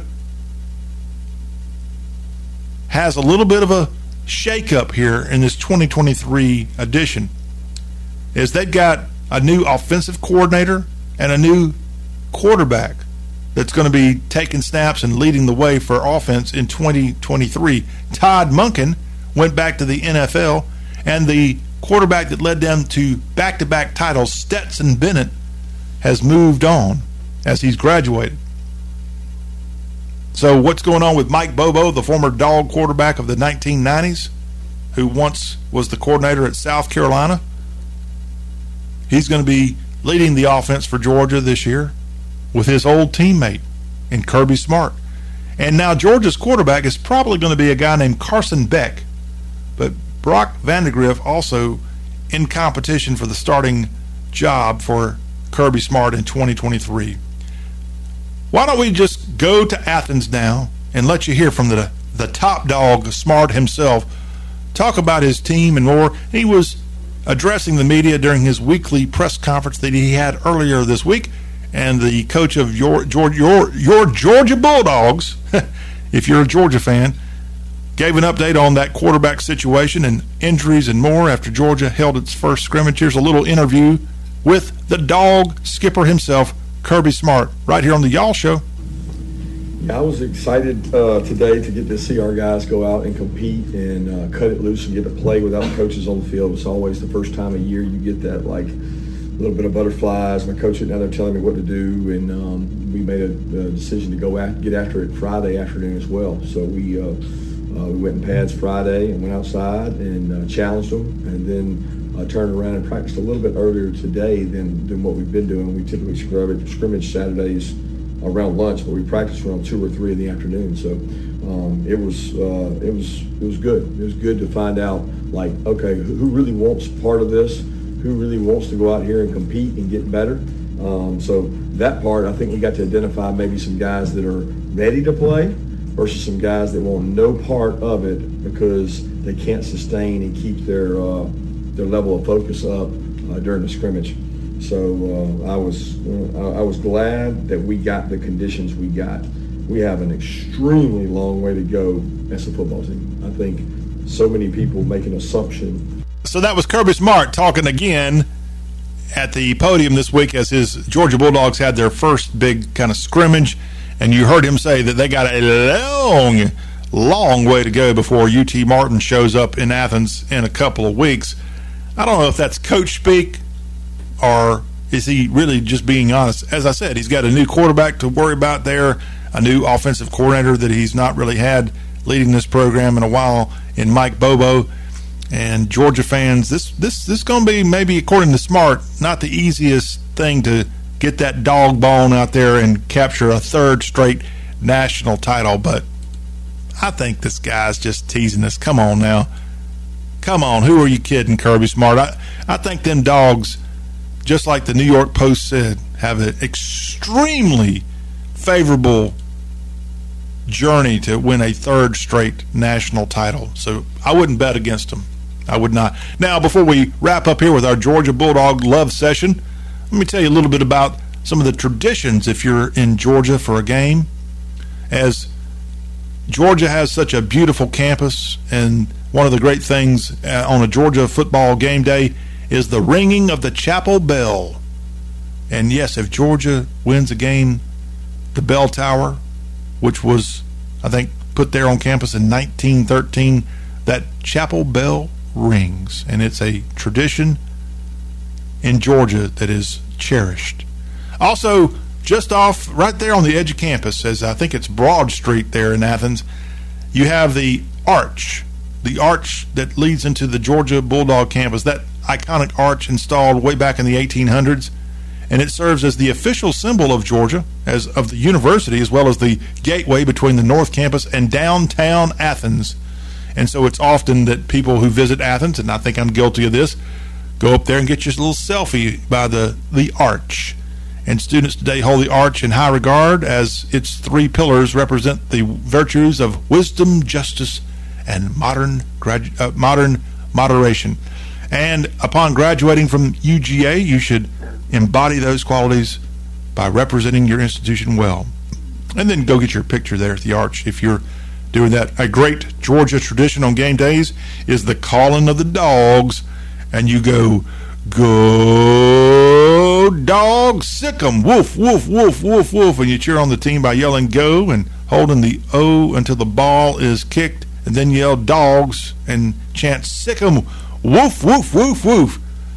has a little bit of a shake-up here in this twenty twenty-three edition, is they've got a new offensive coordinator and a new quarterback that's going to be taking snaps and leading the way for offense in twenty twenty-three. Todd Monken went back to the N F L, and the quarterback that led them to back-to-back titles, Stetson Bennett, has moved on as he's graduated. So what's going on with Mike Bobo, the former Dog quarterback of the nineteen nineties, who once was the coordinator at South Carolina? He's going to be leading the offense for Georgia this year with his old teammate in Kirby Smart. And now Georgia's quarterback is probably going to be a guy named Carson Beck. But Brock Vandagriff also in competition for the starting job for Kirby Smart in twenty twenty-three. Why don't we just go to Athens now and let you hear from the the top dog, Smart himself, talk about his team and more. He was addressing the media during his weekly press conference that he had earlier this week, and the coach of your your your, your Georgia Bulldogs, if you're a Georgia fan, gave an update on that quarterback situation and injuries and more after Georgia held its first scrimmage. Here's a little interview with the dog skipper himself, Kirby Smart, right here on the Y'all Show. Yeah, I was excited uh, today to get to see our guys go out and compete and uh, cut it loose and get to play without coaches on the field. It's always the first time of year you get that, like, a little bit of butterflies. My coach is now there telling me what to do, and um, we made a, a decision to go at, get after it Friday afternoon as well. So we uh, uh, we went in pads Friday and went outside and uh, challenged them, and then Uh, turned around and practiced a little bit earlier today than, than what we've been doing. We typically scrimmage, scrimmage Saturdays around lunch, but we practiced around two or three in the afternoon. So um, it was uh, it was it was good. It was good to find out, like, okay, who, who really wants part of this? Who really wants to go out here and compete and get better? Um, so that part, I think we got to identify maybe some guys that are ready to play versus some guys that want no part of it because they can't sustain and keep their uh, their level of focus up uh, during the scrimmage. So uh, I was uh, I was glad that we got the conditions we got. We have an extremely long way to go as a football team. I think so many people make an assumption. So that was Kirby Smart talking again at the podium this week as his Georgia Bulldogs had their first big kind of scrimmage, and you heard him say that they got a long, long way to go before U T Martin shows up in Athens in a couple of weeks. I don't know if that's coach speak or is he really just being honest? As I said, he's got a new quarterback to worry about there, a new offensive coordinator that he's not really had leading this program in a while in Mike Bobo. And Georgia fans, this this this is going to be, maybe according to Smart, not the easiest thing to get that dog bone out there and capture a third straight national title. But I think this guy's just teasing us. Come on now. Come on. Who are you kidding, Kirby Smart? I, I think them dogs, just like the New York Post said, have an extremely favorable journey to win a third straight national title. So I wouldn't bet against them. I would not. Now, before we wrap up here with our Georgia Bulldog love session, let me tell you a little bit about some of the traditions if you're in Georgia for a game. As Georgia has such a beautiful campus, and one of the great things uh, on a Georgia football game day is the ringing of the chapel bell. And yes, if Georgia wins a game, the bell tower, which was, I think, put there on campus in nineteen thirteen, that chapel bell rings. And it's a tradition in Georgia that is cherished. Also, just off right there on the edge of campus, as I think it's Broad Street there in Athens, you have the arch, the arch that leads into the Georgia Bulldog campus, that iconic arch installed way back in the eighteen hundreds. And it serves as the official symbol of Georgia, as of the university, as well as the gateway between the North Campus and downtown Athens. And so it's often that people who visit Athens, and I think I'm guilty of this, go up there and get your little selfie by the, the arch. And students today hold the arch in high regard, as its three pillars represent the virtues of wisdom, justice, and modern gradu- uh, modern moderation. And upon graduating from U G A, you should embody those qualities by representing your institution well. And then go get your picture there at the arch if you're doing that. A great Georgia tradition on game days is the calling of the dogs, and you go, "Go dogs, sick 'em, woof, woof, woof, woof, woof," and you cheer on the team by yelling "go" and holding the O until the ball is kicked, and then yell "dogs" and chant "sick 'em, woof, woof, woof, woof"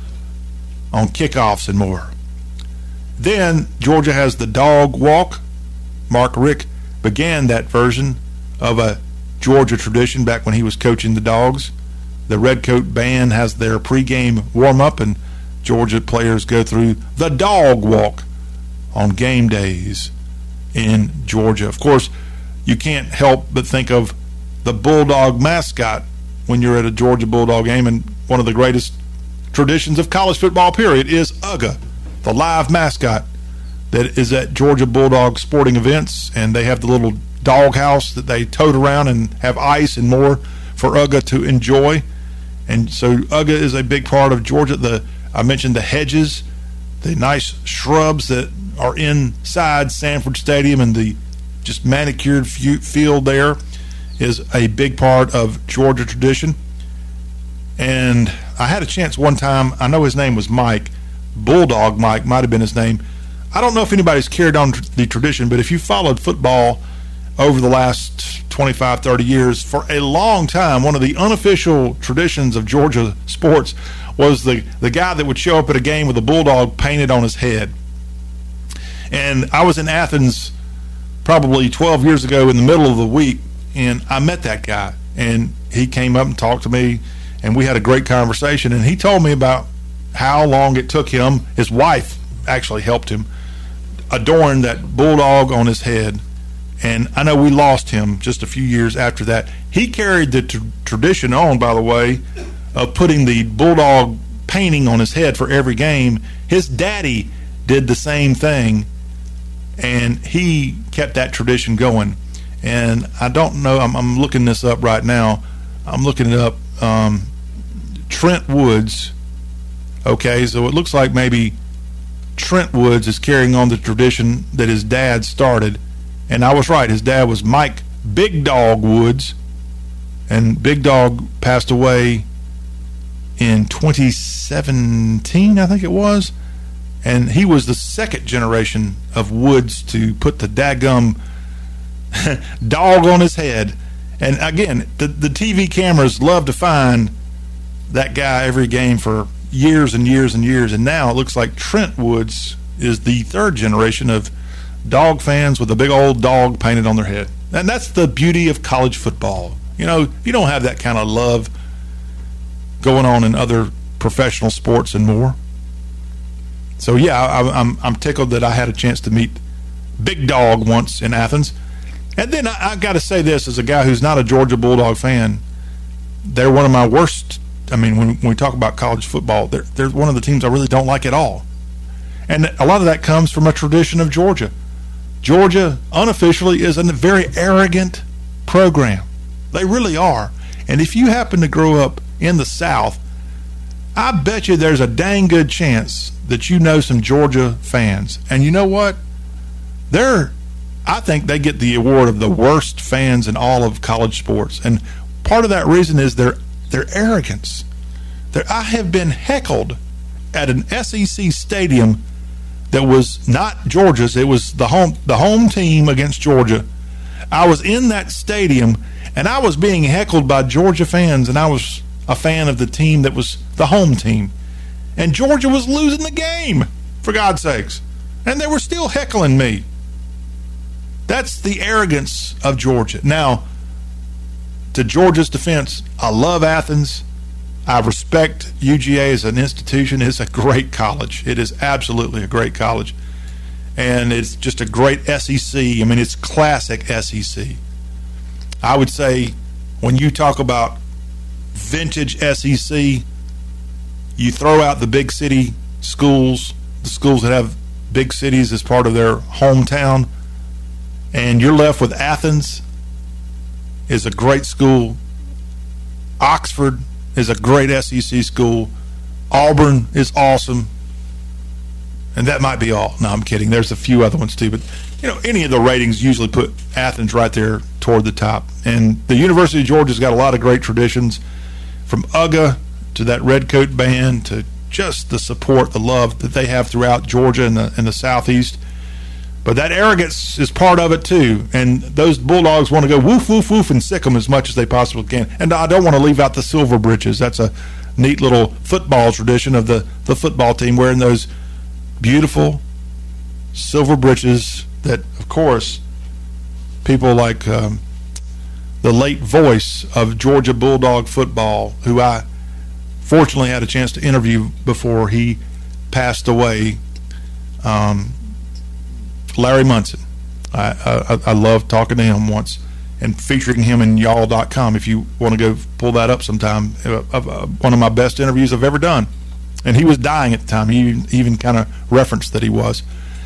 on kickoffs and more. Then Georgia has the dog walk. Mark Richt began that version of a Georgia tradition back when he was coaching the Dogs. The Redcoat Band has their pregame warm-up, and Georgia players go through the dog walk on game days in Georgia. Of course, you can't help but think of the Bulldog mascot when you're at a Georgia Bulldog game, and one of the greatest traditions of college football, period, is U G A, the live mascot that is at Georgia Bulldog sporting events, and they have the little doghouse that they tote around and have ice and more for U G A to enjoy. And so U G A is a big part of Georgia. The I mentioned the hedges, the nice shrubs that are inside Sanford Stadium, and the just manicured field there is a big part of Georgia tradition. And I had a chance one time, I know his name was Mike, Bulldog Mike might have been his name. I don't know if anybody's carried on the tradition, but if you followed football over the last twenty-five, thirty years, for a long time, one of the unofficial traditions of Georgia sports was the, the guy that would show up at a game with a bulldog painted on his head. And I was in Athens probably twelve years ago in the middle of the week, and I met that guy. And he came up and talked to me, and we had a great conversation. And he told me about how long it took him, his wife actually helped him, adorn that bulldog on his head. And I know we lost him just a few years after that. He carried the t- tradition on, by the way, of putting the bulldog painting on his head for every game. His daddy did the same thing, and he kept that tradition going. And I don't know, I'm, I'm looking this up right now. I'm looking it up. Um, Trent Woods. Okay, so it looks like maybe Trent Woods is carrying on the tradition that his dad started. And I was right. His dad was Mike Big Dog Woods, and Big Dog passed away in twenty seventeen, I think it was. And he was the second generation of Woods to put the daggum dog on his head. And again, the, the T V cameras love to find that guy every game for years and years and years, and now it looks like Trent Woods is the third generation of dog fans with a big old dog painted on their head. And that's the beauty of college football. You know, you don't have that kind of love going on in other professional sports and more. So yeah, I, I'm I'm tickled that I had a chance to meet Big Dog once in Athens. And then I, I got to say this, as a guy who's not a Georgia Bulldog fan, they're one of my worst. I mean, when, when we talk about college football, they're, they're one of the teams I really don't like at all. And a lot of that comes from a tradition of Georgia. Georgia, unofficially, is a very arrogant program. They really are. And if you happen to grow up in the South, I bet you there's a dang good chance that you know some Georgia fans. And you know what? They're, I think they get the award of the worst fans in all of college sports. And part of that reason is their their arrogance. They're, I have been heckled at an S E C stadium that was not Georgia's. It was the home the home team against Georgia. I was in that stadium, and I was being heckled by Georgia fans, and I was a fan of the team that was the home team. And Georgia was losing the game, for God's sakes. And they were still heckling me. That's the arrogance of Georgia. Now, to Georgia's defense, I love Athens. I respect U G A as an institution. It's a great college. It is absolutely a great college. And it's just a great S E C. I mean, it's classic S E C. I would say when you talk about vintage S E C, you throw out the big city schools, the schools that have big cities as part of their hometown, and you're left with Athens is a great school. Oxford is a great S E C school. Auburn is awesome. And that might be all. No, I'm kidding. There's a few other ones too. But, you know, any of the ratings usually put Athens right there toward the top. And the University of Georgia's got a lot of great traditions, from U G A to that Redcoat Band to just the support, the love that they have throughout Georgia and the, and the Southeast. But that arrogance is part of it too. And those Bulldogs want to go woof, woof, woof and sick them as much as they possibly can. And I don't want to leave out the Silver Britches. That's a neat little football tradition of the, the football team wearing those beautiful silver britches that, of course, people like um, the late voice of Georgia Bulldog football, who I fortunately had a chance to interview before he passed away, um, Larry Munson. I, I, I loved talking to him once and featuring him in y'all dot com. If you want to go pull that up sometime, uh, uh, one of my best interviews I've ever done. And he was dying at the time. He even kind of referenced that he was.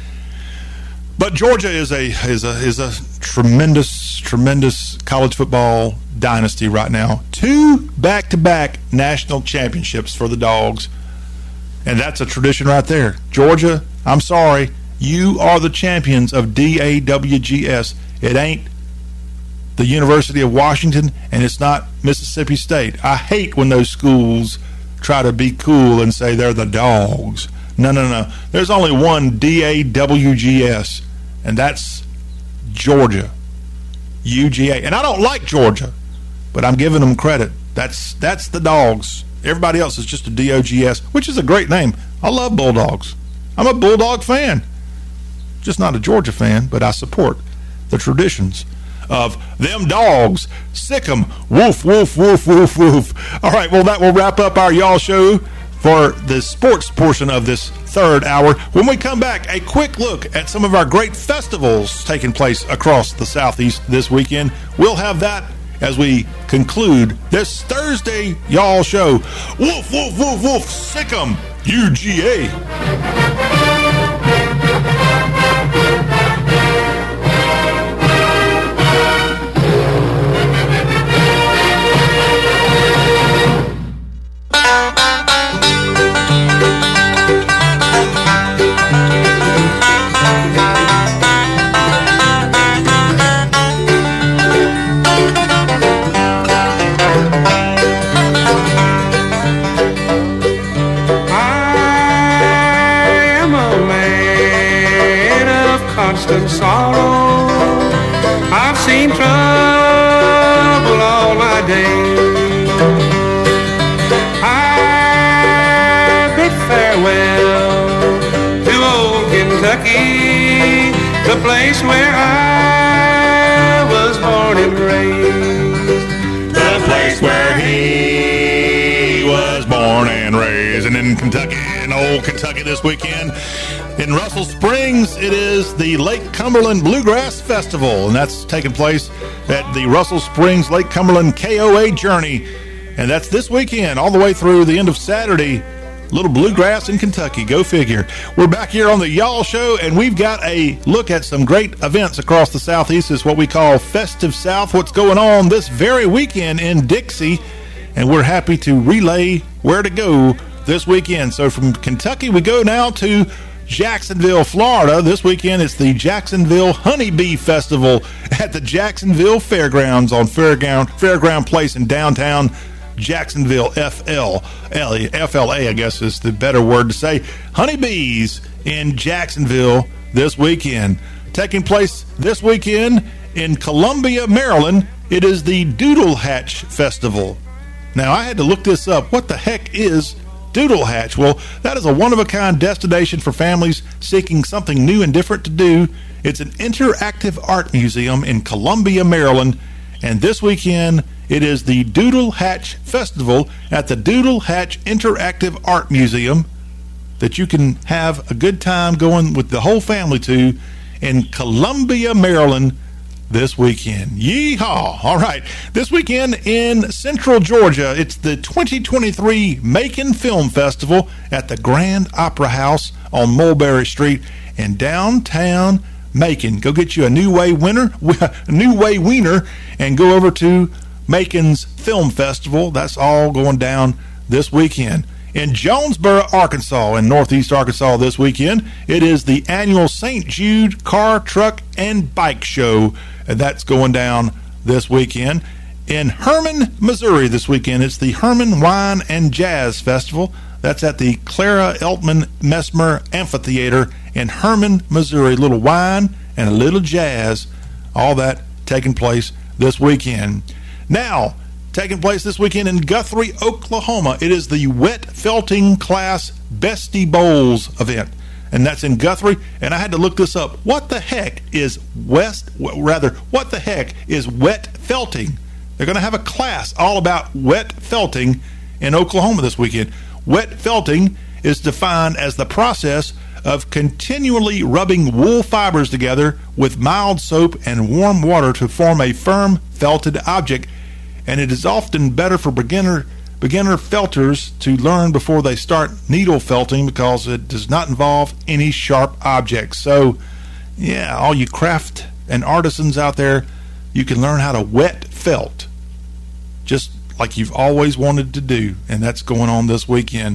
But Georgia is a is a is a tremendous tremendous college football dynasty right now. Two back-to-back national championships for the Dogs, and that's a tradition right there. Georgia, I'm sorry, you are the champions of D A W G S. It ain't the University of Washington, and it's not Mississippi State. I hate when those schools try to be cool and say they're the Dogs. No, no, no. There's only one D A W G S, and that's Georgia, U G A. And I don't like Georgia, but I'm giving them credit. That's that's the Dogs. Everybody else is just a D O G S, which is a great name. I love Bulldogs. I'm a Bulldog fan. Just not a Georgia fan, but I support the traditions of them Dogs. Sick 'em. Woof, woof, woof, woof, woof. All right, well, that will wrap up our Y'all Show for the sports portion of this third hour. When we come back, a quick look at some of our great festivals taking place across the Southeast this weekend. We'll have that as we conclude this Thursday Y'all Show. Woof, woof, woof, woof. Sick 'em. U G A. place where I was born and raised. The place where he was born and raised. And in Kentucky, in old Kentucky this weekend, in Russell Springs, it is the Lake Cumberland Bluegrass Festival, and that's taking place at the Russell Springs Lake Cumberland K O A Journey, and that's this weekend all the way through the end of Saturday. Little bluegrass in Kentucky, go figure. We're back here on the Y'all Show, and we've got a look at some great events across the Southeast. It's what we call Festive South, what's going on this very weekend in Dixie, and we're happy to relay where to go this weekend. So from Kentucky, we go now to Jacksonville, Florida. This weekend it's the Jacksonville Honeybee Festival at the Jacksonville Fairgrounds on Fairground, Fairground Place in downtown Jacksonville. F L A, I guess is the better word to say. Honeybees in Jacksonville this weekend. Taking place this weekend in Columbia, Maryland, it is the Doodle Hatch Festival. Now, I had to look this up. What the heck is Doodle Hatch? Well, that is a one-of-a-kind destination for families seeking something new and different to do. It's an interactive art museum in Columbia, Maryland, and this weekend it is the Doodle Hatch Festival at the Doodle Hatch Interactive Art Museum that you can have a good time going with the whole family to in Columbia, Maryland this weekend. Yeehaw! All right, this weekend in Central Georgia, it's the twenty twenty-three Macon Film Festival at the Grand Opera House on Mulberry Street in downtown Macon. Go get you a New Way winner, a New Way wiener, and go over to Macon's Film Festival. That's all going down this weekend. In Jonesboro, Arkansas, in northeast Arkansas this weekend, it is the annual Saint Jude Car, Truck, and Bike Show, and that's going down this weekend. In Hermann, Missouri this weekend, it's the Hermann Wine and Jazz Festival. That's at the Clara Eltman Messmer Amphitheater in Hermann, Missouri. A little wine and a little jazz, all that taking place this weekend. Now, taking place this weekend in Guthrie, Oklahoma, it is the Wet Felting Class Bestie Bowls event, and that's in Guthrie. And I had to look this up. What the heck is West? Rather, what the heck is wet felting? They're going to have a class all about wet felting in Oklahoma this weekend. Wet felting is defined as the process of continually rubbing wool fibers together with mild soap and warm water to form a firm felted object, and it is often better for beginner beginner felters to learn before they start needle felting because it does not involve any sharp objects. So, yeah, all you craft and artisans out there, you can learn how to wet felt just like you've always wanted to do, and that's going on this weekend.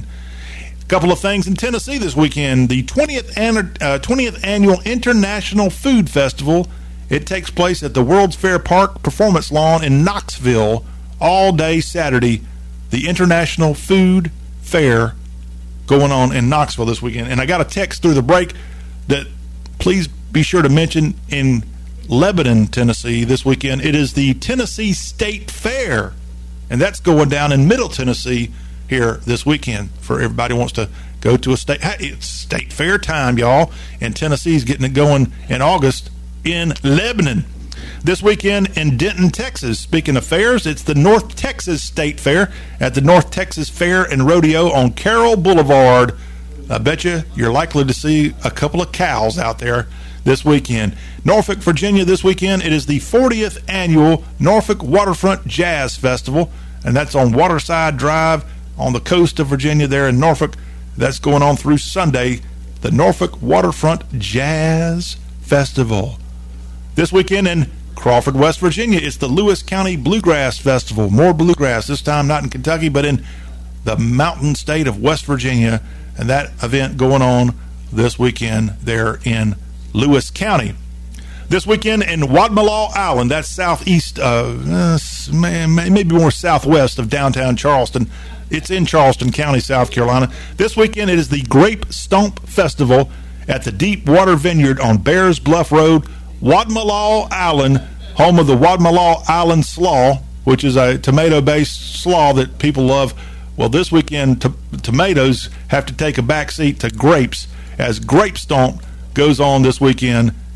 A couple of things in Tennessee this weekend. The twentieth, an- uh, twentieth Annual International Food Festival. It takes place at the World's Fair Park Performance Lawn in Knoxville all day Saturday. The International Food Fair going on in Knoxville this weekend. And I got a text through the break that please be sure to mention in Lebanon, Tennessee this weekend. It is the Tennessee State Fair, and that's going down in Middle Tennessee here this weekend for everybody who wants to go to a state. Hey, it's state fair time, y'all, and Tennessee's getting it going in August in Lebanon. This weekend in Denton, Texas, speaking of fairs, it's the North Texas State Fair at the North Texas Fair and Rodeo on Carroll Boulevard. I bet you you're likely to see a couple of cows out there this weekend. Norfolk, Virginia, this weekend, it is the fortieth Annual Norfolk Waterfront Jazz Festival, and that's on Waterside Drive on the coast of Virginia there in Norfolk. That's going on through Sunday, the Norfolk Waterfront Jazz Festival. This weekend in Crawford, West Virginia, it's the Lewis County Bluegrass Festival. More bluegrass, this time not in Kentucky, but in the mountain state of West Virginia, and that event going on this weekend there in Lewis County. This weekend in Wadmalaw Island, that's southeast, uh, maybe more southwest of downtown Charleston. It's in Charleston County, South Carolina. This weekend it is the Grape Stomp Festival at the Deepwater Vineyard on Bears Bluff Road, Wadmalaw Island, home of the Wadmalaw Island Slaw, which is a tomato-based slaw that people love. Well, this weekend, t- tomatoes have to take a back seat to grapes as Grape Stomp goes on this weekend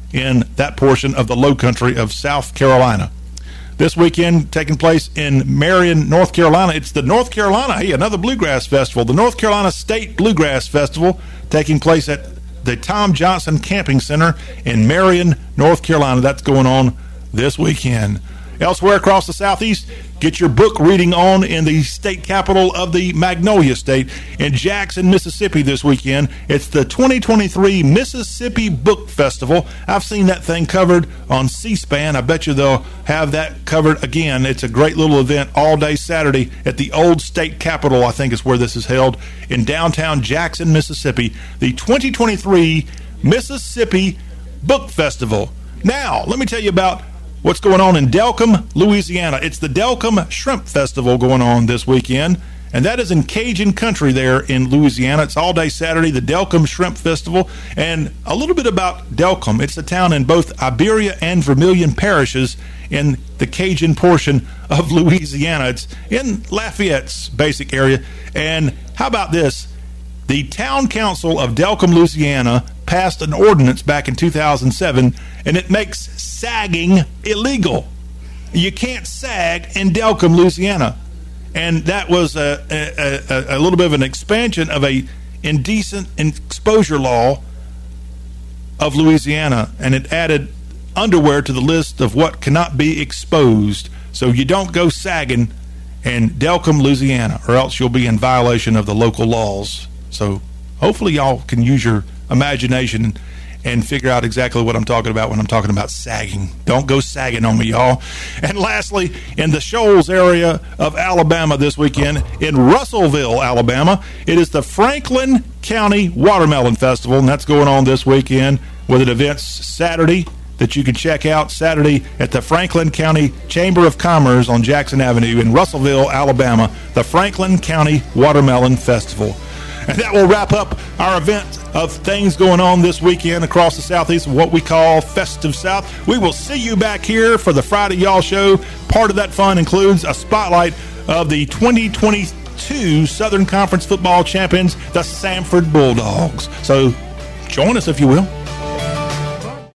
in that portion of the low country of South Carolina. This weekend taking place in Marion, North Carolina. It's the North Carolina, hey, another Bluegrass Festival. The North Carolina State Bluegrass Festival taking place at the Tom Johnson Camping Center in Marion, North Carolina. That's going on this weekend. Elsewhere across the Southeast, get your book reading on in the state capital of the Magnolia State in Jackson, Mississippi this weekend. It's the twenty twenty-three Mississippi Book Festival. I've seen that thing covered on C-SPAN. I bet you they'll have that covered again. It's a great little event all day Saturday at the old state capitol, I think is where this is held, in downtown Jackson, Mississippi. The twenty twenty-three Mississippi Book Festival. Now, let me tell you about what's going on in Delcambre, Louisiana. It's the Delcambre Shrimp Festival going on this weekend, and that is in Cajun country there in Louisiana. It's all day Saturday, the Delcambre Shrimp Festival. And a little bit about Delcambre. It's a town in both Iberia and Vermilion parishes in the Cajun portion of Louisiana. It's in Lafayette's basic area. And how about this? The Town Council of Delcambre, Louisiana passed an ordinance back in two thousand seven, and it makes sagging illegal. You can't sag in Delcambre, Louisiana. And that was a, a, a, a little bit of an expansion of a indecent exposure law of Louisiana, and it added underwear to the list of what cannot be exposed. So you don't go sagging in Delcambre, Louisiana, or else you'll be in violation of the local laws. So hopefully y'all can use your imagination and figure out exactly what I'm talking about when I'm talking about sagging. Don't go sagging on me, y'all. And lastly, in the Shoals area of Alabama this weekend, in Russellville, Alabama, it is the Franklin County Watermelon Festival, and that's going on this weekend with an event Saturday that you can check out Saturday at the Franklin County Chamber of Commerce on Jackson Avenue in Russellville, Alabama, the Franklin County Watermelon Festival. And that will wrap up our event of things going on this weekend across the Southeast, what we call Festive South. We will see you back here for the Friday Y'all Show. Part of that fun includes a spotlight of the twenty twenty-two Southern Conference football champions, the Samford Bulldogs. So join us if you will.